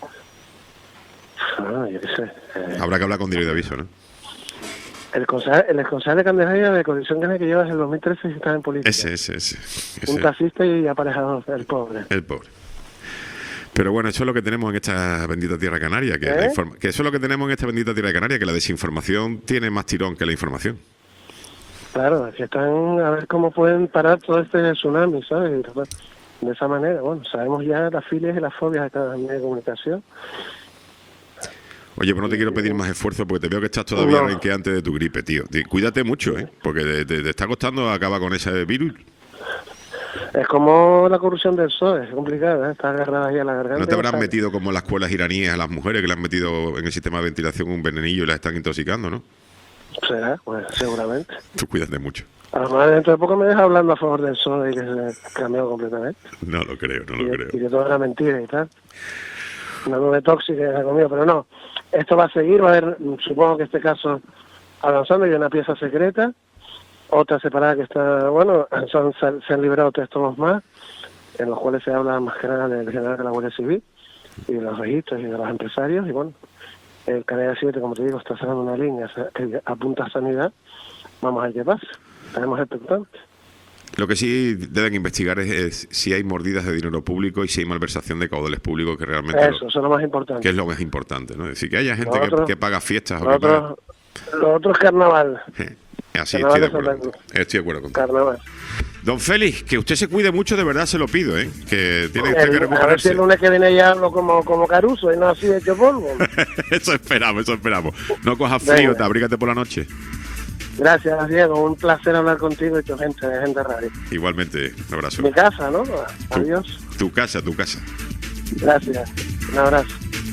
Ah, yo qué sé. eh, Habrá que hablar con diario de avisos, ¿no? el concejal, el concejal de Candelaria de condición que lleva desde el dos mil trece y está en política. Ese, ese, ese. ese. Un taxista y aparejador, el pobre. El pobre. Pero bueno, eso es lo que tenemos en esta bendita tierra canaria, que, la ¿Eh? informa- que eso es lo que tenemos en esta bendita tierra canaria, que la desinformación tiene más tirón que la información. Claro, aquí están a ver cómo pueden parar todo este tsunami, ¿sabes? Y de esa manera, bueno, sabemos ya las filias y las fobias de cada medio de comunicación. Oye, pues no te quiero pedir más esfuerzo porque te veo que estás todavía No. renqueante de tu gripe, tío. Tí- Cuídate mucho, ¿eh? Porque te, te- te está costando acabar con ese virus. Es como la corrupción del P S O E, es complicada, ¿eh? Está agarrada ahí a la garganta. ¿No te y habrán sale. metido como en las escuelas iraníes a las mujeres que le han metido en el sistema de ventilación un venenillo y las están intoxicando, no? Será, pues seguramente. Tú cuídate mucho. A lo mejor dentro de poco me deja hablando a favor del P S O E y que se cambió completamente. No lo creo, no y, lo que- creo. y que todo era mentira y tal. Una nube tóxica que se ha comido, pero no. Esto va a seguir, va a haber, supongo que este caso avanzando, hay una pieza secreta, otra separada que está, bueno, son, se, se han liberado tres tomos más, en los cuales se habla más que nada del general de la Guardia Civil y de los registros y de los empresarios, y bueno, el Canal siete, como te digo, está cerrando una línea que apunta a sanidad. Vamos a ver qué pasa. Estaremos expectantes. Lo que sí deben investigar es, es si hay mordidas de dinero público y si hay malversación de caudales públicos, que realmente Eso, lo- eso es lo más importante. que es lo más importante, ¿no? Es decir, que haya gente Lo que, otro- que paga fiestas o Lo que paga... otro, lo otro es carnaval. Eh, Así Carnaval estoy de de acuerdo. Santa contigo. Estoy de acuerdo contigo. Carnaval. Don Félix, que usted se cuide mucho, de verdad se lo pido, ¿eh? Que tiene usted El- que a ver si recuperarse. el lunes que viene ya hablo como, como Caruso y no así hecho polvo. Eso esperamos, eso esperamos. No cojas frío, Venga. te abrígate por la noche. Gracias, Diego. Un placer hablar contigo y tu gente de Gente Radio. Igualmente, un abrazo. Mi casa, ¿no? Adiós. Tu, tu casa, tu casa. Gracias. Un abrazo.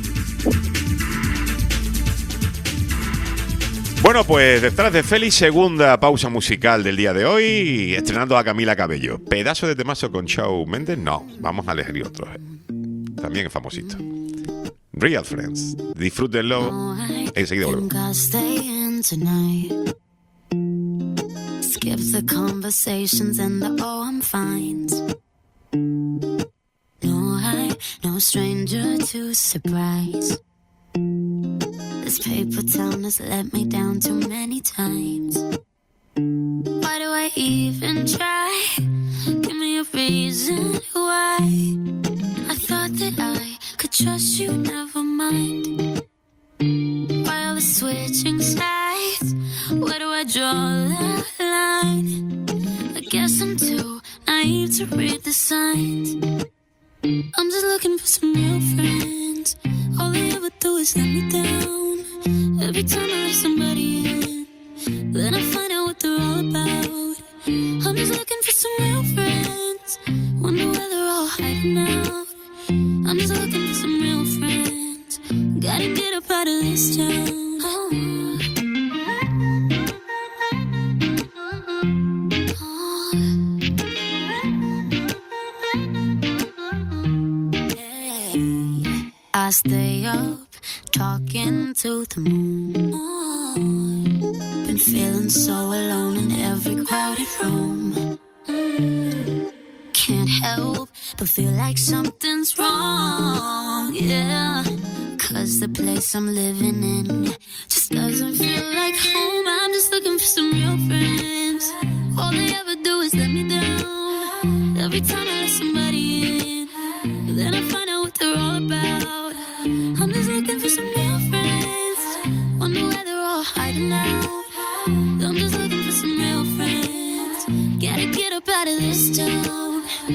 Bueno, pues detrás de Félix, segunda pausa musical del día de hoy, estrenando a Camila Cabello. Pedazo de temazo con Shawn Mendes, no, vamos a elegir otro. También es famosito. Real Friends, disfrútenlo. Enseguida volvemos. Skip the conversations and the oh I'm fine. No, I, no stranger to surprise. This paper town has let me down too many times. Why do I even try? Give me a reason why. I thought that I could trust you, never mind. Why all the switching sides? Where do I draw the line? I guess I'm too naive to read the signs. I'm just looking for some real friends. All they ever do is let me down. Every time I let somebody in, then I find out what they're all about. I'm just looking for some real friends. Wonder where they're all hiding out. I'm just looking for some real friends. Gotta get up out of this town. Oh. I stay up, talking to the moon. Been feeling so alone in every crowded room. Can't help but feel like something's wrong, yeah. Cause the place I'm living in just doesn't feel like home. I'm just looking for some real friends. All they ever do is let me down. Every time I let somebody in, then I find out what they're all about. I'm just looking for some real friends. Wonder where they're all hiding out. I'm just looking for some real friends. Gotta get up out of this town.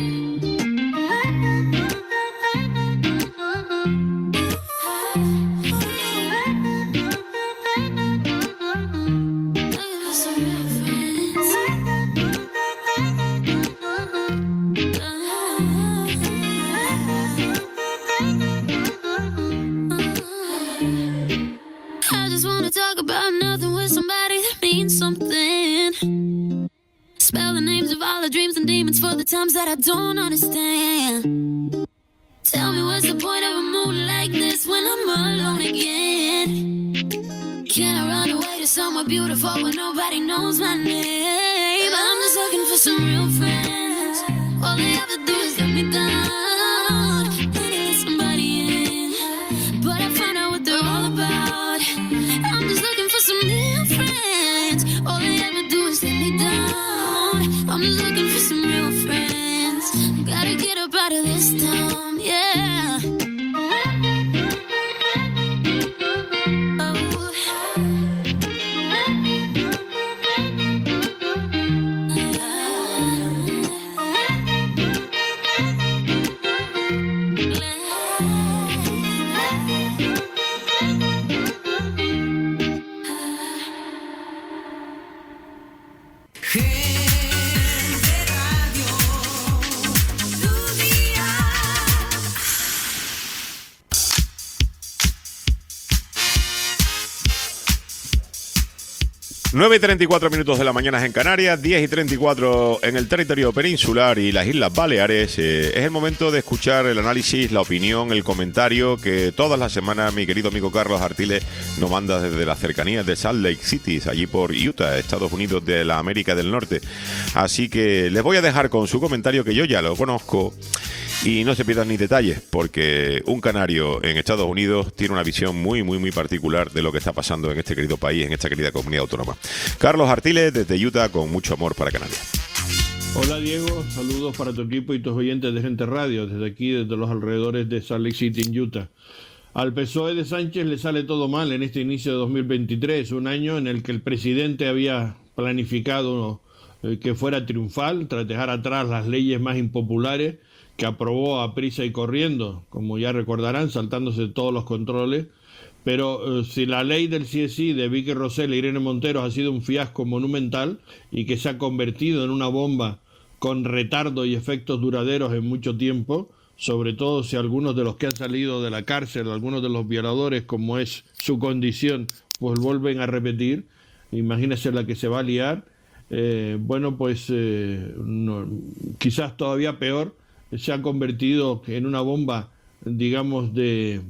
Dreams and demons for the times that I don't understand. Tell me what's the point of a mood like this when I'm alone again? Can I run away to somewhere beautiful where nobody knows my name? I'm just looking for some real friends. All they ever do is let me down. They let somebody in, but I find out what they're all about. I'm just looking for some real friends. All they ever do is let me down. I'm just looking for some real friends. Gotta get up out of this town, yeah. nueve y treinta y cuatro minutos de la mañana en Canarias, diez y treinta y cuatro en el territorio peninsular y las Islas Baleares. Eh, es el momento de escuchar el análisis, la opinión, el comentario que todas las semanas mi querido amigo Carlos Artiles nos manda desde las cercanías de Salt Lake City, allí por Utah, Estados Unidos de la América del Norte. Así que les voy a dejar con su comentario, que yo ya lo conozco, y no se pierdan ni detalles, porque un canario en Estados Unidos tiene una visión muy, muy, muy particular de lo que está pasando en este querido país, en esta querida comunidad autónoma. Carlos Artiles desde Utah, con mucho amor para Canarias. Hola Diego, saludos para tu equipo y tus oyentes de Gente Radio, desde aquí, desde los alrededores de Salt Lake City, en Utah. Al P S O E de Sánchez le sale todo mal en este inicio de dos mil veintitrés, un año en el que el presidente había planificado eh, que fuera triunfal, tras dejar atrás las leyes más impopulares que aprobó a prisa y corriendo, como ya recordarán, saltándose todos los controles, Pero eh, si la ley del sí es sí de Vicky Rosell e Irene Montero ha sido un fiasco monumental y que se ha convertido en una bomba con retardo y efectos duraderos en mucho tiempo, sobre todo si algunos de los que han salido de la cárcel, algunos de los violadores, como es su condición, pues vuelven a repetir, imagínense la que se va a liar, eh, bueno, pues eh, no, quizás todavía peor, se ha convertido en una bomba, digamos, de...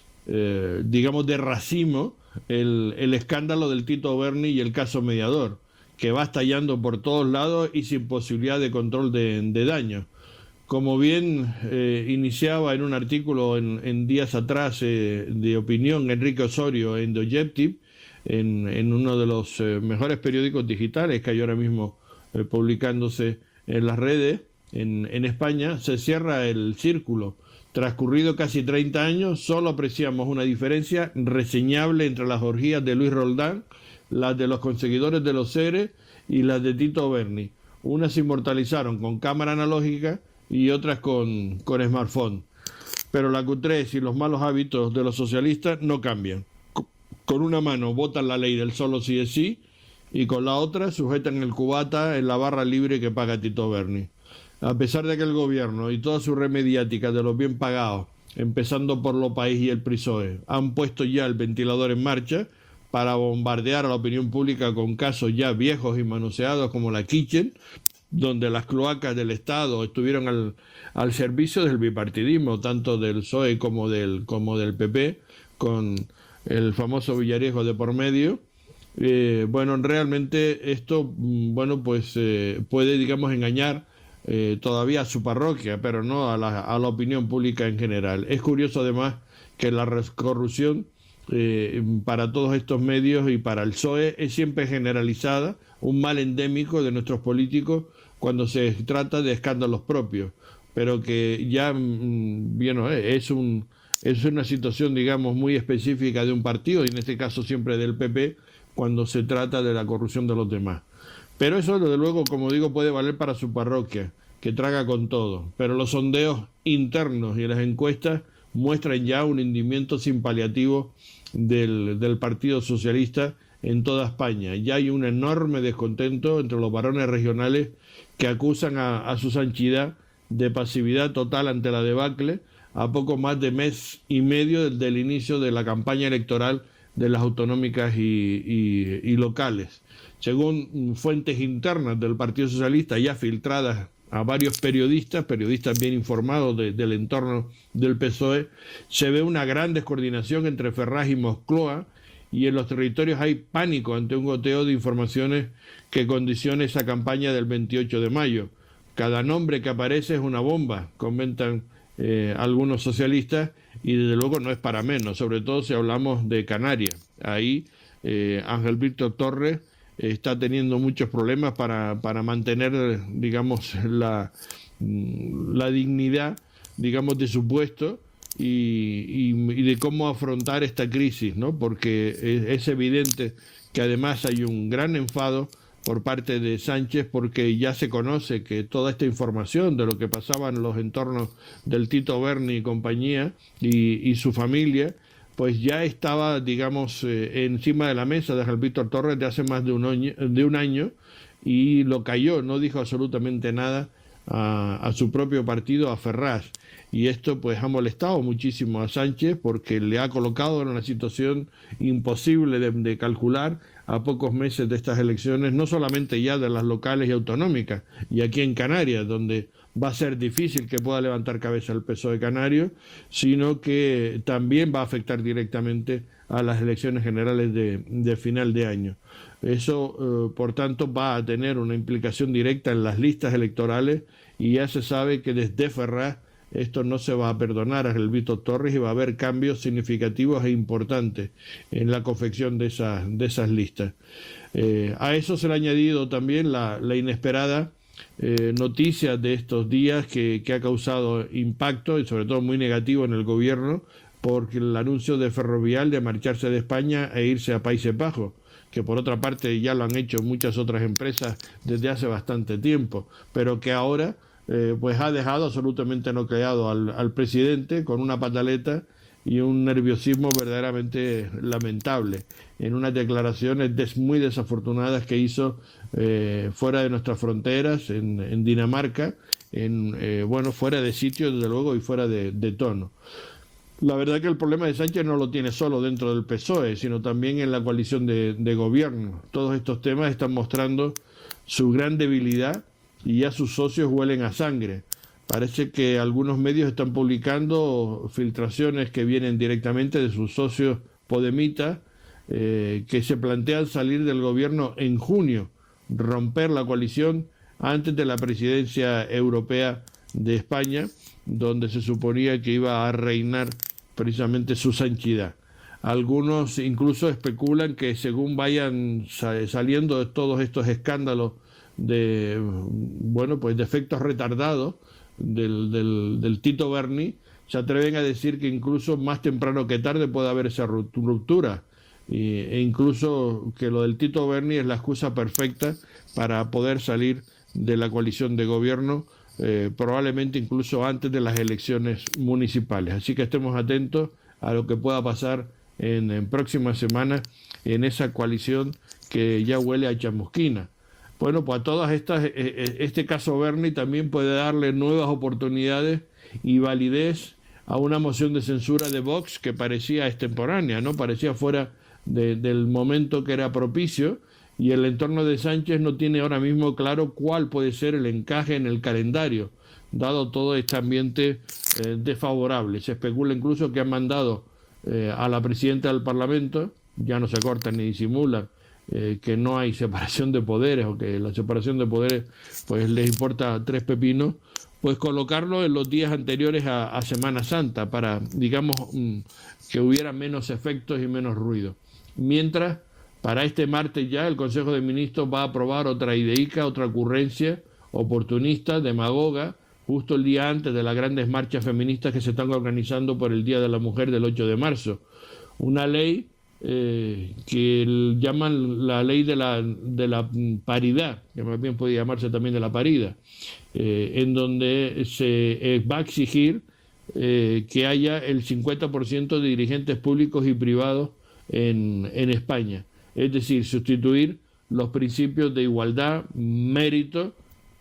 Eh, digamos de racimo el, el escándalo del Tito Berni y el caso Mediador, que va estallando por todos lados y sin posibilidad de control de, de daño. Como bien eh, iniciaba en un artículo en, en días atrás eh, de opinión Enrique Osorio en The Objective, en, en uno de los eh, mejores periódicos digitales que hay ahora mismo eh, publicándose en las redes en, en España, se cierra el círculo. Transcurrido casi treinta años, solo apreciamos una diferencia reseñable entre las orgías de Luis Roldán, las de los conseguidores de los seres y las de Tito Berni. Unas se inmortalizaron con cámara analógica y otras con, con smartphone. Pero la Q tres y los malos hábitos de los socialistas no cambian. Con una mano votan la ley del solo sí es sí y con la otra sujetan el cubata en la barra libre que paga Tito Berni. A pesar de que el gobierno y toda su red mediática de los bien pagados, empezando por Lo País y el P R I S O E, han puesto ya el ventilador en marcha para bombardear a la opinión pública con casos ya viejos y manoseados como la Kitchen, donde las cloacas del Estado estuvieron al, al servicio del bipartidismo, tanto del P S O E como del, como del P P, con el famoso Villarejo de por medio. Eh, bueno, realmente esto, bueno, pues eh, puede, digamos, engañar Eh, todavía a su parroquia, pero no a la, a la opinión pública en general. Es curioso además que la corrupción eh, para todos estos medios y para el P S O E es siempre generalizada, un mal endémico de nuestros políticos cuando se trata de escándalos propios, pero que ya bueno, es, un, es una situación, digamos, muy específica de un partido, y en este caso siempre del P P, cuando se trata de la corrupción de los demás. Pero eso, desde luego, como digo, puede valer para su parroquia, que traga con todo. Pero los sondeos internos y las encuestas muestran ya un hundimiento sin paliativo del, del Partido Socialista en toda España. Ya hay un enorme descontento entre los varones regionales que acusan a, a su Sanchidad de pasividad total ante la debacle a poco más de mes y medio del, del inicio de la campaña electoral de las autonómicas y, y, y locales. Según fuentes internas del Partido Socialista, ya filtradas a varios periodistas, periodistas bien informados de, del entorno del P S O E, se ve una gran descoordinación entre Ferraz y Moncloa, y en los territorios hay pánico ante un goteo de informaciones que condiciona esa campaña del veintiocho de mayo. Cada nombre que aparece es una bomba, comentan eh, algunos socialistas, y desde luego no es para menos, sobre todo si hablamos de Canarias. Ahí eh, Ángel Víctor Torres está teniendo muchos problemas para, para mantener, digamos, la, la dignidad, digamos, de su puesto y, y, y de cómo afrontar esta crisis, ¿no? Porque es, es evidente que además hay un gran enfado por parte de Sánchez, porque ya se conoce que toda esta información de lo que pasaba en los entornos del Tito Berni y compañía y, y su familia, pues ya estaba, digamos, eh, encima de la mesa de Ángel Víctor Torres de hace más de un año, de un año y lo cayó, no dijo absolutamente nada a, a su propio partido, a Ferraz. Y esto pues ha molestado muchísimo a Sánchez porque le ha colocado en una situación imposible de, de calcular a pocos meses de estas elecciones, no solamente ya de las locales y autonómicas, y aquí en Canarias, donde va a ser difícil que pueda levantar cabeza el P S O E canario, sino que también va a afectar directamente a las elecciones generales de, de final de año. Eso, eh, por tanto, va a tener una implicación directa en las listas electorales, y ya se sabe que desde Ferraz esto no se va a perdonar a Ángel Víctor Torres y va a haber cambios significativos e importantes en la confección de esas, de esas listas. Eh, a eso se le ha añadido también la, la inesperada eh, noticia de estos días que, que ha causado impacto y sobre todo muy negativo en el gobierno, porque el anuncio de Ferrovial de marcharse de España e irse a Países Bajos, que por otra parte ya lo han hecho muchas otras empresas desde hace bastante tiempo, pero que ahora Eh, pues ha dejado absolutamente noqueado al, al presidente con una pataleta y un nerviosismo verdaderamente lamentable en unas declaraciones des, muy desafortunadas que hizo eh, fuera de nuestras fronteras, en, en Dinamarca, en eh, bueno, fuera de sitio, desde luego, y fuera de, de tono. La verdad que el problema de Sánchez no lo tiene solo dentro del P S O E, sino también en la coalición de, de gobierno. Todos estos temas están mostrando su gran debilidad y ya sus socios huelen a sangre. Parece que algunos medios están publicando filtraciones que vienen directamente de sus socios podemitas, eh, que se plantean salir del gobierno en junio, romper la coalición antes de la presidencia europea de España, donde se suponía que iba a reinar precisamente su santidad. Algunos incluso especulan que según vayan saliendo de todos estos escándalos de, bueno, pues de efectos retardados, Del, del, del Tito Berni, se atreven a decir que incluso más temprano que tarde puede haber esa ruptura, y, e incluso que lo del Tito Berni es la excusa perfecta para poder salir de la coalición de gobierno, eh, probablemente incluso antes de las elecciones municipales. Así que estemos atentos a lo que pueda pasar en, en próximas semanas en esa coalición que ya huele a chamusquina. Bueno, pues a todas estas, este caso Berni también puede darle nuevas oportunidades y validez a una moción de censura de Vox que parecía extemporánea, ¿no? Parecía fuera de, del momento que era propicio, y el entorno de Sánchez no tiene ahora mismo claro cuál puede ser el encaje en el calendario, dado todo este ambiente eh, desfavorable. Se especula incluso que han mandado eh, a la presidenta del Parlamento, ya no se cortan ni disimulan, Eh, que no hay separación de poderes, o que la separación de poderes pues les importa tres pepinos, pues colocarlo en los días anteriores a, a Semana Santa para, digamos, mm, que hubiera menos efectos y menos ruido. Mientras, para este martes ya el Consejo de Ministros va a aprobar otra ideica, otra ocurrencia oportunista, demagoga, justo el día antes de las grandes marchas feministas que se están organizando por el Día de la Mujer del ocho de marzo. Una ley Eh, que el, llaman la ley de la, de la paridad, que más bien puede llamarse también de la parida, eh, en donde se eh, va a exigir eh, que haya el cincuenta por ciento de dirigentes públicos y privados en, en España. Es decir, sustituir los principios de igualdad, mérito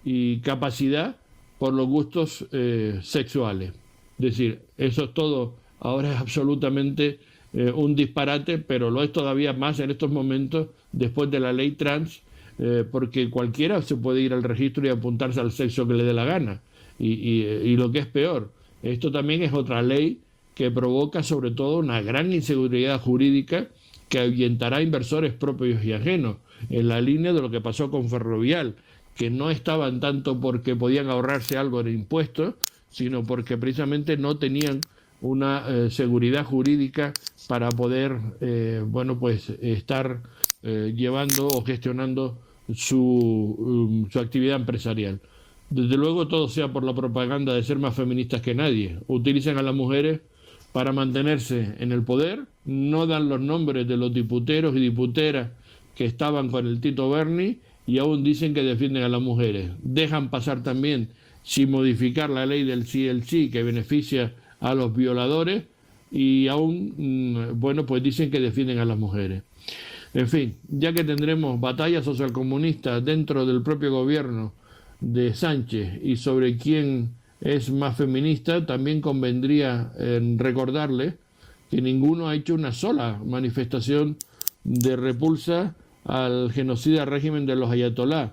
y capacidad por los gustos eh, sexuales. Es decir, eso es todo, ahora es absolutamente Eh, un disparate, pero lo es todavía más en estos momentos después de la ley trans, eh, porque cualquiera se puede ir al registro y apuntarse al sexo que le dé la gana, y, y, y lo que es peor, esto también es otra ley que provoca sobre todo una gran inseguridad jurídica que ahuyentará a inversores propios y ajenos, en la línea de lo que pasó con Ferrovial, que no estaban tanto porque podían ahorrarse algo de impuestos, sino porque precisamente no tenían una eh, seguridad jurídica para poder eh, bueno pues estar eh, llevando o gestionando su, um, su actividad empresarial. Desde luego todo sea por la propaganda de ser más feministas que nadie. Utilizan a las mujeres para mantenerse en el poder, no dan los nombres de los diputeros y diputeras que estaban con el Tito Berni y aún dicen que defienden a las mujeres. Dejan pasar también, sin modificar la ley del sí el sí, que beneficia a los violadores, y aún, bueno, pues dicen que defienden a las mujeres. En fin, ya que tendremos batalla socialcomunista dentro del propio gobierno de Sánchez y sobre quién es más feminista, también convendría eh, recordarle que ninguno ha hecho una sola manifestación de repulsa al genocida régimen de los ayatolá.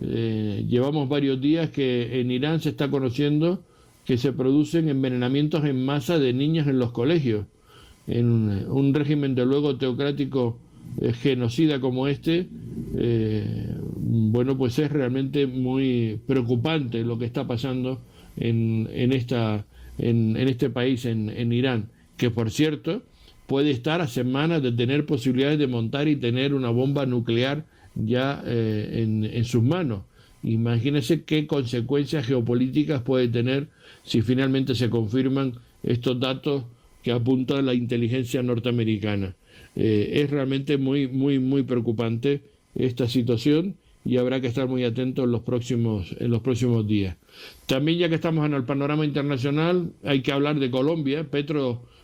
Eh, llevamos varios días que en Irán se está conociendo que se producen envenenamientos en masa de niños en los colegios. En un régimen de luego teocrático eh, genocida como este, eh, bueno, pues es realmente muy preocupante lo que está pasando en, en, esta, en, en este país, en, en Irán, que por cierto puede estar a semanas de tener posibilidades de montar y tener una bomba nuclear ya eh, en, en sus manos. Imagínense qué consecuencias geopolíticas puede tener si finalmente se confirman estos datos que apunta la inteligencia norteamericana. Eh, es realmente muy, muy, muy preocupante esta situación y habrá que estar muy atentos en los próximos, en los próximos días. También, ya que estamos en el panorama internacional, hay que hablar de Colombia. Petro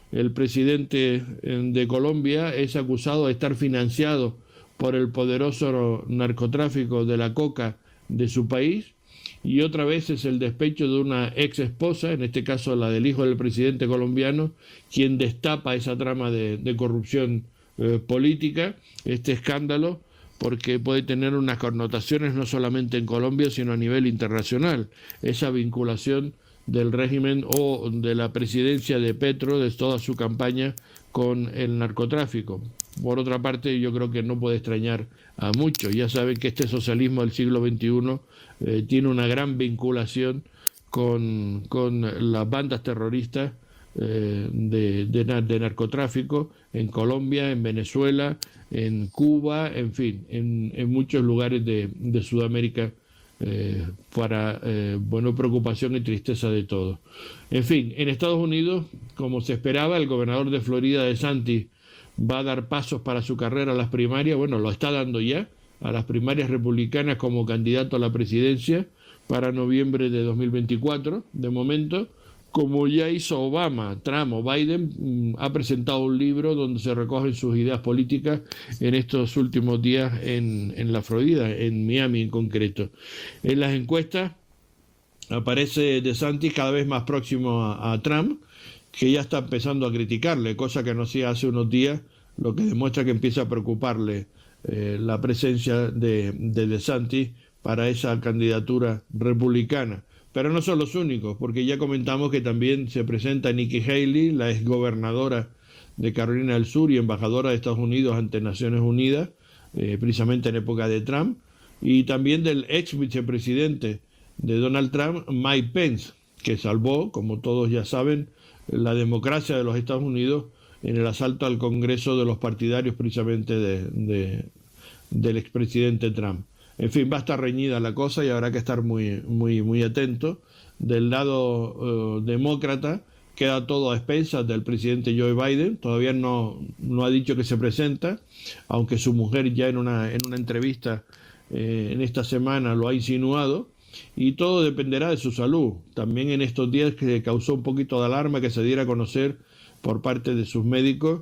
el presidente de Colombia es acusado de estar financiado por el poderoso narcotráfico de la coca de su país, y otra vez es el despecho de una ex esposa, en este caso la del hijo del presidente colombiano, quien destapa esa trama de, de corrupción eh, política, este escándalo, porque puede tener unas connotaciones no solamente en Colombia, sino a nivel internacional, esa vinculación del régimen o de la presidencia de Petro, de toda su campaña con el narcotráfico. Por otra parte, yo creo que no puede extrañar a muchos. Ya saben que este socialismo del siglo veintiuno eh, tiene una gran vinculación con, con las bandas terroristas eh, de, de, de narcotráfico en Colombia, en Venezuela, en Cuba, en fin, en, en muchos lugares de, de Sudamérica, eh, para eh, bueno, preocupación y tristeza de todos. En fin, en Estados Unidos, como se esperaba, el gobernador de Florida, DeSantis, va a dar pasos para su carrera a las primarias. Bueno, lo está dando ya, a las primarias republicanas como candidato a la presidencia para noviembre de dos mil veinticuatro. De momento, como ya hizo Obama, Trump o Biden, ha presentado un libro donde se recogen sus ideas políticas en estos últimos días en, en la Florida, en Miami en concreto. En las encuestas aparece DeSantis cada vez más próximo a, a Trump, que ya está empezando a criticarle, cosa que no hacía hace unos días, lo que demuestra que empieza a preocuparle eh, la presencia de, de DeSantis para esa candidatura republicana. Pero no son los únicos, porque ya comentamos que también se presenta Nikki Haley, la exgobernadora de Carolina del Sur y embajadora de Estados Unidos ante Naciones Unidas, eh, precisamente en época de Trump, y también del ex vicepresidente de Donald Trump, Mike Pence, que salvó, como todos ya saben, la democracia de los Estados Unidos en el asalto al Congreso de los partidarios precisamente de, de, del expresidente Trump. En fin, va a estar reñida la cosa y habrá que estar muy, muy, muy atento. Del lado uh, demócrata queda todo a expensas del presidente Joe Biden. Todavía no, no ha dicho que se presenta, aunque su mujer ya en una, en una entrevista eh, en esta semana lo ha insinuado. Y todo dependerá de su salud. También en estos días que causó un poquito de alarma que se diera a conocer por parte de sus médicos,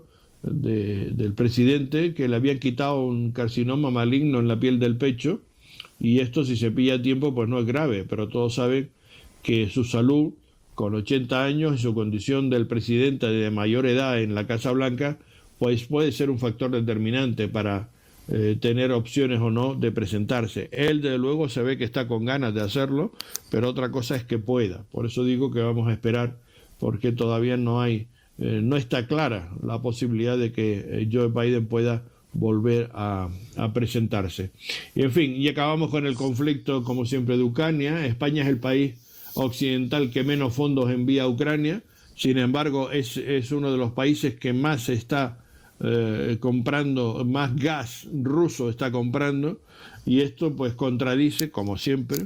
de, del presidente, que le habían quitado un carcinoma maligno en la piel del pecho, y esto, si se pilla a tiempo, pues no es grave, pero todos saben que su salud, con ochenta años y su condición del presidente de mayor edad en la Casa Blanca, pues puede ser un factor determinante para eh, tener opciones o no de presentarse. Él, desde luego, se ve que está con ganas de hacerlo, pero otra cosa es que pueda. Por eso digo que vamos a esperar, porque todavía no hay, eh, no está clara la posibilidad de que eh, Joe Biden pueda volver a, a presentarse. Y en fin, y acabamos con el conflicto, como siempre, de Ucrania. España es el país occidental que menos fondos envía a Ucrania, sin embargo es, es uno de los países que más está eh, comprando, más gas ruso está comprando, y esto pues contradice, como siempre,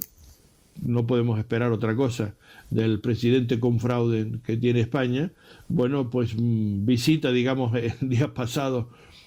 no podemos esperar otra cosa del presidente con fraude que tiene España. Bueno, pues visita, digamos, el día pasado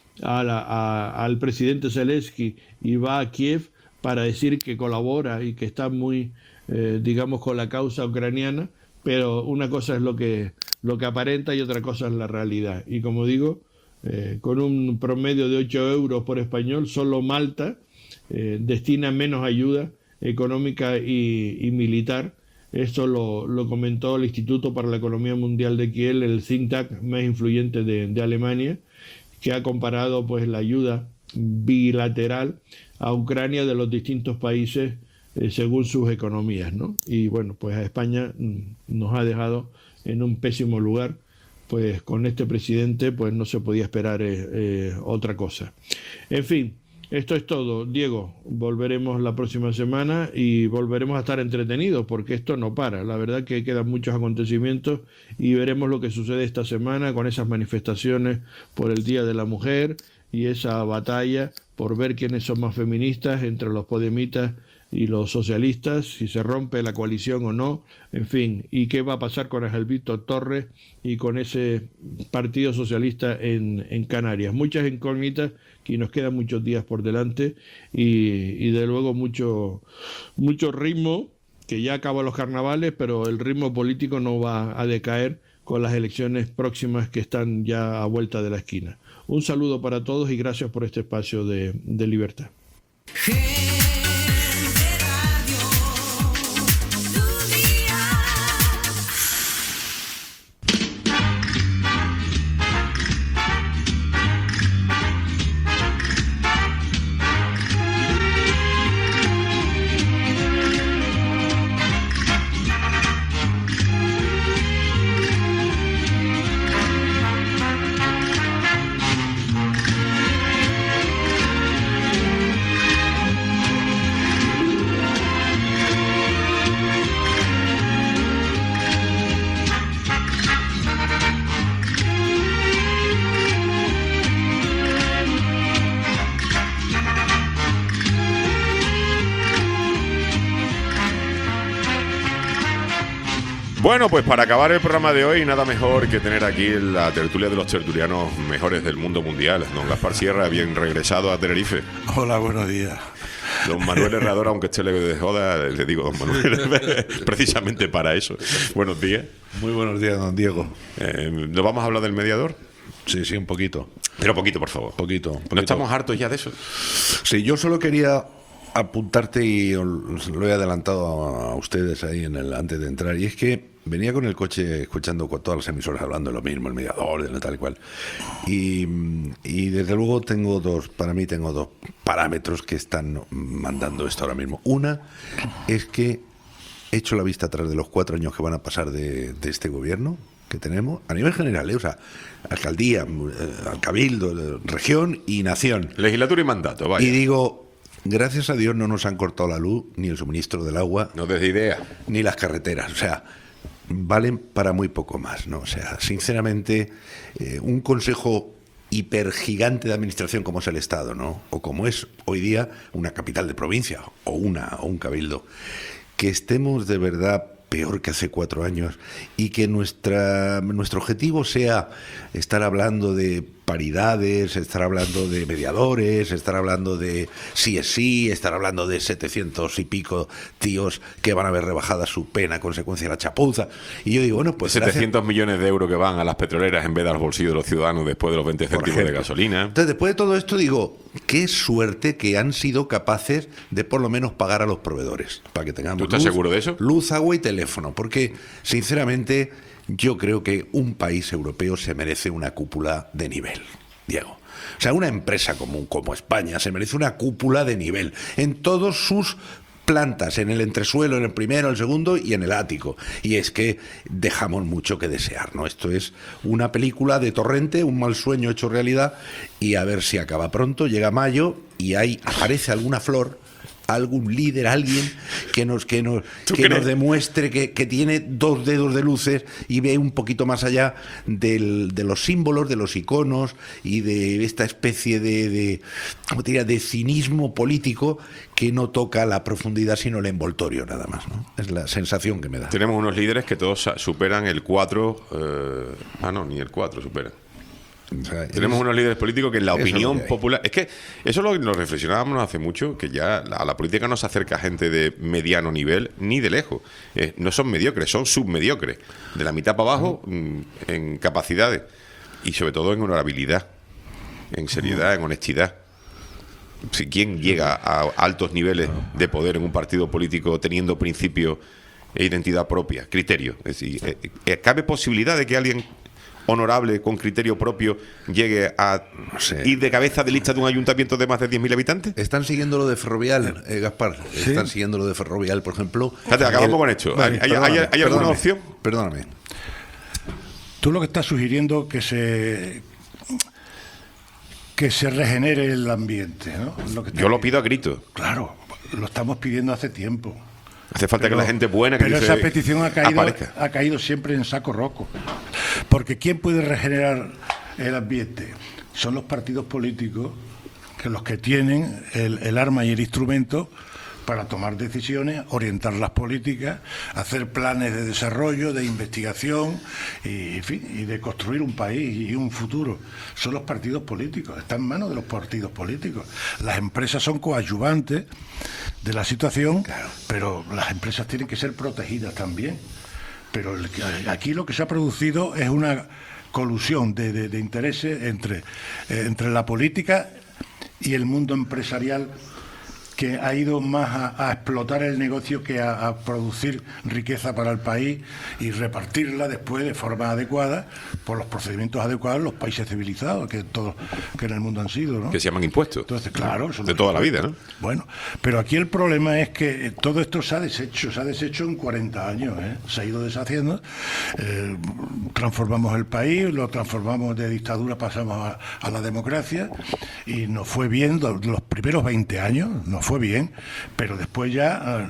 A la, a, al presidente Zelensky y va a Kiev para decir que colabora y que está muy, eh, digamos, con la causa ucraniana, pero una cosa es lo que, lo que aparenta y otra cosa es la realidad. Y como digo, eh, con un promedio de ocho euros por español, solo Malta eh, destina menos ayuda económica y, y militar. Esto lo, lo comentó el Instituto para la Economía Mundial de Kiel, el think tank más influyente de, de Alemania, que ha comparado pues la ayuda bilateral a Ucrania de los distintos países eh, según sus economías, ¿no? Y bueno, pues a España mm, nos ha dejado en un pésimo lugar, pues con este presidente pues no se podía esperar eh, eh, otra cosa. En fin, esto es todo. Diego, volveremos la próxima semana y volveremos a estar entretenidos porque esto no para. La verdad que quedan muchos acontecimientos y veremos lo que sucede esta semana con esas manifestaciones por el Día de la Mujer y esa batalla por ver quiénes son más feministas entre los podemitas y los socialistas, si se rompe la coalición o no, en fin, y qué va a pasar con Ángel Víctor Torres y con ese Partido Socialista en, en Canarias. Muchas incógnitas que nos quedan muchos días por delante y, y de luego mucho, mucho ritmo, que ya acaban los carnavales, pero el ritmo político no va a decaer con las elecciones próximas que están ya a vuelta de la esquina. Un saludo para todos y gracias por este espacio de, de libertad. Bueno, pues para acabar el programa de hoy, nada mejor que tener aquí la tertulia de los tertulianos mejores del mundo mundial. Don Gaspar Sierra, bien regresado a Tenerife. Hola, buenos días. Don Manuel Herrador, aunque esté leve de joda, le digo, don Manuel, precisamente para eso. Buenos días. Muy buenos días, don Diego. Eh, ¿Nos vamos a hablar del mediador? Sí, sí, un poquito. Pero poquito, por favor. Poquito. poquito. ¿No estamos hartos ya de eso? Sí, yo solo quería apuntarte, y os lo he adelantado a ustedes ahí en el antes de entrar, y es que venía con el coche escuchando con todas las emisoras hablando de lo mismo, el mediador, de tal y cual. Y, y desde luego tengo dos, para mí tengo dos parámetros que están mandando esto ahora mismo. Una es que he hecho la vista atrás de los cuatro años que van a pasar de, de este gobierno que tenemos, a nivel general, ¿eh? O sea, alcaldía, eh, cabildo, región y nación. Legislatura y mandato, vaya. Y digo, gracias a Dios no nos han cortado la luz, ni el suministro del agua. No des idea. Ni las carreteras, o sea, valen para muy poco más, ¿no? O sea, sinceramente, eh, un consejo hipergigante de administración como es el Estado, ¿no? O como es hoy día una capital de provincia, o una, o un cabildo, que estemos de verdad peor que hace cuatro años y que nuestra nuestro objetivo sea estar hablando de paridades, estar hablando de mediadores, estar hablando de sí es sí, estar hablando de setecientos y pico tíos que van a ver rebajada su pena a consecuencia de la chapuza. Y yo digo, bueno, pues setecientos gracias... millones de euros que van a las petroleras en vez de al bolsillo de los ciudadanos después de los veinte céntimos de gasolina. Entonces, después de todo esto, digo, qué suerte que han sido capaces de por lo menos pagar a los proveedores para que tengamos ¿Tú estás luz, seguro de eso? Luz, agua y teléfono, porque sinceramente yo creo que un país europeo se merece una cúpula de nivel, Diego. O sea, una empresa común como España se merece una cúpula de nivel en todos sus plantas, en el entresuelo, en el primero, en el segundo y en el ático. Y es que dejamos mucho que desear, ¿no? Esto es una película de Torrente, un mal sueño hecho realidad, y a ver si acaba pronto. Llega mayo y ahí aparece alguna flor, algún líder, alguien que nos que nos que nos demuestre que, que tiene dos dedos de luces y ve un poquito más allá del, de los símbolos, de los iconos y de esta especie de, de, ¿cómo te diría?, de cinismo político que no toca la profundidad sino el envoltorio nada más, ¿no? Es la sensación que me da. Tenemos unos líderes que todos superan el cuatro, eh, ah no, ni el cuatro superan. O sea, tenemos es, unos líderes políticos que en la opinión es popular... Es que eso lo, lo reflexionábamos hace mucho, que ya a la política no se acerca gente de mediano nivel ni de lejos. Eh, no son mediocres, son submediocres. De la mitad para abajo uh-huh. en capacidades y sobre todo en honorabilidad, en seriedad, uh-huh. en honestidad. Si ¿Quién llega a altos niveles de poder en un partido político teniendo principios e identidad propia, criterio? Es decir, eh, eh, ¿cabe posibilidad de que alguien honorable, con criterio propio, llegue a no sé. ir de cabeza de lista de un ayuntamiento de más de diez mil habitantes? Están siguiendo lo de Ferrovial, eh, Gaspar. ¿Sí? Están siguiendo lo de Ferrovial, por ejemplo. Fíjate, acabamos el... con esto. Vale, ¿Hay, hay, hay, ¿hay alguna opción? Perdóname. Tú lo que estás sugiriendo que se que se regenere el ambiente, ¿no? Lo que Yo lo pido a gritos. Claro, lo estamos pidiendo hace tiempo. Hace falta pero, que la gente buena que pero dice, esa petición ha caído, aparezca. ha caído siempre en saco roco. Porque ¿quién puede regenerar el ambiente? Son los partidos políticos, que los que tienen el, el arma y el instrumento para tomar decisiones, orientar las políticas, hacer planes de desarrollo, de investigación y, en fin, y de construir un país y un futuro. Son los partidos políticos, está en manos de los partidos políticos. Las empresas son coadyuvantes de la situación, claro. Pero las empresas tienen que ser protegidas también. Pero el, aquí lo que se ha producido es una colusión de, de, de intereses entre, eh, entre la política y el mundo empresarial, que ha ido más a, a explotar el negocio que a, a producir riqueza para el país y repartirla después de forma adecuada, por los procedimientos adecuados en los países civilizados, que todos que en el mundo han sido, ¿no? Que se llaman impuestos. Entonces, claro, son de toda la vida, ¿no? Bueno, pero aquí el problema es que todo esto se ha deshecho, se ha deshecho en cuarenta años, ¿eh? Se ha ido deshaciendo, eh, transformamos el país, lo transformamos de dictadura, pasamos a, a la democracia, y nos fue bien los primeros veinte años, nos fue bien, pero después ya,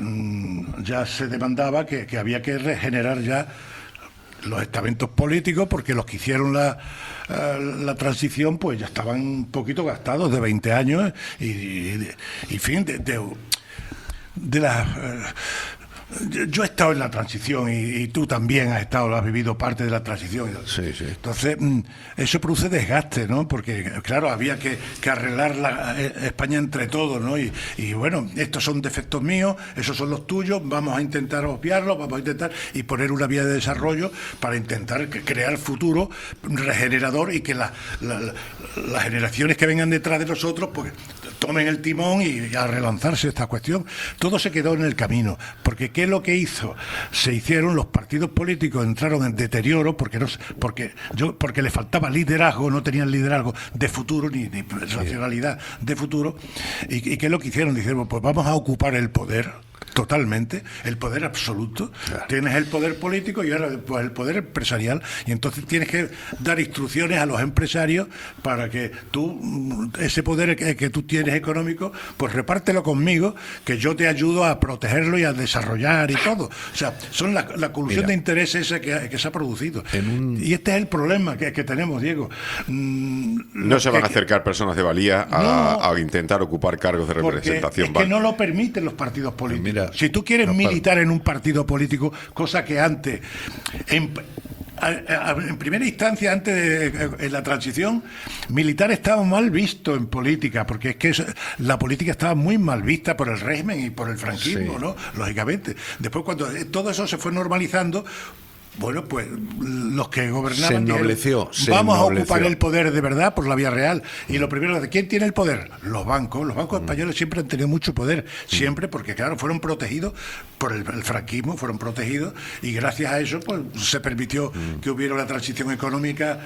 ya se demandaba que, que había que regenerar ya los estamentos políticos, porque los que hicieron la, la transición pues ya estaban un poquito gastados de veinte años y, y, y fin, de, de, de las... Yo he estado en la transición y, y tú también has estado, has vivido parte de la transición. Sí, sí. Entonces, eso produce desgaste, ¿no? Porque, claro, había que, que arreglar la, España entre todos, ¿no? Y, y bueno, estos son defectos míos, esos son los tuyos, vamos a intentar obviarlos, vamos a intentar y poner una vía de desarrollo para intentar crear futuro regenerador y que la, la, la, las generaciones que vengan detrás de nosotros, pues tomen el timón y a relanzarse esta cuestión. Todo se quedó en el camino, porque ¿qué es lo que hizo? Se hicieron, los partidos políticos entraron en deterioro porque no porque yo porque le faltaba liderazgo, no tenían liderazgo de futuro ni, ni racionalidad de futuro. ¿Y, y qué es lo que hicieron? Dijeron, pues vamos a ocupar el poder totalmente, el poder absoluto. Claro. Tienes el poder político y ahora pues, el poder empresarial, y entonces tienes que dar instrucciones a los empresarios para que tú, ese poder que, que tú tienes económico, pues repártelo conmigo, que yo te ayudo a protegerlo y a desarrollar y todo. O sea, son la, la colusión Mira, de intereses esa que, que se ha producido. Un... Y este es el problema que, que tenemos, Diego. Mm, no se van que, a acercar personas de valía a, no, a intentar ocupar cargos de representación. Es que no lo permiten los partidos políticos. Mira, si tú quieres no, militar en un partido político, cosa que antes, en, en primera instancia, antes de en la transición, militar estaba mal visto en política, porque es que es, la política estaba muy mal vista por el régimen y por el franquismo, sí. ¿no? Lógicamente. Después, cuando todo eso se fue normalizando, bueno, pues los que gobernaban se ennobleció, dijeron, se vamos ennobleció. a ocupar el poder de verdad por la vía real. Y lo primero, ¿de quién tiene el poder? Los bancos. Los bancos mm. españoles siempre han tenido mucho poder, siempre, porque claro, fueron protegidos por el, el franquismo, fueron protegidos, y gracias a eso pues se permitió mm. que hubiera una transición económica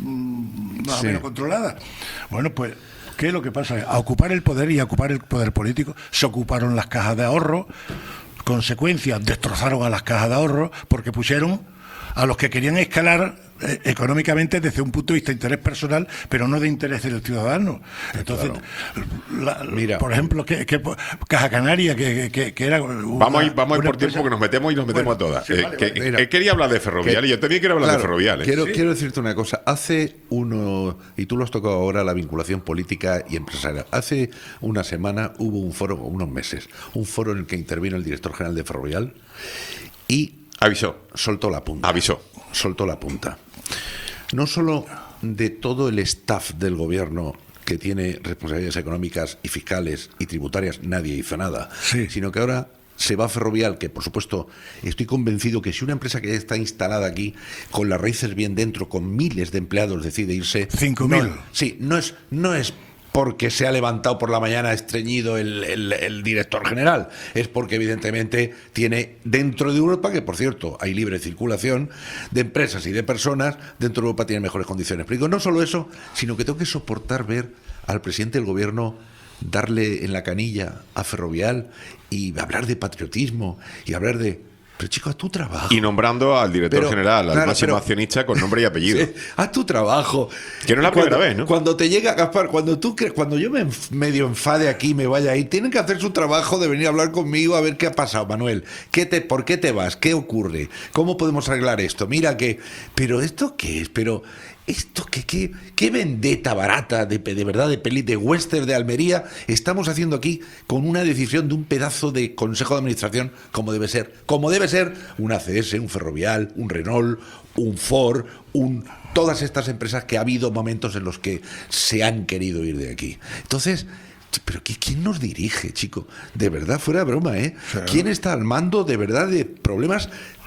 mm, más sí. o menos controlada. Bueno, pues ¿qué es lo que pasa? A ocupar el poder y a ocupar el poder político, se ocuparon las cajas de ahorro. Consecuencia, destrozaron a las cajas de ahorro porque pusieron a los que querían escalar eh, económicamente desde un punto de vista de interés personal, pero no de interés del ciudadano. Entonces, claro. la, Mira, por ejemplo, que, que Caja Canaria, que, que, que era... Una, vamos a ir, vamos a ir por empresa... tiempo, que nos metemos y nos metemos bueno, a todas. Sí, eh, vale, que, vale. Mira, él quería hablar de Ferrovial que, y yo también quiero hablar claro, de Ferrovial. ¿eh? Quiero, ¿Sí? quiero decirte una cosa. Hace uno, y tú lo has tocado ahora, la vinculación política y empresarial. Hace una semana hubo un foro, unos meses, un foro en el que intervino el director general de Ferrovial y... Avisó. Soltó la punta. Avisó. Soltó la punta. No solo de todo el staff del gobierno que tiene responsabilidades económicas y fiscales y tributarias, nadie hizo nada, sí. sino que ahora se va a Ferrovial, que por supuesto estoy convencido que si una empresa que ya está instalada aquí, con las raíces bien dentro, con miles de empleados, decide irse... Cinco mil. No, sí, no es... No es porque se ha levantado por la mañana estreñido el, el, el director general, es porque evidentemente tiene dentro de Europa, que por cierto hay libre circulación de empresas y de personas, dentro de Europa tienen mejores condiciones. Pero digo, no solo eso, sino que tengo que soportar ver al presidente del gobierno darle en la canilla a Ferrovial y hablar de patriotismo y hablar de... Pero chico, haz tu trabajo. Y nombrando al director pero, general, al claro, máximo pero, accionista con nombre y apellido. Sí, haz tu trabajo. Que no es la cuando, primera vez, ¿no? Cuando te llega, Gaspar, cuando tú crees, cuando yo me enf- medio enfade aquí, me vaya ahí, tienen que hacer su trabajo de venir a hablar conmigo a ver qué ha pasado, Manuel. ¿Qué te, ¿Por qué te vas? ¿Qué ocurre? ¿Cómo podemos arreglar esto? Mira que... ¿Pero esto qué es? Pero... Esto, qué, qué, qué vendetta barata de, de verdad, de peli, de western de Almería estamos haciendo aquí con una decisión de un pedazo de consejo de administración como debe ser, como debe ser un A C S, un Ferrovial, un Renault, un Ford, un todas estas empresas que ha habido momentos en los que se han querido ir de aquí. Entonces, pero ¿quién nos dirige, chico? De verdad, fuera de broma, ¿eh? Claro. ¿Quién está al mando de verdad de problemas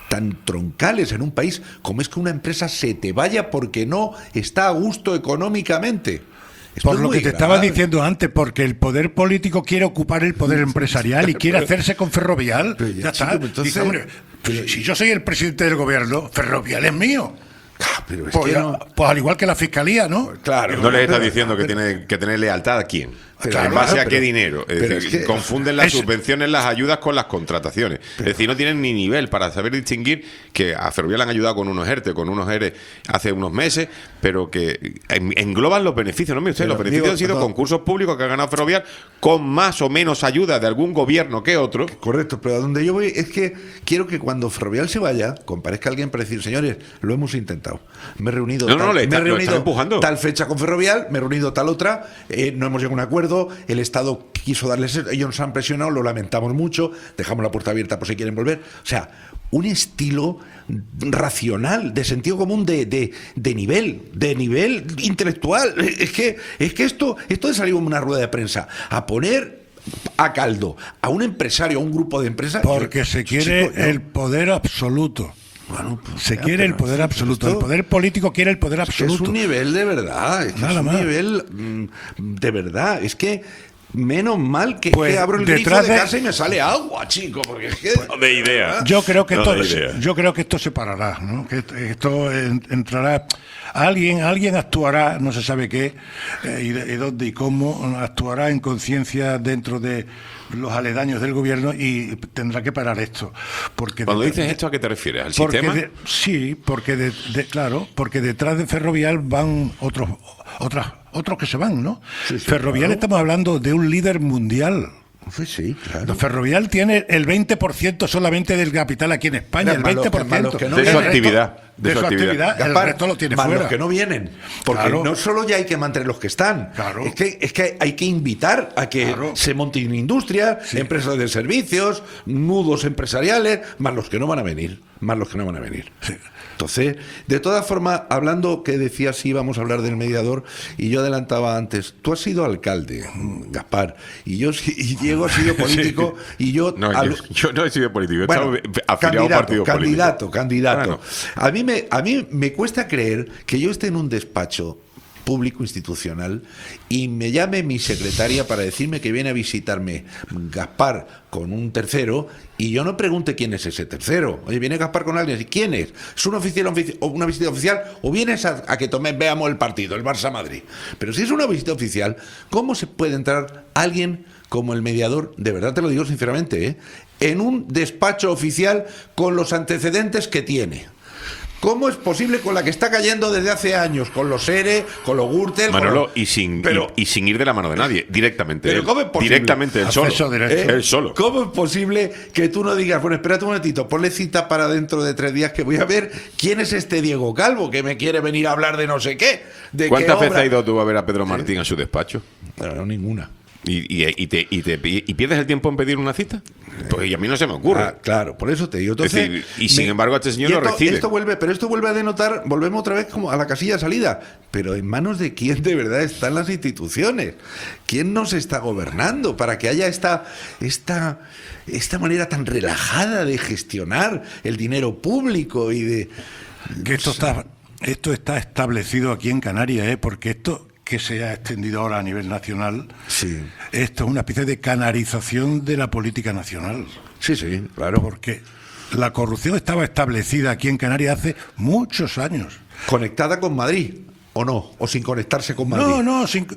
tan troncales en un país como es que una empresa se te vaya porque no está a gusto económicamente. Esto Por es lo muy que te grave. estaba diciendo antes, porque el poder político quiere ocupar el poder empresarial y quiere hacerse con Ferrovial. Pero ya, Ya está. chico, entonces- Dice, hombre, pero- si yo soy el presidente del gobierno, Ferrovial es mío. Ah, pero es Pues, que ya- no- pues al igual que la fiscalía, ¿no? Claro. No les está pero- diciendo que pero- tiene que tener lealtad a quién. Pero, ¿En base claro, a qué pero- dinero? Es pero decir, es que- confunden las es- subvenciones, las ayudas con las contrataciones. Es decir, no tienen ni nivel para saber distinguir que a Ferrovial le han ayudado con unos ERTE, con unos ERE hace unos meses, pero que en- engloban los beneficios. No, mire usted, Pero, los beneficios Diego, han sido no. concursos públicos que ha ganado Ferrovial con más o menos ayuda de algún gobierno que otro. Correcto, pero a donde yo voy es que quiero que cuando Ferrovial se vaya, comparezca alguien para decir, señores, lo hemos intentado. Me he reunido, No, no, tal, le me está- he lo reunido están empujando. tal fecha con Ferrovial, me he reunido tal otra, eh, no hemos llegado a un acuerdo, el Estado quiso darles, ellos nos han presionado, lo lamentamos mucho, dejamos la puerta abierta por si quieren volver. O sea, un estilo racional, de sentido común, de, de, de nivel, de nivel intelectual. Es que, es que esto, esto de salir en una rueda de prensa a poner a caldo a un empresario, a un grupo de empresas. Porque yo- se quiere chico, yo- el poder absoluto. Bueno, pues, Se ya, quiere el pero poder esto- absoluto. esto- El poder político quiere el poder es que absoluto. es un nivel de verdad, es, que Nada es un más. nivel mm, de verdad. Es que menos mal que, Pues, que abro el grifo detrás de de- casa y me sale agua, chico, porque es que De idea. Yo creo que No, esto, de idea. yo creo que esto se parará, ¿no? Que esto en- entrará. Alguien, alguien actuará, no se sabe qué, eh, y, de- y dónde y cómo, actuará en conciencia dentro de los aledaños del gobierno y tendrá que parar esto. Porque Cuando de- dices de- esto, ¿a qué te refieres? ¿Al porque sistema? de- sí, porque de, de- claro, porque detrás de Ferrovial van otros, otras, otros que se van, ¿no? Sí, sí, Ferrovial claro. estamos hablando de un líder mundial. Sí, sí, claro. Ferrovial tiene el veinte por ciento solamente del capital aquí en España, el Más los veinte que- por más los ciento. que no De su El resto- actividad, de De su su actividad. actividad, el Gaspar, resto lo tiene más fuera. los que no vienen, porque Claro. no solo ya hay que mantener los que están, Claro. es que es que hay que invitar a que Claro. se monten industrias, Sí. empresas de servicios, nudos empresariales, más los que no van a venir, más los que no van a venir. Sí. Entonces, de todas formas, hablando que decías sí, vamos a hablar del mediador, y yo adelantaba antes, tú has sido alcalde, Gaspar, y yo sí- y Diego ha sido político, y yo No, al- yo, yo no he sido político, he bueno, estado afiliado a un candidato, partido candidato, político. candidato. Bueno. A mí me, a mí me cuesta creer que yo esté en un despacho público institucional y me llame mi secretaria para decirme que viene a visitarme Gaspar con un tercero y yo no pregunte quién es ese tercero. Oye, viene Gaspar con alguien, ¿y quién es? ¿Es un oficial ofici- o una visita oficial o vienes a, a que tome, veamos el partido, el Barça Madrid? Pero si es una visita oficial, ¿cómo se puede entrar alguien como el mediador, de verdad te lo digo sinceramente, ¿eh? en un despacho oficial con los antecedentes que tiene? ¿Cómo es posible con la que está cayendo desde hace años? Con los ERE, con los Gürtel... con Manolo, los- y sin, Pero- y, y sin ir de la mano de nadie, directamente. Pero él. ¿cómo es posible? Directamente, él solo. Acceso directo. ¿Eh? Él solo. ¿Cómo es posible que tú no digas, bueno, espérate un momentito, ponle cita para dentro de tres días que voy a ver quién es este Diego Calvo que me quiere venir a hablar de no sé qué? De ¿Cuántas qué veces obra? has ido tú a ver a Pedro Martín a su despacho? No, no, ninguna. ¿Y, y, y te, y, te- y pierdes el tiempo en pedir una cita? Pues a mí no se me ocurre. Ah, claro, por eso te digo. Es Entonces, decir, y sin embargo, este señor y lo esto, recibe. Esto vuelve, pero esto vuelve a denotar, volvemos otra vez como a la casilla de salida. Pero en manos de quién de verdad están las instituciones. ¿Quién nos está gobernando para que haya esta, esta, esta manera tan relajada de gestionar el dinero público y de. Que esto está, esto está establecido aquí en Canarias, ¿eh? Porque esto que se ha extendido ahora a nivel nacional, Sí. esto es una especie de canarización de la política nacional. Sí, sí, claro. Porque la corrupción estaba establecida aquí en Canarias hace muchos años. ¿Conectada con Madrid o no? ¿O sin conectarse con Madrid? No, no, sin-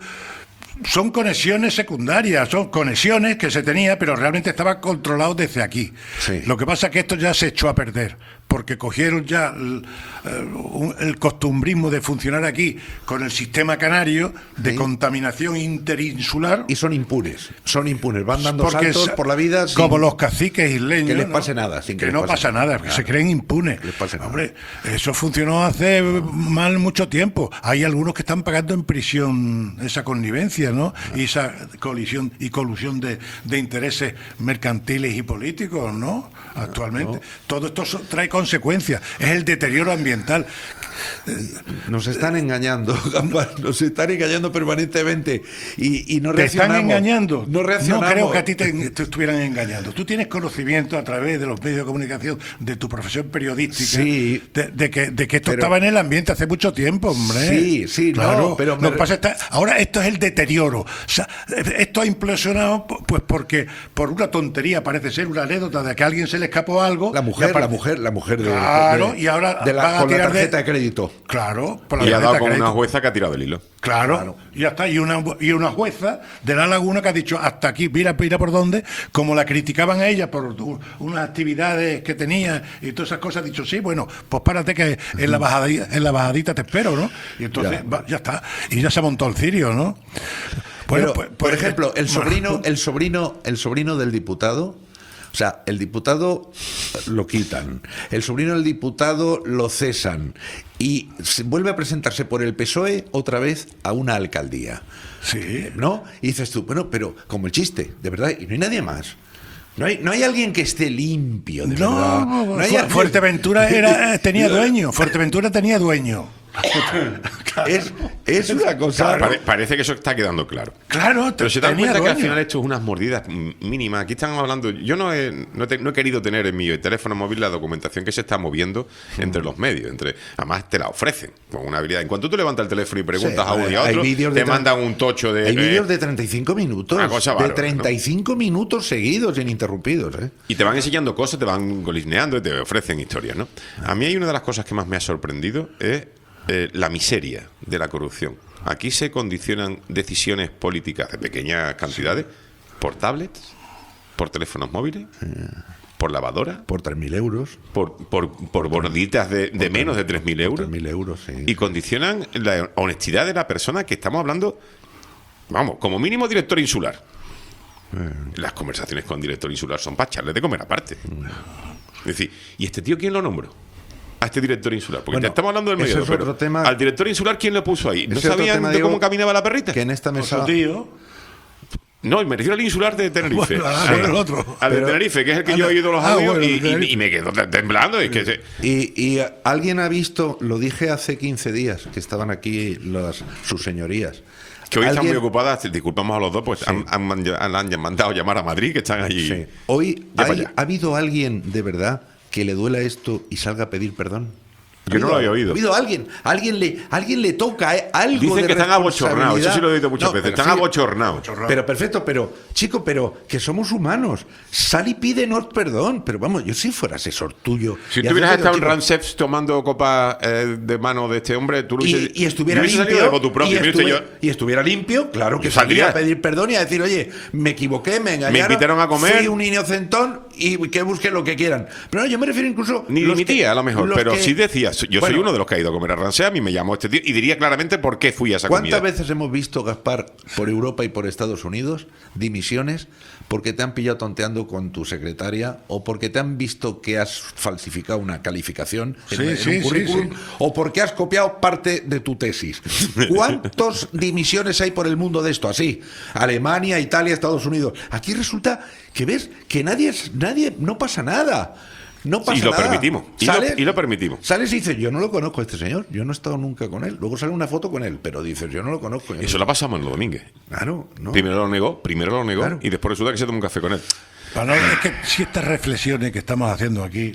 son conexiones secundarias, son conexiones que se tenía, pero realmente estaba controlado desde aquí. Sí. Lo que pasa es que esto ya se echó a perder, porque cogieron ya el, eh, un- el costumbrismo de funcionar aquí con el sistema canario de Sí. contaminación interinsular. Y son impunes, son impunes, van dando Porque saltos es- por la vida sin- como los caciques isleños, que les ¿no? pase nada, sin que que, les no pase pasa nada. nada, que Claro. se creen impunes. Que les pase nada. Hombre, eso funcionó hace mal mucho tiempo. Hay algunos que están pagando en prisión esa connivencia, ¿no? Y esa colisión y colusión de, de intereses mercantiles y políticos, ¿no? Actualmente. Todo esto so- trae consecuencias, es el deterioro ambiental. Nos están engañando, nos están engañando permanentemente y, y no ¿Te reaccionamos. están engañando? No reaccionamos. No creo que a ti te, te estuvieran engañando. Tú tienes conocimiento a través de los medios de comunicación, de tu profesión periodística, Sí. de, de que, de que esto Pero- estaba en el ambiente hace mucho tiempo, hombre. Sí, sí, claro. no, pero Lo me- que pasa está, ahora esto es el deterioro. O sea, esto ha implosionado pues porque por una tontería, parece ser una anécdota de que a alguien se le escapó algo. La mujer, y aparte- la mujer, la mujer de, Claro, de- y ahora de la, van a con la tirar de- tarjeta de crédito. Claro, por la Y ha tarjeta dado de con una crédito. jueza que ha tirado del hilo. Claro, Claro. y ya está. Y una, y una jueza de La Laguna que ha dicho hasta aquí, mira, mira por dónde, como la criticaban a ella por u- unas actividades que tenía y todas esas cosas, ha dicho, sí, bueno, pues párate que en la bajadita, en la bajadita te espero, ¿no? Y entonces Ya. va- ya está. Y ya se montó el cirio, ¿no? Bueno, Pero, pues- por pues- ejemplo, el sobrino, el sobrino, el sobrino del diputado, o sea, el diputado lo quitan, el sobrino del diputado lo cesan y se vuelve a presentarse por el P S O E otra vez a una alcaldía. Sí. ¿No? Y dices tú, bueno, pero como el chiste, de verdad, y no hay nadie más. No hay, no hay alguien que esté limpio, de verdad. No, No hay Fu- alguien- Fuerteventura era, tenía dueño, Fuerteventura tenía dueño. Es, es una cosa. Pare- parece que eso está quedando claro. Claro, Pero se dan tenía cuenta que al dueño. final esto es unas mordidas mm, mínimas. Aquí están hablando. Yo no he, no, te- no he querido tener en mi teléfono móvil la documentación que se está moviendo entre los medios. Entre, además, te la ofrecen con una habilidad. En cuanto tú levantas el teléfono y preguntas Sí, a uno y a hay otro, vídeos te de tre- mandan un tocho de. Hay eh, vídeos de treinta y cinco minutos. Una cosa de bárbara, treinta y cinco minutos seguidos, ininterrumpidos. ¿eh? Y te van enseñando cosas, te van golisneando y te ofrecen historias, ¿no? A mí hay una de las cosas que más me ha sorprendido es eh, la miseria de la corrupción. Aquí se condicionan decisiones políticas de pequeñas cantidades por tablets, por teléfonos móviles, por lavadoras, Por tres mil euros. por, por, por borditas de, de menos de tres mil euros. tres mil euros, sí. Y condicionan la honestidad de la persona que estamos hablando, vamos, como mínimo director insular. Las conversaciones con director insular son para echarle de comer aparte. Es decir, ¿y este tío quién lo nombró? A este director insular. Porque Bueno, ya estamos hablando del ese medio, es pero otro tema. al director insular, ¿quién lo puso ahí? ¿No Ese otro sabían tema, de Diego, cómo caminaba la perrita? Que en esta Con su mesa. tío. No, me refiero al insular de Tenerife. Bueno, ah, Sí. bueno, el otro. Al de Pero- Tenerife, que es el que Ah, yo he oído los ah, audios bueno, y, el de y- Tenerife. y me quedo te- temblando. Es que se- Y, y alguien ha visto, lo dije hace quince días, que estaban aquí las, sus señorías. que hoy están Alguien- muy ocupadas, disculpamos a los dos, pues han, han, man- han- han mandado llamar a Madrid, que están allí. Sí. Hoy Ya para hay- allá. ha habido alguien de verdad que le duela esto y salga a pedir perdón. Yo no lo había oído. Ha habido alguien, alguien le, alguien le toca eh, algo Dicen de que están abochornados, eso sí lo he oído responsabilidad. muchas veces, pero están sí, abochornados. Pero perfecto, pero chico, pero que somos humanos. Sal y pídenos perdón. Pero vamos, yo si fuera asesor tuyo. Si y tú hubieras haces estado en tipo- Ramsefs tomando copa eh, de mano de este hombre, tú lo y, hubiese- y estuviera yo hubiese limpio, salido de motu propio. y, Mire usted, estuve- yo- y estuviera limpio, claro que Yo saldría. saldría a pedir perdón y a decir, oye, me equivoqué, me engañaron, invitaron a comer. fui un inocentón y que busquen lo que quieran. Pero no, yo me refiero incluso Ni los dimitía, que- a lo mejor, los pero que- sí decía, yo Bueno, soy uno de los que ha ido a comer a Ramsey, a mí me llamó este tío y diría claramente por qué fui a esa ¿Cuántas comida. veces hemos visto, Gaspar, por Europa y por Estados Unidos, dimisiones porque te han pillado tonteando con tu secretaria o porque te han visto que has falsificado una calificación en, Sí, en sí, un sí, currículum sí. o porque has copiado parte de tu tesis? ¿Cuántas dimisiones hay por el mundo de esto? Así, Alemania, Italia, Estados Unidos. Aquí resulta que ves que nadie, es- nadie no pasa nada. No pasa Y lo nada. permitimos, y lo- Sales- y lo permitimos. Sales y dices, yo no lo conozco a este señor, yo no he estado nunca con él. Luego sale una foto con él, pero dices, yo no lo conozco. yo Eso no- la pasamos en los Domínguez. Claro, no. Primero lo negó, primero lo negó Claro. y después resulta que se toma un café con él. Para no- es que si estas reflexiones que estamos haciendo aquí,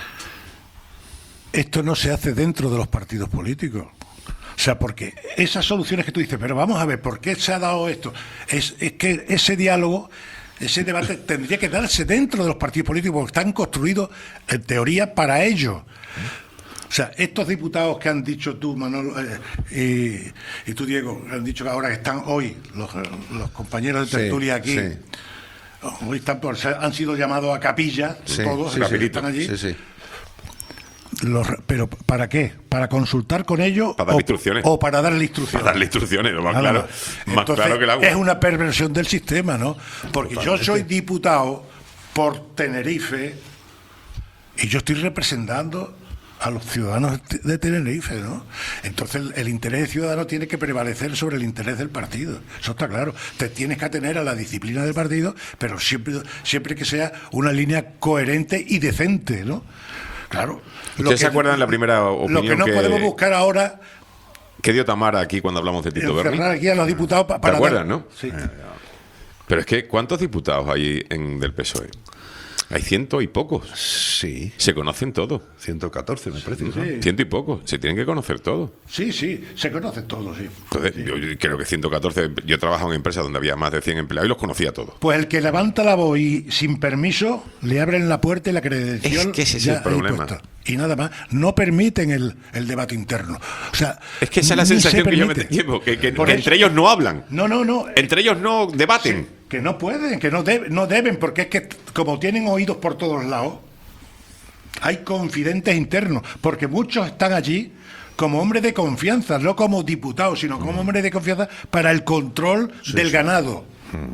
esto no se hace dentro de los partidos políticos. O sea, porque esas soluciones que tú dices, pero vamos a ver, ¿por qué se ha dado esto? Es, es que ese diálogo, ese debate tendría que darse dentro de los partidos políticos, porque están construidos, en teoría, para ello. O sea, estos diputados que han dicho tú, Manolo, eh, y, y tú, Diego, han dicho que ahora que están hoy los, los compañeros de Sí, tertulia aquí, sí. hoy están por, se han sido llamados a capilla, Sí, todos sí, los que sí. están allí. Sí, sí. Los- pero ¿para qué? ¿Para consultar con ellos Para dar o, instrucciones. o para darle instrucciones? Para darle instrucciones, lo más Nada claro, más. más Entonces, claro que el agua. es una perversión del sistema, ¿no? Porque yo soy diputado por Tenerife y yo estoy representando a los ciudadanos de Tenerife, ¿no? Entonces el, el interés ciudadano tiene que prevalecer sobre el interés del partido. Eso está claro. Te tienes que atener a la disciplina del partido, pero siempre, siempre que sea una línea coherente y decente, ¿no? Claro. ¿Ustedes se acuerdan la primera opinión Lo que no que, podemos buscar ahora... que dio Tamara aquí cuando hablamos de Tito Berni? Encerrar aquí a los diputados pa, para... ¿Te acuerdas, dar... no? Sí. Pero es que, ¿cuántos diputados hay en del P S O E? Hay ciento y pocos. Sí. Se conocen todos. ciento catorce, me parece. Sí. ¿no? Ciento y pocos. Se tienen que conocer todos. Sí, sí, se conocen todos, sí. Entonces, Sí. yo, yo creo que ciento catorce. Yo he trabajado en empresas donde había más de cien empleados y los conocía todos. Pues el que levanta la voz y sin permiso le abren la puerta y la credencial. Es que ese es ya el problema. ahí puesta. Y nada más, no permiten el, el debate interno. O sea, Es que esa es la ni sensación se que yo me permite. llevo, que, que- Por que eso- entre ellos no hablan. No, no, no. Entre ellos no debaten. Sí, que no pueden, que no, deb- no deben, porque es que como tienen oídos por todos lados, hay confidentes internos, porque muchos están allí como hombres de confianza, no como diputados, sino como hombres de confianza para el control del ganado.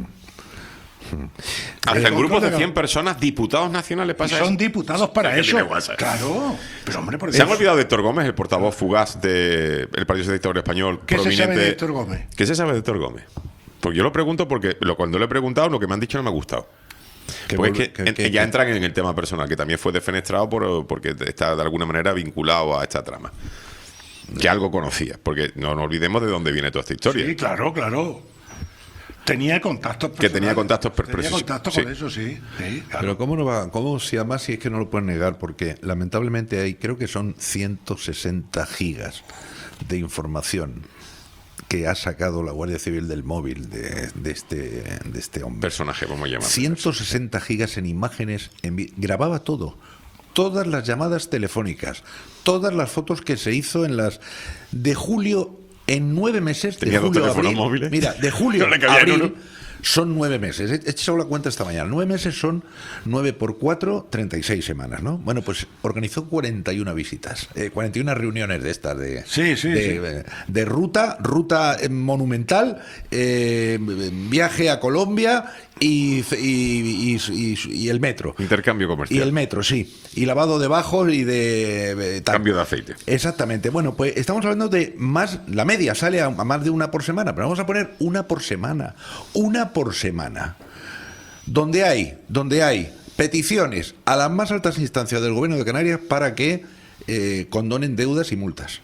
Hasta en El grupos de control de- cien personas, diputados nacionales Y pasa son eso. diputados para Es que eso. tiene WhatsApp. Claro, pero hombre, por Se han Dios. olvidado de Héctor Gómez, el portavoz fugaz del Partido Socialista Obrero Español. ¿Qué se proveniente... sabe de Héctor Gómez? ¿Qué se sabe de Héctor Gómez? Pues yo lo pregunto porque lo, cuando lo he preguntado, lo que me han dicho no me ha gustado. Que Pues vuelve- es que, que- en- que- ya que- entran en el tema personal, que también fue defenestrado por, porque está de alguna manera vinculado a esta trama. Que algo conocía, porque no nos olvidemos de dónde viene toda esta historia. Sí, claro, claro. Tenía contactos Que tenía personales. contactos per- Tenía precis- contactos sí. con eso, sí. sí, claro. Pero ¿cómo no va? ¿Cómo si además si es que no lo pueden negar? Porque lamentablemente hay, creo que son ciento sesenta gigas de información que ha sacado la Guardia Civil del móvil de, de este de este hombre. Personaje, vamos a llamarlo. ciento sesenta gigas en imágenes, en vi- grababa todo. Todas las llamadas telefónicas, todas las fotos que se hizo en las de julio, en nueve meses, de Tenía dos julio a teléfonos abril. móviles. Mira, de julio No le a cabía en abril uno. son nueve meses. He he hecho la cuenta esta mañana. Nueve meses son nueve por cuatro, treinta y seis semanas, ¿no? Bueno, pues organizó cuarenta y una visitas, eh, cuarenta y una reuniones de estas de, Sí, sí, de, sí. eh, de ruta, ruta eh, monumental, eh, viaje a Colombia y, y, y- y- y el metro. Intercambio Y comercial. el metro, sí. Y lavado de bajos y de... eh, tal. Cambio de aceite. Exactamente. Bueno, pues estamos hablando de más... La media sale a, a más de una por semana, pero vamos a poner una por semana. Una por semana. Donde hay, donde hay peticiones a las más altas instancias del Gobierno de Canarias para que eh, condonen deudas y multas.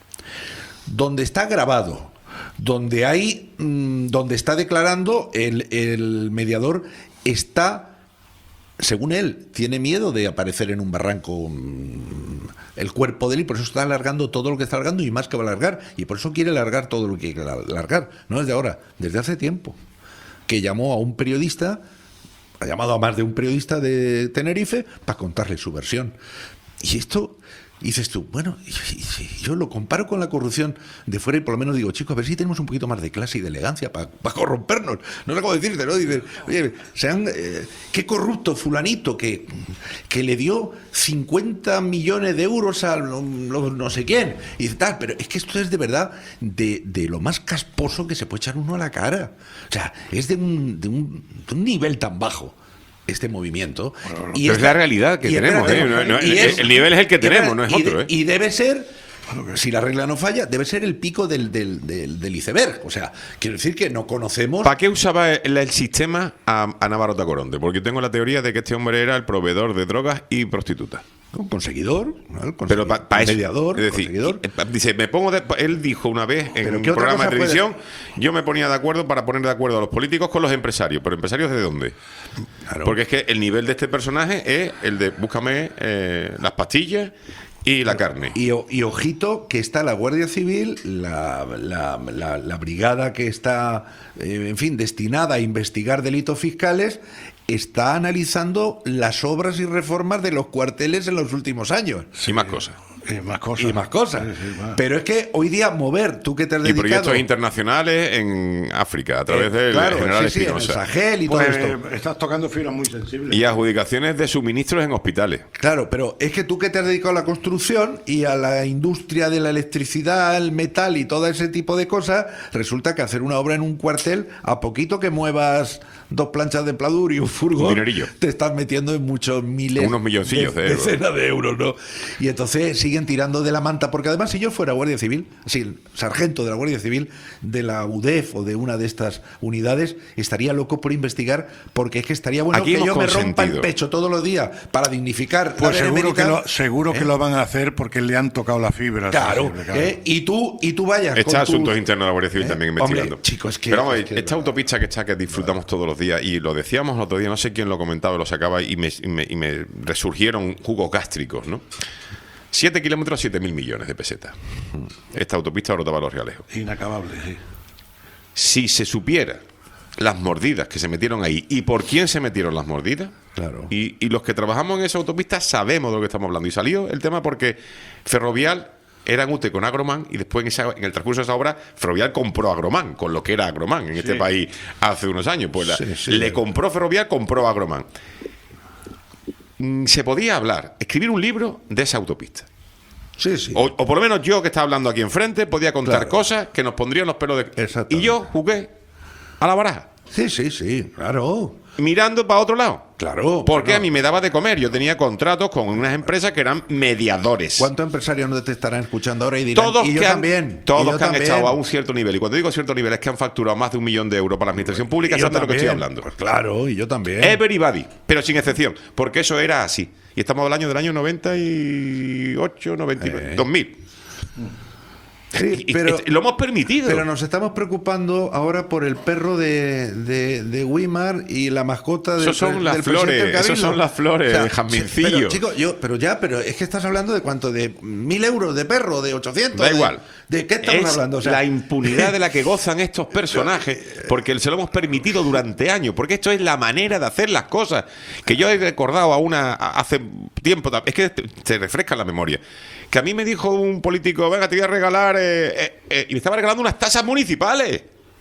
Donde está grabado, donde hay, mm, donde está declarando el, el mediador, está, según él, tiene miedo de aparecer en un barranco mm, el cuerpo de él, y por eso está alargando todo lo que está alargando y más que va a alargar, y por eso quiere alargar todo lo que quiere alargar, no desde ahora, desde hace tiempo, que llamó a un periodista, ha llamado a más de un periodista de Tenerife para contarle su versión. Y esto, dices tú, bueno, y- y- y yo lo comparo con la corrupción de fuera y por lo menos digo, chicos, a ver si tenemos un poquito más de clase y de elegancia para corrompernos. No sé cómo decirte, ¿no? Dices, oye, sean, eh, qué corrupto fulanito que, que le dio cincuenta millones de euros a lo- lo- no sé quién. Y tal, pero es que esto es de verdad de, de lo más casposo que se puede echar uno a la cara. O sea, es de un, de un, de un nivel tan bajo este movimiento. Pero es la realidad que y tenemos, espérate, ¿eh? No- no- y el- el nivel es el que y tenemos, espera, no es y de- otro, ¿eh? Y debe ser, si la regla no falla, debe ser el pico del, del, del, del iceberg. O sea, quiero decir que no conocemos... ¿Para qué usaba el, el sistema a, a Navarro Tacoronte? Porque tengo la teoría de que este hombre era el proveedor de drogas y prostitutas. Un conseguidor, ¿no? El consegui- Pero para eso. mediador, Es decir, conseguidor. y- dice, me pongo de- él dijo una vez en Pero un ¿qué otra programa de cosa puede- televisión, yo me ponía de acuerdo para poner de acuerdo a los políticos con los empresarios. ¿Pero empresarios de dónde? Claro. Porque es que el nivel de este personaje es el de búscame eh, las pastillas y la carne. Y, o- y ojito que está la Guardia Civil, la, la, la- la brigada que está, eh, en fin, destinada a investigar delitos fiscales, está analizando las obras y reformas de los cuarteles en los últimos años. Y más cosas. Y más cosas. Y más cosas. Sí, sí, más. Pero es que hoy día mover, tú que te has Y dedicado... proyectos internacionales en África, a través Eh, del claro, general sí, sí, en el Espinosa. Sahel y todo Pues, esto. estás tocando fibras muy sensibles. Y adjudicaciones de suministros en hospitales. Claro, pero es que tú que te has dedicado a la construcción y a la industria de la electricidad, el metal y todo ese tipo de cosas, resulta que hacer una obra en un cuartel, a poquito que muevas dos planchas de pladur y un furgón, un dinerillo, te estás metiendo en muchos miles, unos milloncillos de, de euros. decenas de euros, ¿no? Y entonces siguen tirando de la manta, porque además si yo fuera guardia civil, sí, sargento de la Guardia Civil, de la U D E F o de una de estas unidades, estaría loco por investigar, porque es que estaría bueno Aquí que yo consentido. me rompa el pecho todos los días para dignificar. Pues seguro que lo, seguro ¿eh? que lo van a hacer porque le han tocado la fibra. Claro, claro. ¿Eh? y tú y tú vayas. Está con asuntos tus... internos de la Guardia Civil ¿Eh? también investigando. Hombre, chicos, es que, Pero vamos, es que esta autopista que está, que disfrutamos todos los días, y lo decíamos el otro día, no sé quién lo comentaba, lo sacaba, y me, y me, y me resurgieron jugos gástricos, ¿no? Siete kilómetros, siete mil millones de pesetas. Esta autopista Orotava Los Realejos. Inacabable, sí. Si se supiera las mordidas que se metieron ahí y por quién se metieron las mordidas, claro. y, y los que trabajamos en esa autopista sabemos de lo que estamos hablando. Y salió el tema porque Ferrovial era UTE con Agroman, y después en, esa, en el transcurso de esa obra Ferrovial compró Agroman, con lo que era Agroman en sí. este país hace unos años. Pues la, sí, sí, le sí. compró Ferrovial, compró Agroman. Se podía hablar, escribir un libro de esa autopista. Sí, sí. O, o por lo menos yo, que estaba hablando aquí enfrente, podía contar Claro. cosas que nos pondrían los pelos de... Exactamente. Y yo jugué a la baraja, Sí, sí, sí, claro. mirando para otro lado. Claro. Porque bueno. a mí me daba de comer. Yo tenía contratos con unas empresas que eran mediadores. ¿Cuántos empresarios no te estarán escuchando ahora y dirán? Todos y yo que han, también. todos y yo que han también. estado a un cierto nivel. Y cuando digo cierto nivel es que han facturado más de un millón de euros para la administración pública, Y yo sabes de lo que estoy también. hablando. Pues claro, y yo también. Everybody, pero sin excepción, porque eso era así. Y estamos del año del año noventa y ocho, noventa y nueve, Eh. dos mil. Sí, Y- y- pero, y lo hemos permitido. pero nos estamos preocupando ahora por el perro de, de, de Weimar y la mascota del, Esos son pre- las del presidente del flores, esos Cabildo. son las flores, sí, jazmincillo. Pero, chico, yo, pero ya, pero es que estás hablando de cuánto, de mil euros de perro, de ochocientos. Da de- igual. ¿De qué estamos Es hablando? O sea, la impunidad de la que gozan estos personajes, porque se lo hemos permitido durante años, porque esto es la manera de hacer las cosas. Que yo he recordado a una a- hace tiempo, es que te, te refresca la memoria, que a mí me dijo un político: venga, te voy a regalar, eh, eh, eh, y me estaba regalando unas tasas municipales,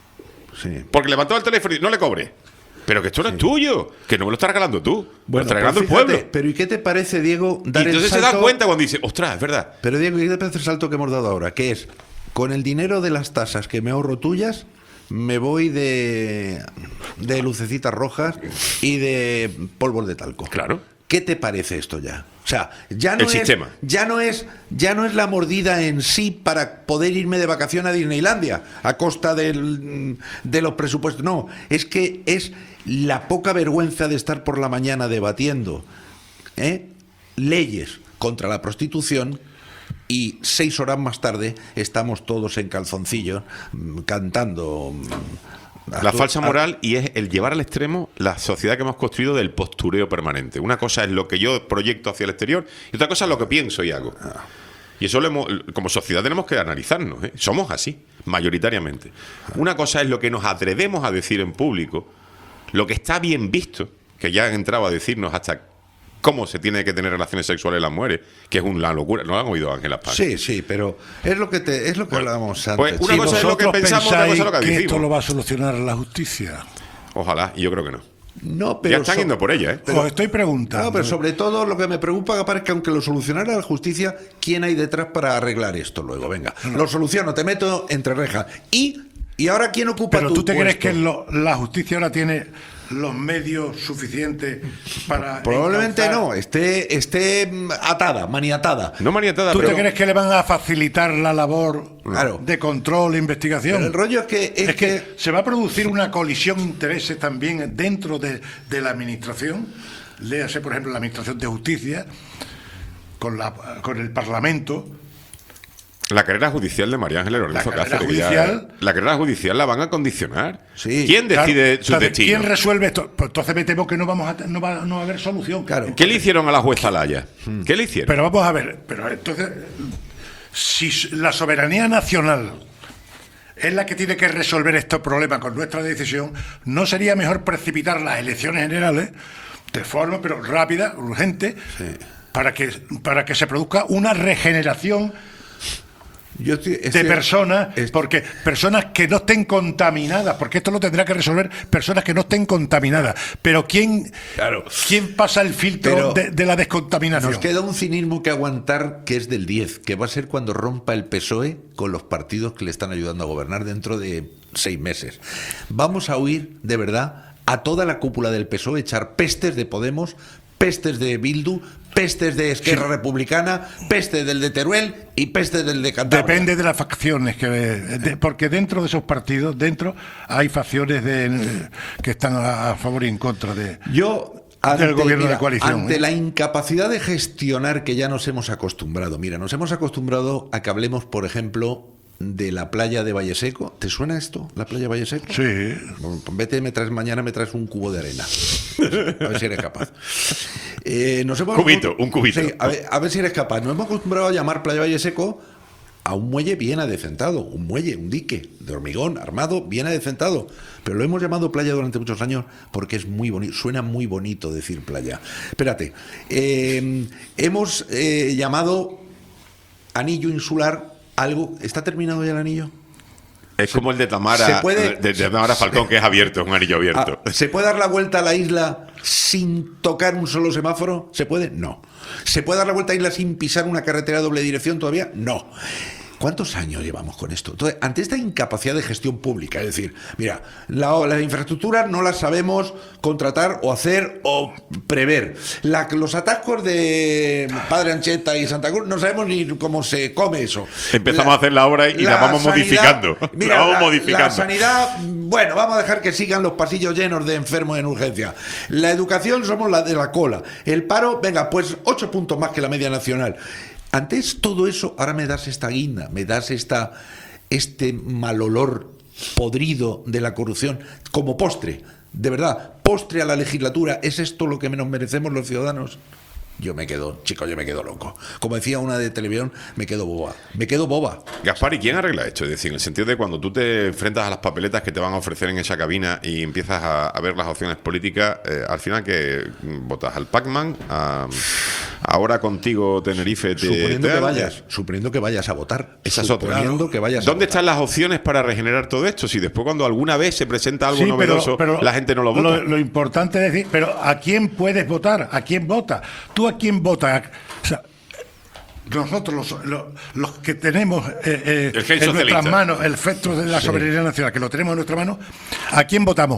sí. porque levantó el teléfono y no le cobré. Pero que esto no es tuyo, que no me lo estás regalando tú, me lo está regalando pues el fíjate, pueblo. Pero ¿y qué te parece, Diego, Y dar entonces el se salto? da cuenta cuando dice: ostras, es verdad. Pero Diego, ¿qué te parece el salto que hemos dado ahora? Que es, con el dinero de las tasas que me ahorro tuyas, me voy de, de lucecitas rojas y de polvos de talco. Claro. ¿Qué te parece esto ya? O sea, ya no El es, sistema. ya no es, ya no es la mordida en sí para poder irme de vacación a Disneylandia a costa del, de los presupuestos. No, es que es la poca vergüenza de estar por la mañana debatiendo ¿eh? leyes contra la prostitución, y seis horas más tarde estamos todos en calzoncillos mm, cantando. mm, La a tu- falsa a- moral, y es el llevar al extremo la sociedad que hemos construido del postureo permanente. Una cosa es lo que yo proyecto hacia el exterior y otra cosa es lo que pienso y hago. Y eso lo hemos, como sociedad tenemos que analizarnos, ¿eh? Somos así, mayoritariamente. Una cosa es lo que nos atrevemos a decir en público, lo que está bien visto, que ya han entrado a decirnos hasta cómo se tiene que tener relaciones sexuales las mujeres, que es una locura. ¿No lo han oído, Ángela Paz? Sí, sí, pero es lo que te, es lo que hablábamos antes. pues una Si cosa es lo que vosotros pensamos, otra cosa es lo que pensáis que decimos. esto lo va a solucionar la justicia. Ojalá, y yo creo que no. No, pero Ya están so- yendo por ella, ¿eh? Os estoy preguntando. No, pero sobre todo lo que me preocupa es que aunque lo solucionara la justicia, ¿quién hay detrás para arreglar esto luego? Venga, lo soluciono, te meto entre rejas. ¿Y, y ahora quién ocupa Pero tu tú te crees puesto? que lo- la justicia ahora tiene los medios suficientes para... Probablemente encauzar- no, esté, esté mm, atada, maniatada. No maniatada, ¿Tú pero... te crees que le van a facilitar la labor Claro. de control e investigación? Pero el rollo es que... Es, Es que se va a producir una colisión de intereses también dentro de, de la administración. Léase, por ejemplo, la administración de justicia con, la, con el Parlamento. La carrera judicial de María Ángeles Lorenzo La carrera Cáceres, ya- judicial- la carrera judicial la van a condicionar. Sí. ¿Quién decide Claro, su entonces, destino? ¿quién resuelve esto? Pues entonces me temo que no vamos a, no va, no va a haber solución. Claro. ¿Qué le hicieron a la jueza Laya? ¿Qué le hicieron? Pero vamos a ver, pero entonces, si la soberanía nacional es la que tiene que resolver estos problemas con nuestra decisión, ¿no sería mejor precipitar las elecciones generales de forma, pero rápida, urgente, para que, para que se produzca una regeneración Yo estoy- de estoy- personas, es- porque personas que no estén contaminadas, porque esto lo tendrá que resolver personas que no estén contaminadas. Pero ¿quién, Claro. ¿quién pasa el filtro Pero de, de la descontaminación? Nos queda un cinismo que aguantar que es del diez, que va a ser cuando rompa el P S O E con los partidos que le están ayudando a gobernar dentro de seis meses. Vamos a huir, de verdad, a toda la cúpula del P S O E echar pestes de Podemos, pestes de Bildu, pestes de Esquerra Sí. Republicana, pestes del de Teruel y pestes del de Cantabria. Depende de las facciones, que de- porque dentro de esos partidos, dentro hay facciones de, que están a, a favor y en contra de, Yo, del gobierno mira, de coalición. ante ¿eh? la incapacidad de gestionar que ya nos hemos acostumbrado, mira, nos hemos acostumbrado a que hablemos, por ejemplo, de la playa de Valleseco. ¿Te suena esto, la playa de Valleseco? Sí. Bueno, pues vete, me traes mañana, me traes un cubo de arena. A ver si eres capaz. Eh, nos hemos Cubito, un cubito. Sí, a ver, a ver si eres capaz. Nos hemos acostumbrado a llamar playa Valleseco a un muelle bien adecentado, un muelle, un dique de hormigón armado, bien adecentado. Pero lo hemos llamado playa durante muchos años porque es muy bonito, suena muy bonito decir playa. Espérate, eh, hemos eh, llamado anillo insular algo. ¿Está terminado ya el anillo? Es como el de Tamara, ¿Se puede- de, de Tamara Falcón, que es abierto, es un anillo abierto. Ah, ¿se puede dar la vuelta a la isla sin tocar un solo semáforo? ¿Se puede? No. ¿Se puede dar la vuelta a la isla sin pisar una carretera de doble dirección todavía? No. ¿Cuántos años llevamos con esto? Entonces, ante esta incapacidad de gestión pública, es decir, mira, la, la infraestructura no la sabemos contratar o hacer o prever. La- los atascos de Padre Ancheta y Santa Cruz no sabemos ni cómo se come eso. Empezamos a hacer la obra y la vamos modificando. Mira, La vamos la, modificando. la sanidad, bueno, vamos a dejar que sigan los pasillos llenos de enfermos en urgencia. La educación somos la de la cola. El paro, venga, pues ocho puntos más que la media nacional. Antes todo eso, ahora me das esta guinda, me das esta, este mal olor podrido de la corrupción como postre, de verdad, postre a la legislatura. ¿Es esto lo que nos merecemos los ciudadanos? Yo me quedo, chico, yo me quedo loco. Como decía una de televisión, me quedo boba. Me quedo boba. Gaspar, ¿y quién arregla esto? Es decir, en el sentido de cuando tú te enfrentas a las papeletas que te van a ofrecer en esa cabina y empiezas a, a ver las opciones políticas, eh, al final que votas al Pac-Man, a- ahora contigo Tenerife, te, Suponiendo te- que vayas, suponiendo que vayas a votar. Esa es otra. Suponiendo que vayas a ¿Dónde votar. están las opciones para regenerar todo esto? Si después cuando alguna vez se presenta algo Sí, pero- novedoso, pero la gente no lo vota. Lo, lo importante es decir, pero ¿a quién puedes votar? ¿A quién vota? ¿Tú a quién votas? O sea, nosotros los, los, los que tenemos eh, eh, El gen en nuestras socialista. manos el efecto de la Sí. soberanía nacional, que lo tenemos en nuestras manos, ¿a quién votamos?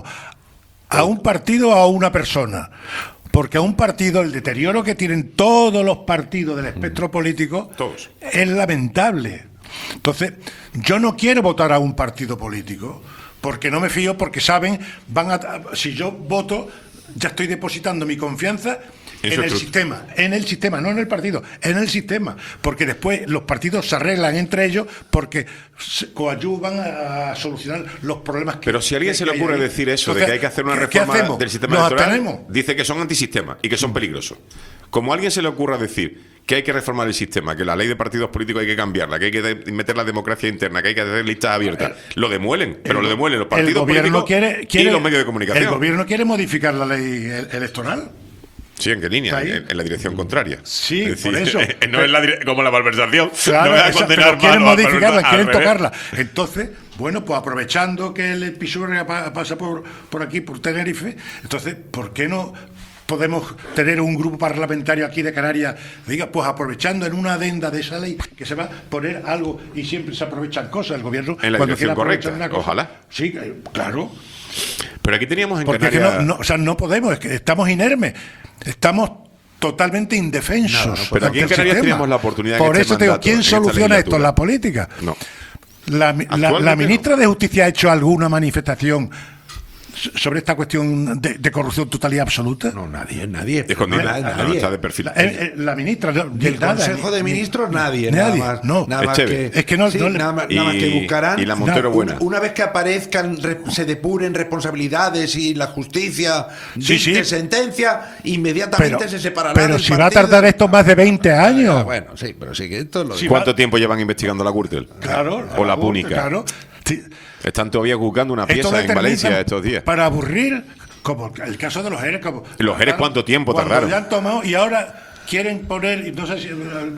¿A un partido o a una persona? Porque a un partido, el deterioro que tienen todos los partidos del espectro político Todos. es lamentable. Entonces, yo no quiero votar a un partido político, porque no me fío, porque saben, van a, si yo voto, ya estoy depositando mi confianza En en su el estru- sistema, en el sistema, no en el partido, en el sistema, porque después los partidos se arreglan entre ellos porque se coadyuvan a solucionar los problemas que Pero si a alguien que- se le que hay ocurre ahí. decir eso, de Entonces, que hay que hacer una ¿qué- qué reforma hacemos? del sistema ¿Nos electoral, abstenemos? dice que son antisistema y que son peligrosos. Como a alguien se le ocurra decir que hay que reformar el sistema, que la ley de partidos políticos hay que cambiarla, que hay que de- meter la democracia interna, que hay que hacer listas abiertas, lo demuelen, pero El- lo demuelen los el partidos gobierno políticos quiere, quiere- y los medios de comunicación. El gobierno quiere modificar la ley el- electoral. Sí, ¿en qué línea? ¿Está ahí? En, en la dirección contraria. Sí, Es decir, por eso. no es la dire- como la malversación. Claro, no voy a esa- condenar pero quieren mano a modificarla, malversar, quieren al revés. tocarla. Entonces, bueno, pues aprovechando que el Pisuerga pa- pasa por, por aquí, por Tenerife, entonces, ¿por qué no podemos tener un grupo parlamentario aquí de Canarias? Diga, pues aprovechando en una adenda de esa ley que se va a poner algo y siempre se aprovechan cosas. El gobierno, En la cuando dirección quiera aprovechar correcta, una cosa- ojalá. Sí, eh, claro. Pero aquí teníamos en Porque es que Canarias... no, no, o sea, no podemos, es que estamos inermes, estamos totalmente indefensos. No, no, pero aquí en ante el Canarias sistema. teníamos la oportunidad en Por este eso te digo, mandato, ¿quién en esta soluciona esto? legislatura. ¿La política? No. La, la- Actualmente la ministra no. de Justicia ha hecho alguna manifestación so- sobre esta cuestión de, de corrupción total y absoluta. No, nadie, nadie. Escondida, Nadie, no, nadie. está de perfil. La, eh, eh, la ministra no, ni Del nada, Consejo ni- de ni- Ministros, nadie. nadie, nada más, no. nada más Echeve. que, Es que no- sí, no le- nada, más, nada más Y- que buscarán. y la Montero una, buena. Una vez que aparezcan, re- se depuren responsabilidades y la justicia Sí, dicte sí. sentencia, inmediatamente Pero, se separará. pero del si va a partido. tardar esto más de veinte años. Ah, bueno, sí, pero sí que esto es lo de- Sí, ¿Cuánto tiempo llevan investigando la Gürtel? Claro. O la Púnica. Claro. Sí. Están todavía juzgando una Esto pieza en determina Valencia estos días. Para aburrir, como el caso de los Jerez. Como, ¿Los Jerez cuánto tiempo cuando tardaron? ya han tomado y ahora quieren poner, y no sé si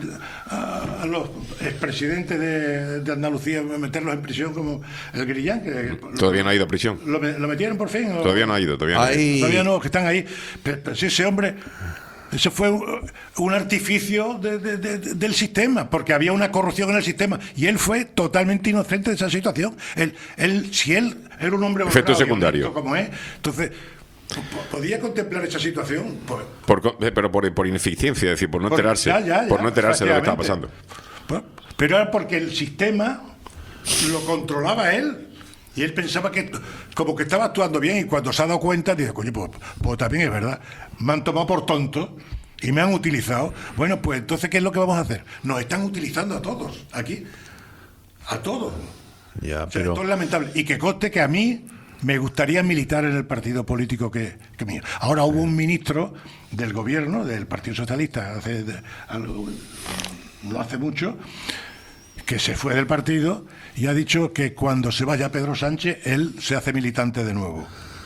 a, a los expresidentes de, de Andalucía, meterlos en prisión como el Grillán. Que Todavía no ha ido a prisión. lo, lo metieron por fin. ¿o? Todavía no ha ido, todavía no ha ido. Ahí- Todavía no, que están ahí. Pero, pero si ese hombre, eso fue un, un artificio de- de- de- de- del sistema, porque había una corrupción en el sistema y él fue totalmente inocente de esa situación. Él, él si él era un hombre Efecto honrado y secundario. honesto como es, entonces ¿Podía contemplar esa situación? Pues, Por, pero por, por ineficiencia, es decir, por no por- enterarse, ya, ya, ya, por no enterarse de lo que estaba efectivamente. pasando. Pues, pero era porque el sistema lo controlaba él. Y él pensaba que como que estaba actuando bien, y cuando se ha dado cuenta, dice, coño, pues, pues también es verdad. Me han tomado por tonto y me han utilizado. Bueno, pues entonces, ¿qué es lo que vamos a hacer? Nos están utilizando a todos, aquí. A todos. Ya, O sea, pero... esto es lamentable. Y que conste que a mí me gustaría militar en el partido político que, que mío. Ahora hubo un ministro del gobierno, del Partido Socialista, hace, de, algo, no hace mucho, que se fue del partido y ha dicho que cuando se vaya Pedro Sánchez, él se hace militante de nuevo.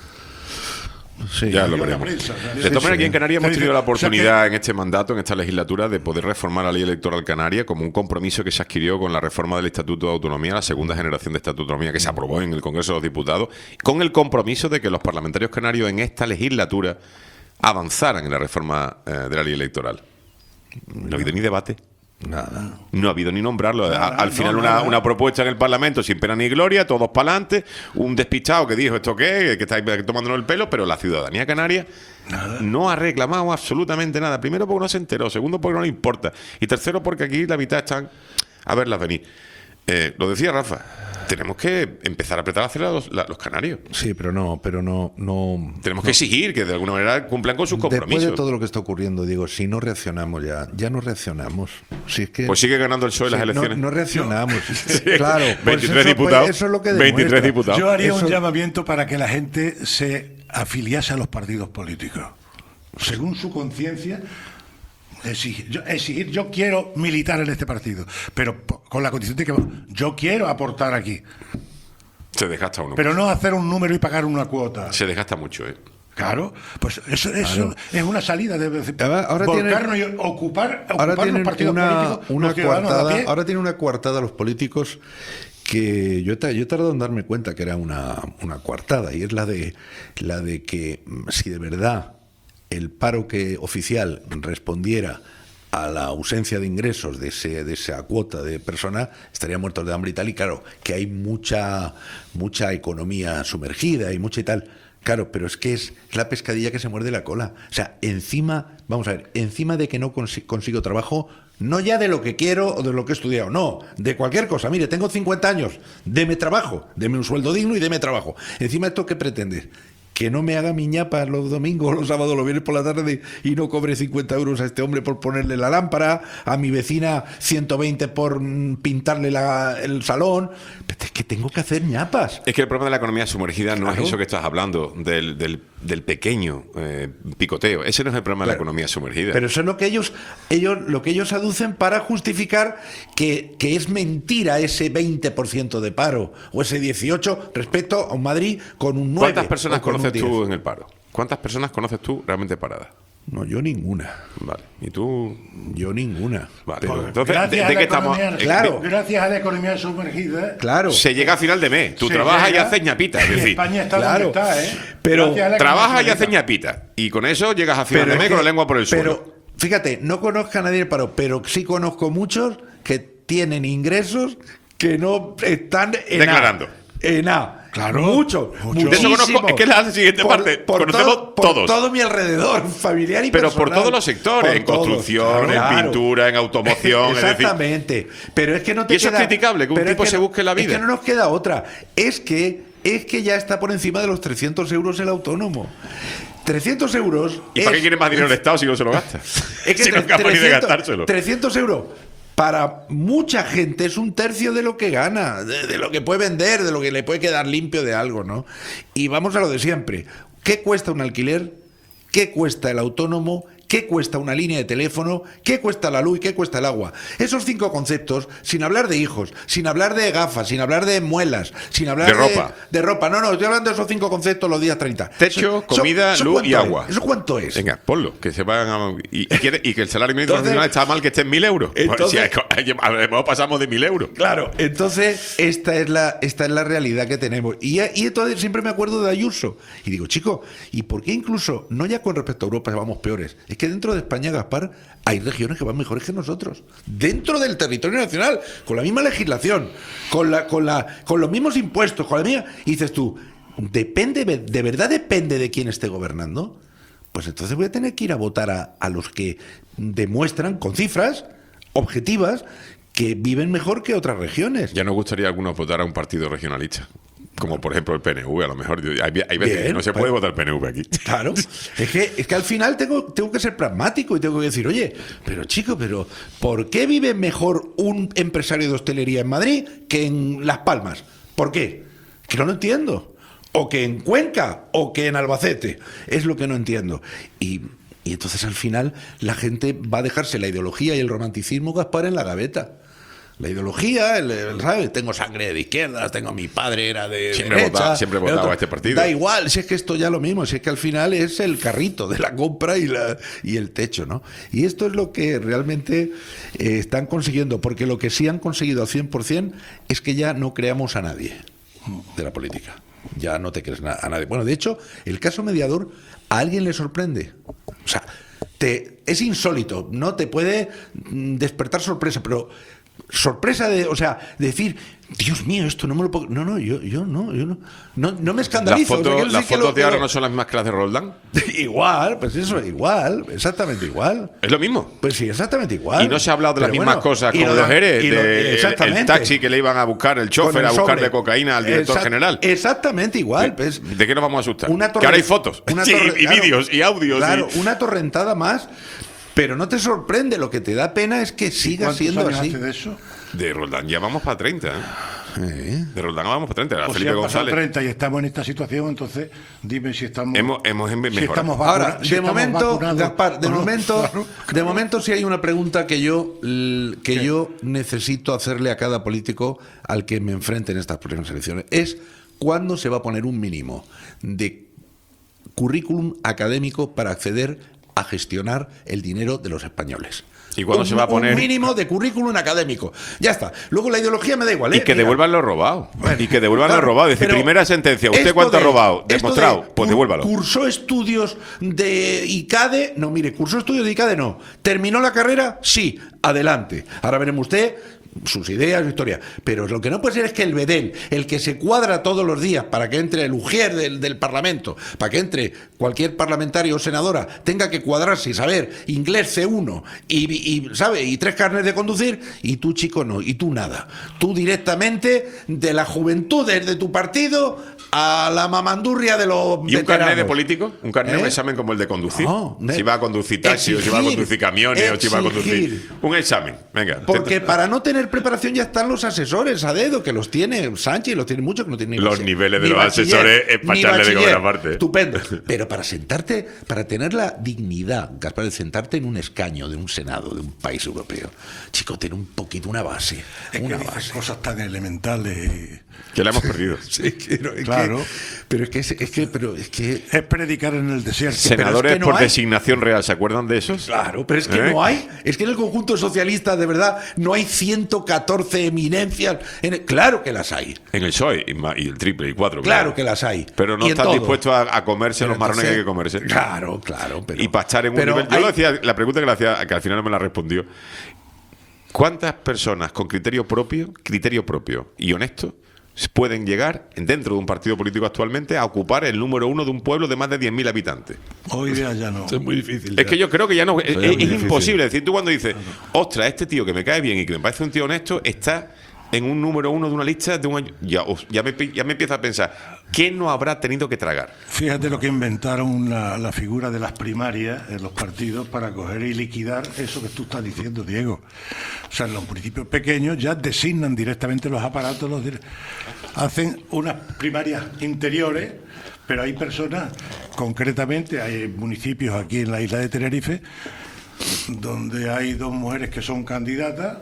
Sí, Ya lo Salió en la veremos. prensa, salió- De todas maneras, aquí en Canarias hemos Sí, sí. tenido la O sea que- oportunidad en este mandato, en esta legislatura, de poder reformar la ley electoral canaria como un compromiso que se adquirió con la reforma del Estatuto de Autonomía, la segunda generación de Estatuto de Autonomía que se aprobó en el Congreso de los Diputados, con el compromiso de que los parlamentarios canarios en esta legislatura avanzaran en la reforma eh, de la ley electoral. No ha habido ni debate. Nada. No ha habido ni nombrarlo. Nada, A- Al no, final, una, nada. una propuesta en el Parlamento sin pena ni gloria, todos para adelante. Un despistado que dijo esto qué, que estáis tomándonos el pelo, pero la ciudadanía canaria no ha reclamado absolutamente nada. Primero, porque no se enteró. Segundo, porque no le importa. Y tercero, porque aquí la mitad están a verlas venir. Eh, lo decía Rafa. Tenemos que empezar a apretar a hacer a los, la- los canarios. Sí, pero no, pero no, no. Tenemos que exigir que de alguna manera cumplan con sus compromisos. Después de todo lo que está ocurriendo, digo, si no reaccionamos ya, ya no reaccionamos. Si es que, Pues sigue ganando el P S O E las Sí, no- elecciones. No, reaccionamos. Claro, pues veintitrés eso, diputados. pues eso es lo que veintitrés demuestra. diputados. Yo haría Eso- un llamamiento para que la gente se afiliase a los partidos políticos. Según su conciencia, exigir yo, exigir, yo quiero militar en este partido, pero po- con la condición de que yo quiero aportar aquí. Se desgasta uno. Pero no hacer un número y pagar una cuota. Se desgasta mucho, ¿eh? Claro, pues eso, eso Claro. es una salida de, de Ahora- ahora volcarnos tienen- y ocupar, Ahora ocupar los tienen partidos una, políticos, una los ciudadanos a coartada, pie. ahora tienen una coartada los políticos que yo, ta- yo he tardado en darme cuenta que era una, una coartada, y es la de la de que mm, si de verdad el paro que oficial respondiera a la ausencia de ingresos de ese de esa cuota de personas, estarían muertos de hambre y tal. Y claro, que hay mucha mucha economía sumergida y mucha y tal. Claro, pero es que es la pescadilla que se muerde la cola. O sea, encima, vamos a ver, encima de que no consi- consigo trabajo, no ya de lo que quiero o de lo que he estudiado, no, de cualquier cosa. Mire, tengo cincuenta años, deme trabajo, deme un sueldo digno y deme trabajo. Encima, ¿esto qué pretendes? Que no me haga mi ñapa los domingos, los sábados, los viernes por la tarde y no cobre cincuenta euros a este hombre por ponerle la lámpara, a mi vecina ciento veinte por mm, pintarle la- el salón. Es que tengo que hacer ñapas. Es que el problema de la economía sumergida no Claro. es eso que estás hablando, del, del, del pequeño eh, picoteo. Ese no es el problema de la Pero- economía sumergida. Pero eso es lo que ellos, ellos, lo que ellos aducen para justificar que, que es mentira ese veinte por ciento de paro o ese dieciocho por ciento respecto a un Madrid con un nueve. ¿Cuántas personas o con un conoces tú diez? en el paro? ¿Cuántas personas conoces tú realmente paradas? No, yo ninguna. Vale. ¿Y tú? Yo ninguna. Vale. Pero- Entonces, Gracias ¿de, a de la qué estamos? economía- eh, Claro. Gracias a la economía sumergida. Claro. Se llega a final de mes. Tú Se trabajas y llega- haces ñapita. Es y decir, España está claro. donde está, ¿eh? Pero Gracias a la trabajas y economía haces sumergida. ñapita. Y con eso llegas a final de es mes que- con la lengua por el suelo. Pero, fíjate, no conozco a nadie del paro, pero sí conozco muchos que tienen ingresos que no están en Declarando. A. En A. Claro. Muchos. Muchos. De eso conozco- muchísimos. es que es la siguiente Por- parte. por Conocemos todo- por todos. todo mi alrededor, familiar y Pero por personal. todos los sectores, Por en todos. construcción, Claro. en pintura, en automoción. es decir, Exactamente. Pero es que no te Y eso es queda- criticable, que un pero es tipo se no- busque la Es vida. que no nos queda otra. Es que, es que ya está por encima de los trescientos euros el autónomo. trescientos euros. ¿Y para es- qué quiere más dinero el Estado si no se lo gasta? Es que si no es capaz ni de trescientos gastárselo. trescientos euros para mucha gente es un tercio de lo que gana, de, de lo que puede vender, de lo que le puede quedar limpio de algo, ¿no? Y vamos a lo de siempre. ¿Qué cuesta un alquiler? ¿Qué cuesta el autónomo? ¿Qué cuesta una línea de teléfono? ¿Qué cuesta la luz? ¿Qué cuesta el agua? Esos cinco conceptos, sin hablar de hijos, sin hablar de gafas, sin hablar de muelas, sin hablar De de ropa. De ropa. No, no, estoy hablando de esos cinco conceptos los días treinta. Techo, Eso- comida, eso luz cuánto y es? agua. ¿Eso cuánto es? Venga, ponlo, que se vayan a- y, y, quiere- y que el salario mínimo Entonces- nacional está mal que esté en mil euros. Pues Entonces- si a lo mejor pasamos de mil euros. Claro, entonces esta es la, esta es la realidad que tenemos. Y, y entonces siempre me acuerdo de Ayuso. Y digo, chico, ¿y por qué incluso, no ya con respecto a Europa vamos peores? Es que dentro de España, Gaspar, hay regiones que van mejores que nosotros. Dentro del territorio nacional, con la misma legislación, con la, con la, con los mismos impuestos, con la misma. Y dices tú, depende, de verdad depende de quién esté gobernando, pues entonces voy a tener que ir a votar a, a los que demuestran con cifras objetivas que viven mejor que otras regiones. Ya nos gustaría a algunos votar a un partido regionalista. Como por ejemplo el P N V, a lo mejor. Hay, hay veces Bien, que no se puede votar P N V aquí. Claro, es que, es que al final tengo, tengo que ser pragmático y tengo que decir, oye, pero chico, pero ¿por qué vive mejor un empresario de hostelería en Madrid que en Las Palmas? ¿Por qué? Que no lo entiendo. O que en Cuenca, o que en Albacete. Es lo que no entiendo. Y, y entonces al final la gente va a dejarse la ideología y el romanticismo, Gaspar, en la gaveta. La ideología, el, el, ¿sabes? Tengo sangre de izquierdas, tengo mi padre era de siempre derecha, votaba, siempre votaba otro, a este partido. Da igual, si es que esto ya lo mismo, si es que al final es el carrito de la compra y la y el techo, ¿no? Y esto es lo que realmente eh, están consiguiendo, porque lo que sí han conseguido al cien por ciento es que ya no creamos a nadie de la política. Ya no te crees a nadie. Bueno, de hecho, el caso mediador a alguien le sorprende. O sea, te, es insólito, no te puede despertar sorpresa, pero sorpresa de, o sea, de decir, Dios mío, esto no me lo puedo... No, no, yo, yo no, yo no, no, no me escandalizo. ¿Las fotos, o sea, las fotos lo, de ahora lo... no son las mismas que las de Roldán? Igual, pues eso, igual, exactamente igual. ¿Es lo mismo? Pues sí, exactamente igual. Y no se ha hablado de las Pero mismas bueno, cosas y como lo de de- Jerez, y lo- de el- exactamente. el taxi que le iban a buscar, el chofer Con el a buscar sobre. de cocaína al director Exact- general. Exactamente igual. Pues, ¿De qué nos vamos a asustar? Una que ahora hay torre- fotos una Sí, torre- y claro, vídeos y audios. Claro, y- una torrentada más, pero no te sorprende. Lo que te da pena es que siga ¿Cuántos siendo años así. hace de eso? De Roldán ya vamos para treinta. ¿eh? Eh. De Roldán vamos para treinta. Era O si Felipe han pasado González. treinta y estamos en esta situación, entonces dime si estamos... Hemos, hemos en- si mejorado. estamos vacuna- Ahora, si de estamos momento, vacunados Gaspar, de o no. momento, Claro, de claro. momento sí hay una pregunta que yo l- que ¿Qué? yo necesito hacerle a cada político al que me enfrente en estas próximas elecciones. Es ¿cuándo se va a poner un mínimo de currículum académico para acceder a gestionar el dinero de los españoles? ¿Y cuándo Un- se va a poner? Un mínimo de currículum académico. Ya está. Luego la ideología me da igual. ¿eh? Y que Mira. devuelvan lo robado. Bueno, y que devuelvan claro, lo robado. Es decir, pero primera sentencia. ¿Usted esto cuánto ha de- robado? esto Demostrado. de Pues cur- devuélvalo. ¿Cursó estudios de ICADE? No, mire, ¿cursó estudios de ICADE? No. ¿Terminó la carrera? Sí. Adelante. Ahora veremos usted sus ideas, su historia. Pero lo que no puede ser es que el bedel, el que se cuadra todos los días para que entre el ujier del, del Parlamento, para que entre cualquier parlamentario o senadora, tenga que cuadrarse y saber inglés C uno y, y, ¿sabe? Y tres carnes de conducir, y tú, chico, no, y tú nada. Tú directamente de la juventud de tu partido a la mamandurria de los ¿Y un veteranos. carnet de político? ¿Un carnet, ¿Eh? un examen como el de conducir? No, de- si va a conducir taxi, o si va a exigir, conducir camiones, o si va a conducir... exigir. Un examen, venga. Porque te- para no tener preparación ya están los asesores a dedo, que los tiene Sánchez, los tiene muchos que no tienen ni Los bachiller, niveles de ni los bachiller, asesores es para ni echarle de bachiller. comer aparte. Estupendo. Pero para sentarte, para tener la dignidad, Gaspar, de sentarte en un escaño de un Senado, de un país europeo, chico, ten un poquito una base. Es que una dices base. cosas tan elementales. Que la hemos perdido. Sí, que no, es Claro. que- pero es que, es, es que, pero es que Es predicar en el desierto. Senadores que no por hay. designación real, ¿se acuerdan de esos? Claro, pero es que ¿Eh? no hay. Es que en el conjunto socialista, de verdad, no hay ciento catorce eminencias. En el- claro que las hay. En el P S O E y, ma- y el triple y cuatro. Claro que las hay. Pero no Y en están todo. dispuestos a, a comerse Pero los marrones que hay que entonces- comerse. Claro, claro. Pero, y para estar en un pero nivel. Yo hay- lo decía, la pregunta que le hacía, que al final no me la respondió. ¿Cuántas personas con criterio propio, criterio propio y honesto pueden llegar dentro de un partido político actualmente a ocupar el número uno de un pueblo de más de diez mil habitantes? Hoy día ya no. Es muy difícil. Es que yo creo que ya no es, Eso es- es muy es difícil. imposible. Es decir, tú cuando dices, ostras, este tío que me cae bien y que me parece un tío honesto, está en un número uno de una lista de un año. Ya, os- ya, me, pi- ya me empieza a pensar, ¿qué no habrá tenido que tragar? Fíjate lo que inventaron la, la figura de las primarias en los partidos para coger y liquidar eso que tú estás diciendo, Diego. O sea, en los municipios pequeños ya designan directamente los aparatos, los dire- hacen unas primarias interiores, pero hay personas, concretamente hay municipios aquí en la isla de Tenerife, donde hay dos mujeres que son candidatas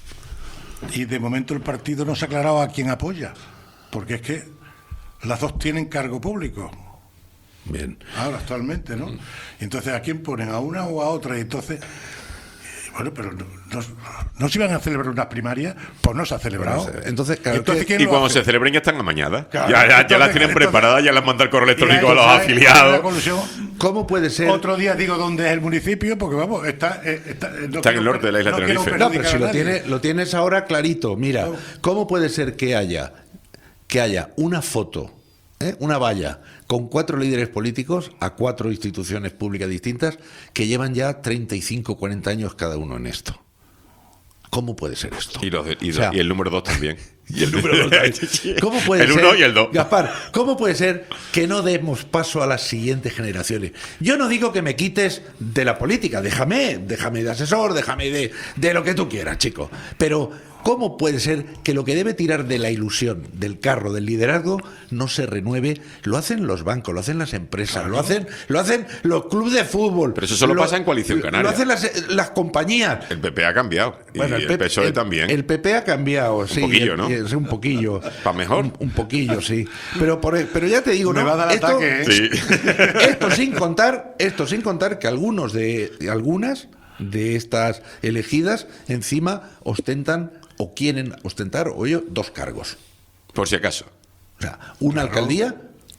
y de momento el partido no se ha aclarado a quién apoya, porque es que las dos tienen cargo público. Bien. Ahora, actualmente, ¿no? Entonces, ¿a quién ponen? ¿A una o a otra? Y entonces, eh, bueno, pero no, no, no se iban a celebrar unas primarias, pues no se ha celebrado. Entonces, claro, Entonces, que- ¿quién Y lo cuando hace? se celebren ya están amañadas. Claro, ya, ya, ya entonces- las tienen entonces- preparadas, ya las manda el correo electrónico Y ahí a los hay- hay una afiliados. colusión. ¿Cómo puede ser? Otro día digo dónde es el municipio, porque vamos, está, eh, está, eh, no Está en el quiero norte de la isla no de quiero Tenerife. No, pero perjudicar si a lo, nadie. tiene, lo tienes ahora clarito. Mira, Claro. ¿cómo puede ser que haya, que haya una foto ¿eh? Una valla con cuatro líderes políticos a cuatro instituciones públicas distintas que llevan ya treinta y cinco, cuarenta años cada uno en esto. ¿Cómo puede ser esto? Y, los de, y, o sea, y el número dos también. Y el número dos también. ¿Cómo puede el ser, uno y el dos. Gaspar, ¿cómo puede ser que no demos paso a las siguientes generaciones? Yo no digo que me quites de la política, déjame, déjame de asesor, déjame de, de lo que tú quieras, chico. Pero ¿cómo puede ser que lo que debe tirar de la ilusión, del carro, del liderazgo, no se renueve? Lo hacen los bancos, lo hacen las empresas, claro. lo hacen lo hacen los clubes de fútbol. Pero eso solo lo, pasa en Coalición Canaria. Lo hacen las, las compañías. El P P ha cambiado. Bueno, y el, el P S O E el, también. El P P ha cambiado, sí. Un poquillo, ¿no? Es un poquillo. ¿Para mejor? Un, un poquillo, sí. Pero, por, pero ya te digo, Me ¿no? va a dar esto, ataque, ¿eh? Sí. esto sin contar, esto sin contar que algunos de algunas de estas elegidas encima ostentan o quieren ostentar, oye, dos cargos. Por si acaso. O sea, una claro. alcaldía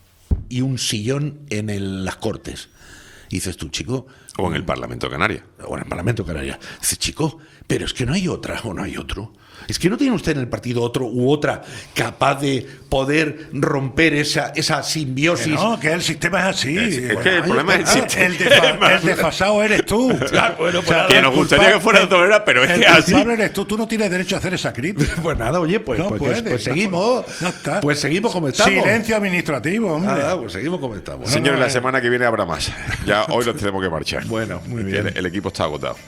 y un sillón en el, las Cortes. Y dices tú, chico... O en el Parlamento Canaria. O en el Parlamento Canaria. Dices, chico, pero es que no hay otra o no hay otro. Es que no tiene usted en el partido otro u otra capaz de poder romper esa, esa simbiosis. Que no, que el sistema es así. Es, es bueno, que el problema es el sistema. El, defa, el desfasado eres tú. Claro, bueno, pues o sea, que nos gustaría que fuera de otra manera, pero es el que así. El eres tú, tú no tienes derecho a hacer esa crítica. Pues nada, oye, pues, no pues, puedes, pues seguimos. No está. Pues seguimos como estamos. Silencio administrativo, hombre. Nada, pues seguimos como estamos. Señores, no, no, la eh. semana que viene habrá más. Ya hoy los tenemos que marchar. Bueno, muy bien. El, el equipo está agotado.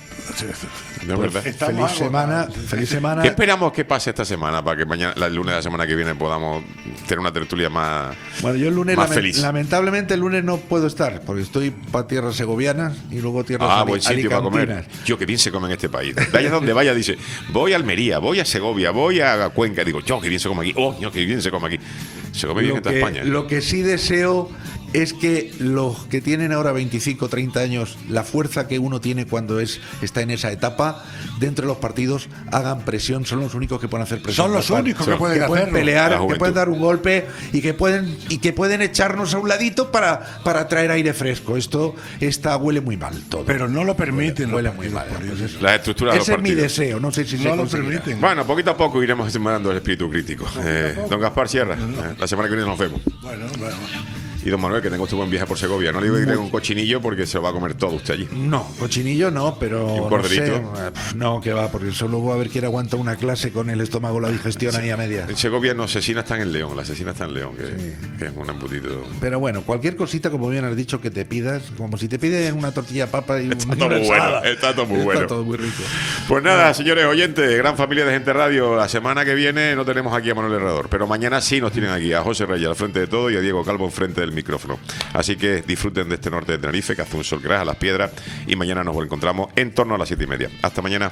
¿No es pues verdad? Feliz semana, feliz semana. ¿Qué esperamos que pase esta semana para que mañana, el lunes de la semana que viene, podamos tener una tertulia más Bueno, yo el lunes, más lament- feliz? lamentablemente, el lunes no puedo estar, porque estoy para tierras segovianas y luego tierras Ah, ali- buen sitio para comer. alicantinas. Yo, que bien se come en este país. Vaya donde vaya, dice, voy a Almería, voy a Segovia, voy a Cuenca. Digo, yo, que bien se come aquí. Oh, yo, que bien se come aquí. Se come bien Lo en toda que, España. lo que sí deseo es que los que tienen ahora veinticinco, treinta años, la fuerza que uno tiene cuando es está en esa etapa, dentro de los partidos, hagan presión. Son los únicos que pueden hacer presión. Son los únicos que pueden que pueden hacerlo. pelear, que pueden dar un golpe y que pueden y que pueden echarnos a un ladito para, para traer aire fresco. Esto está huele muy mal todo. Pero no lo permiten. Huele, huele muy mal. Las estructuras de los Ese es mi partidos. deseo. No sé si No se lo conseguirá. permiten. Bueno, poquito a poco iremos estimulando el espíritu crítico. Eh, don Gaspar Sierra, eh, la semana que viene nos vemos. Bueno, bueno. Y don Manuel, que tenga usted buen viaje por Segovia. No le digo que tenga un cochinillo porque se lo va a comer todo usted allí. No, cochinillo no, pero ¿Y un no corderito? sé, eh, no, que va, porque eso luego a ver quién aguanta una clase con el estómago, la digestión ahí a medias. En Segovia no, asesina está en León, la asesina está en León, que, sí. que es un embutido. Pero bueno, cualquier cosita, como bien has dicho, que te pidas, como si te piden una tortilla de papa y Está un, todo una muy bueno, ensalada. está todo muy Está bueno. todo muy rico. Pues nada, señores oyentes, gran familia de Gente Radio, la semana que viene no tenemos aquí a Manuel Herrador, pero mañana sí nos tienen aquí a José Reyes al frente de todo y a Diego Calvo al frente del micrófono. Así que disfruten de este norte de Tenerife, que hace un sol gras a las piedras, y mañana nos encontramos en torno a las siete y media. Hasta mañana.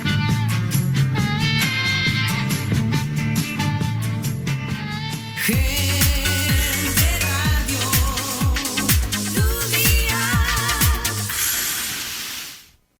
Hey.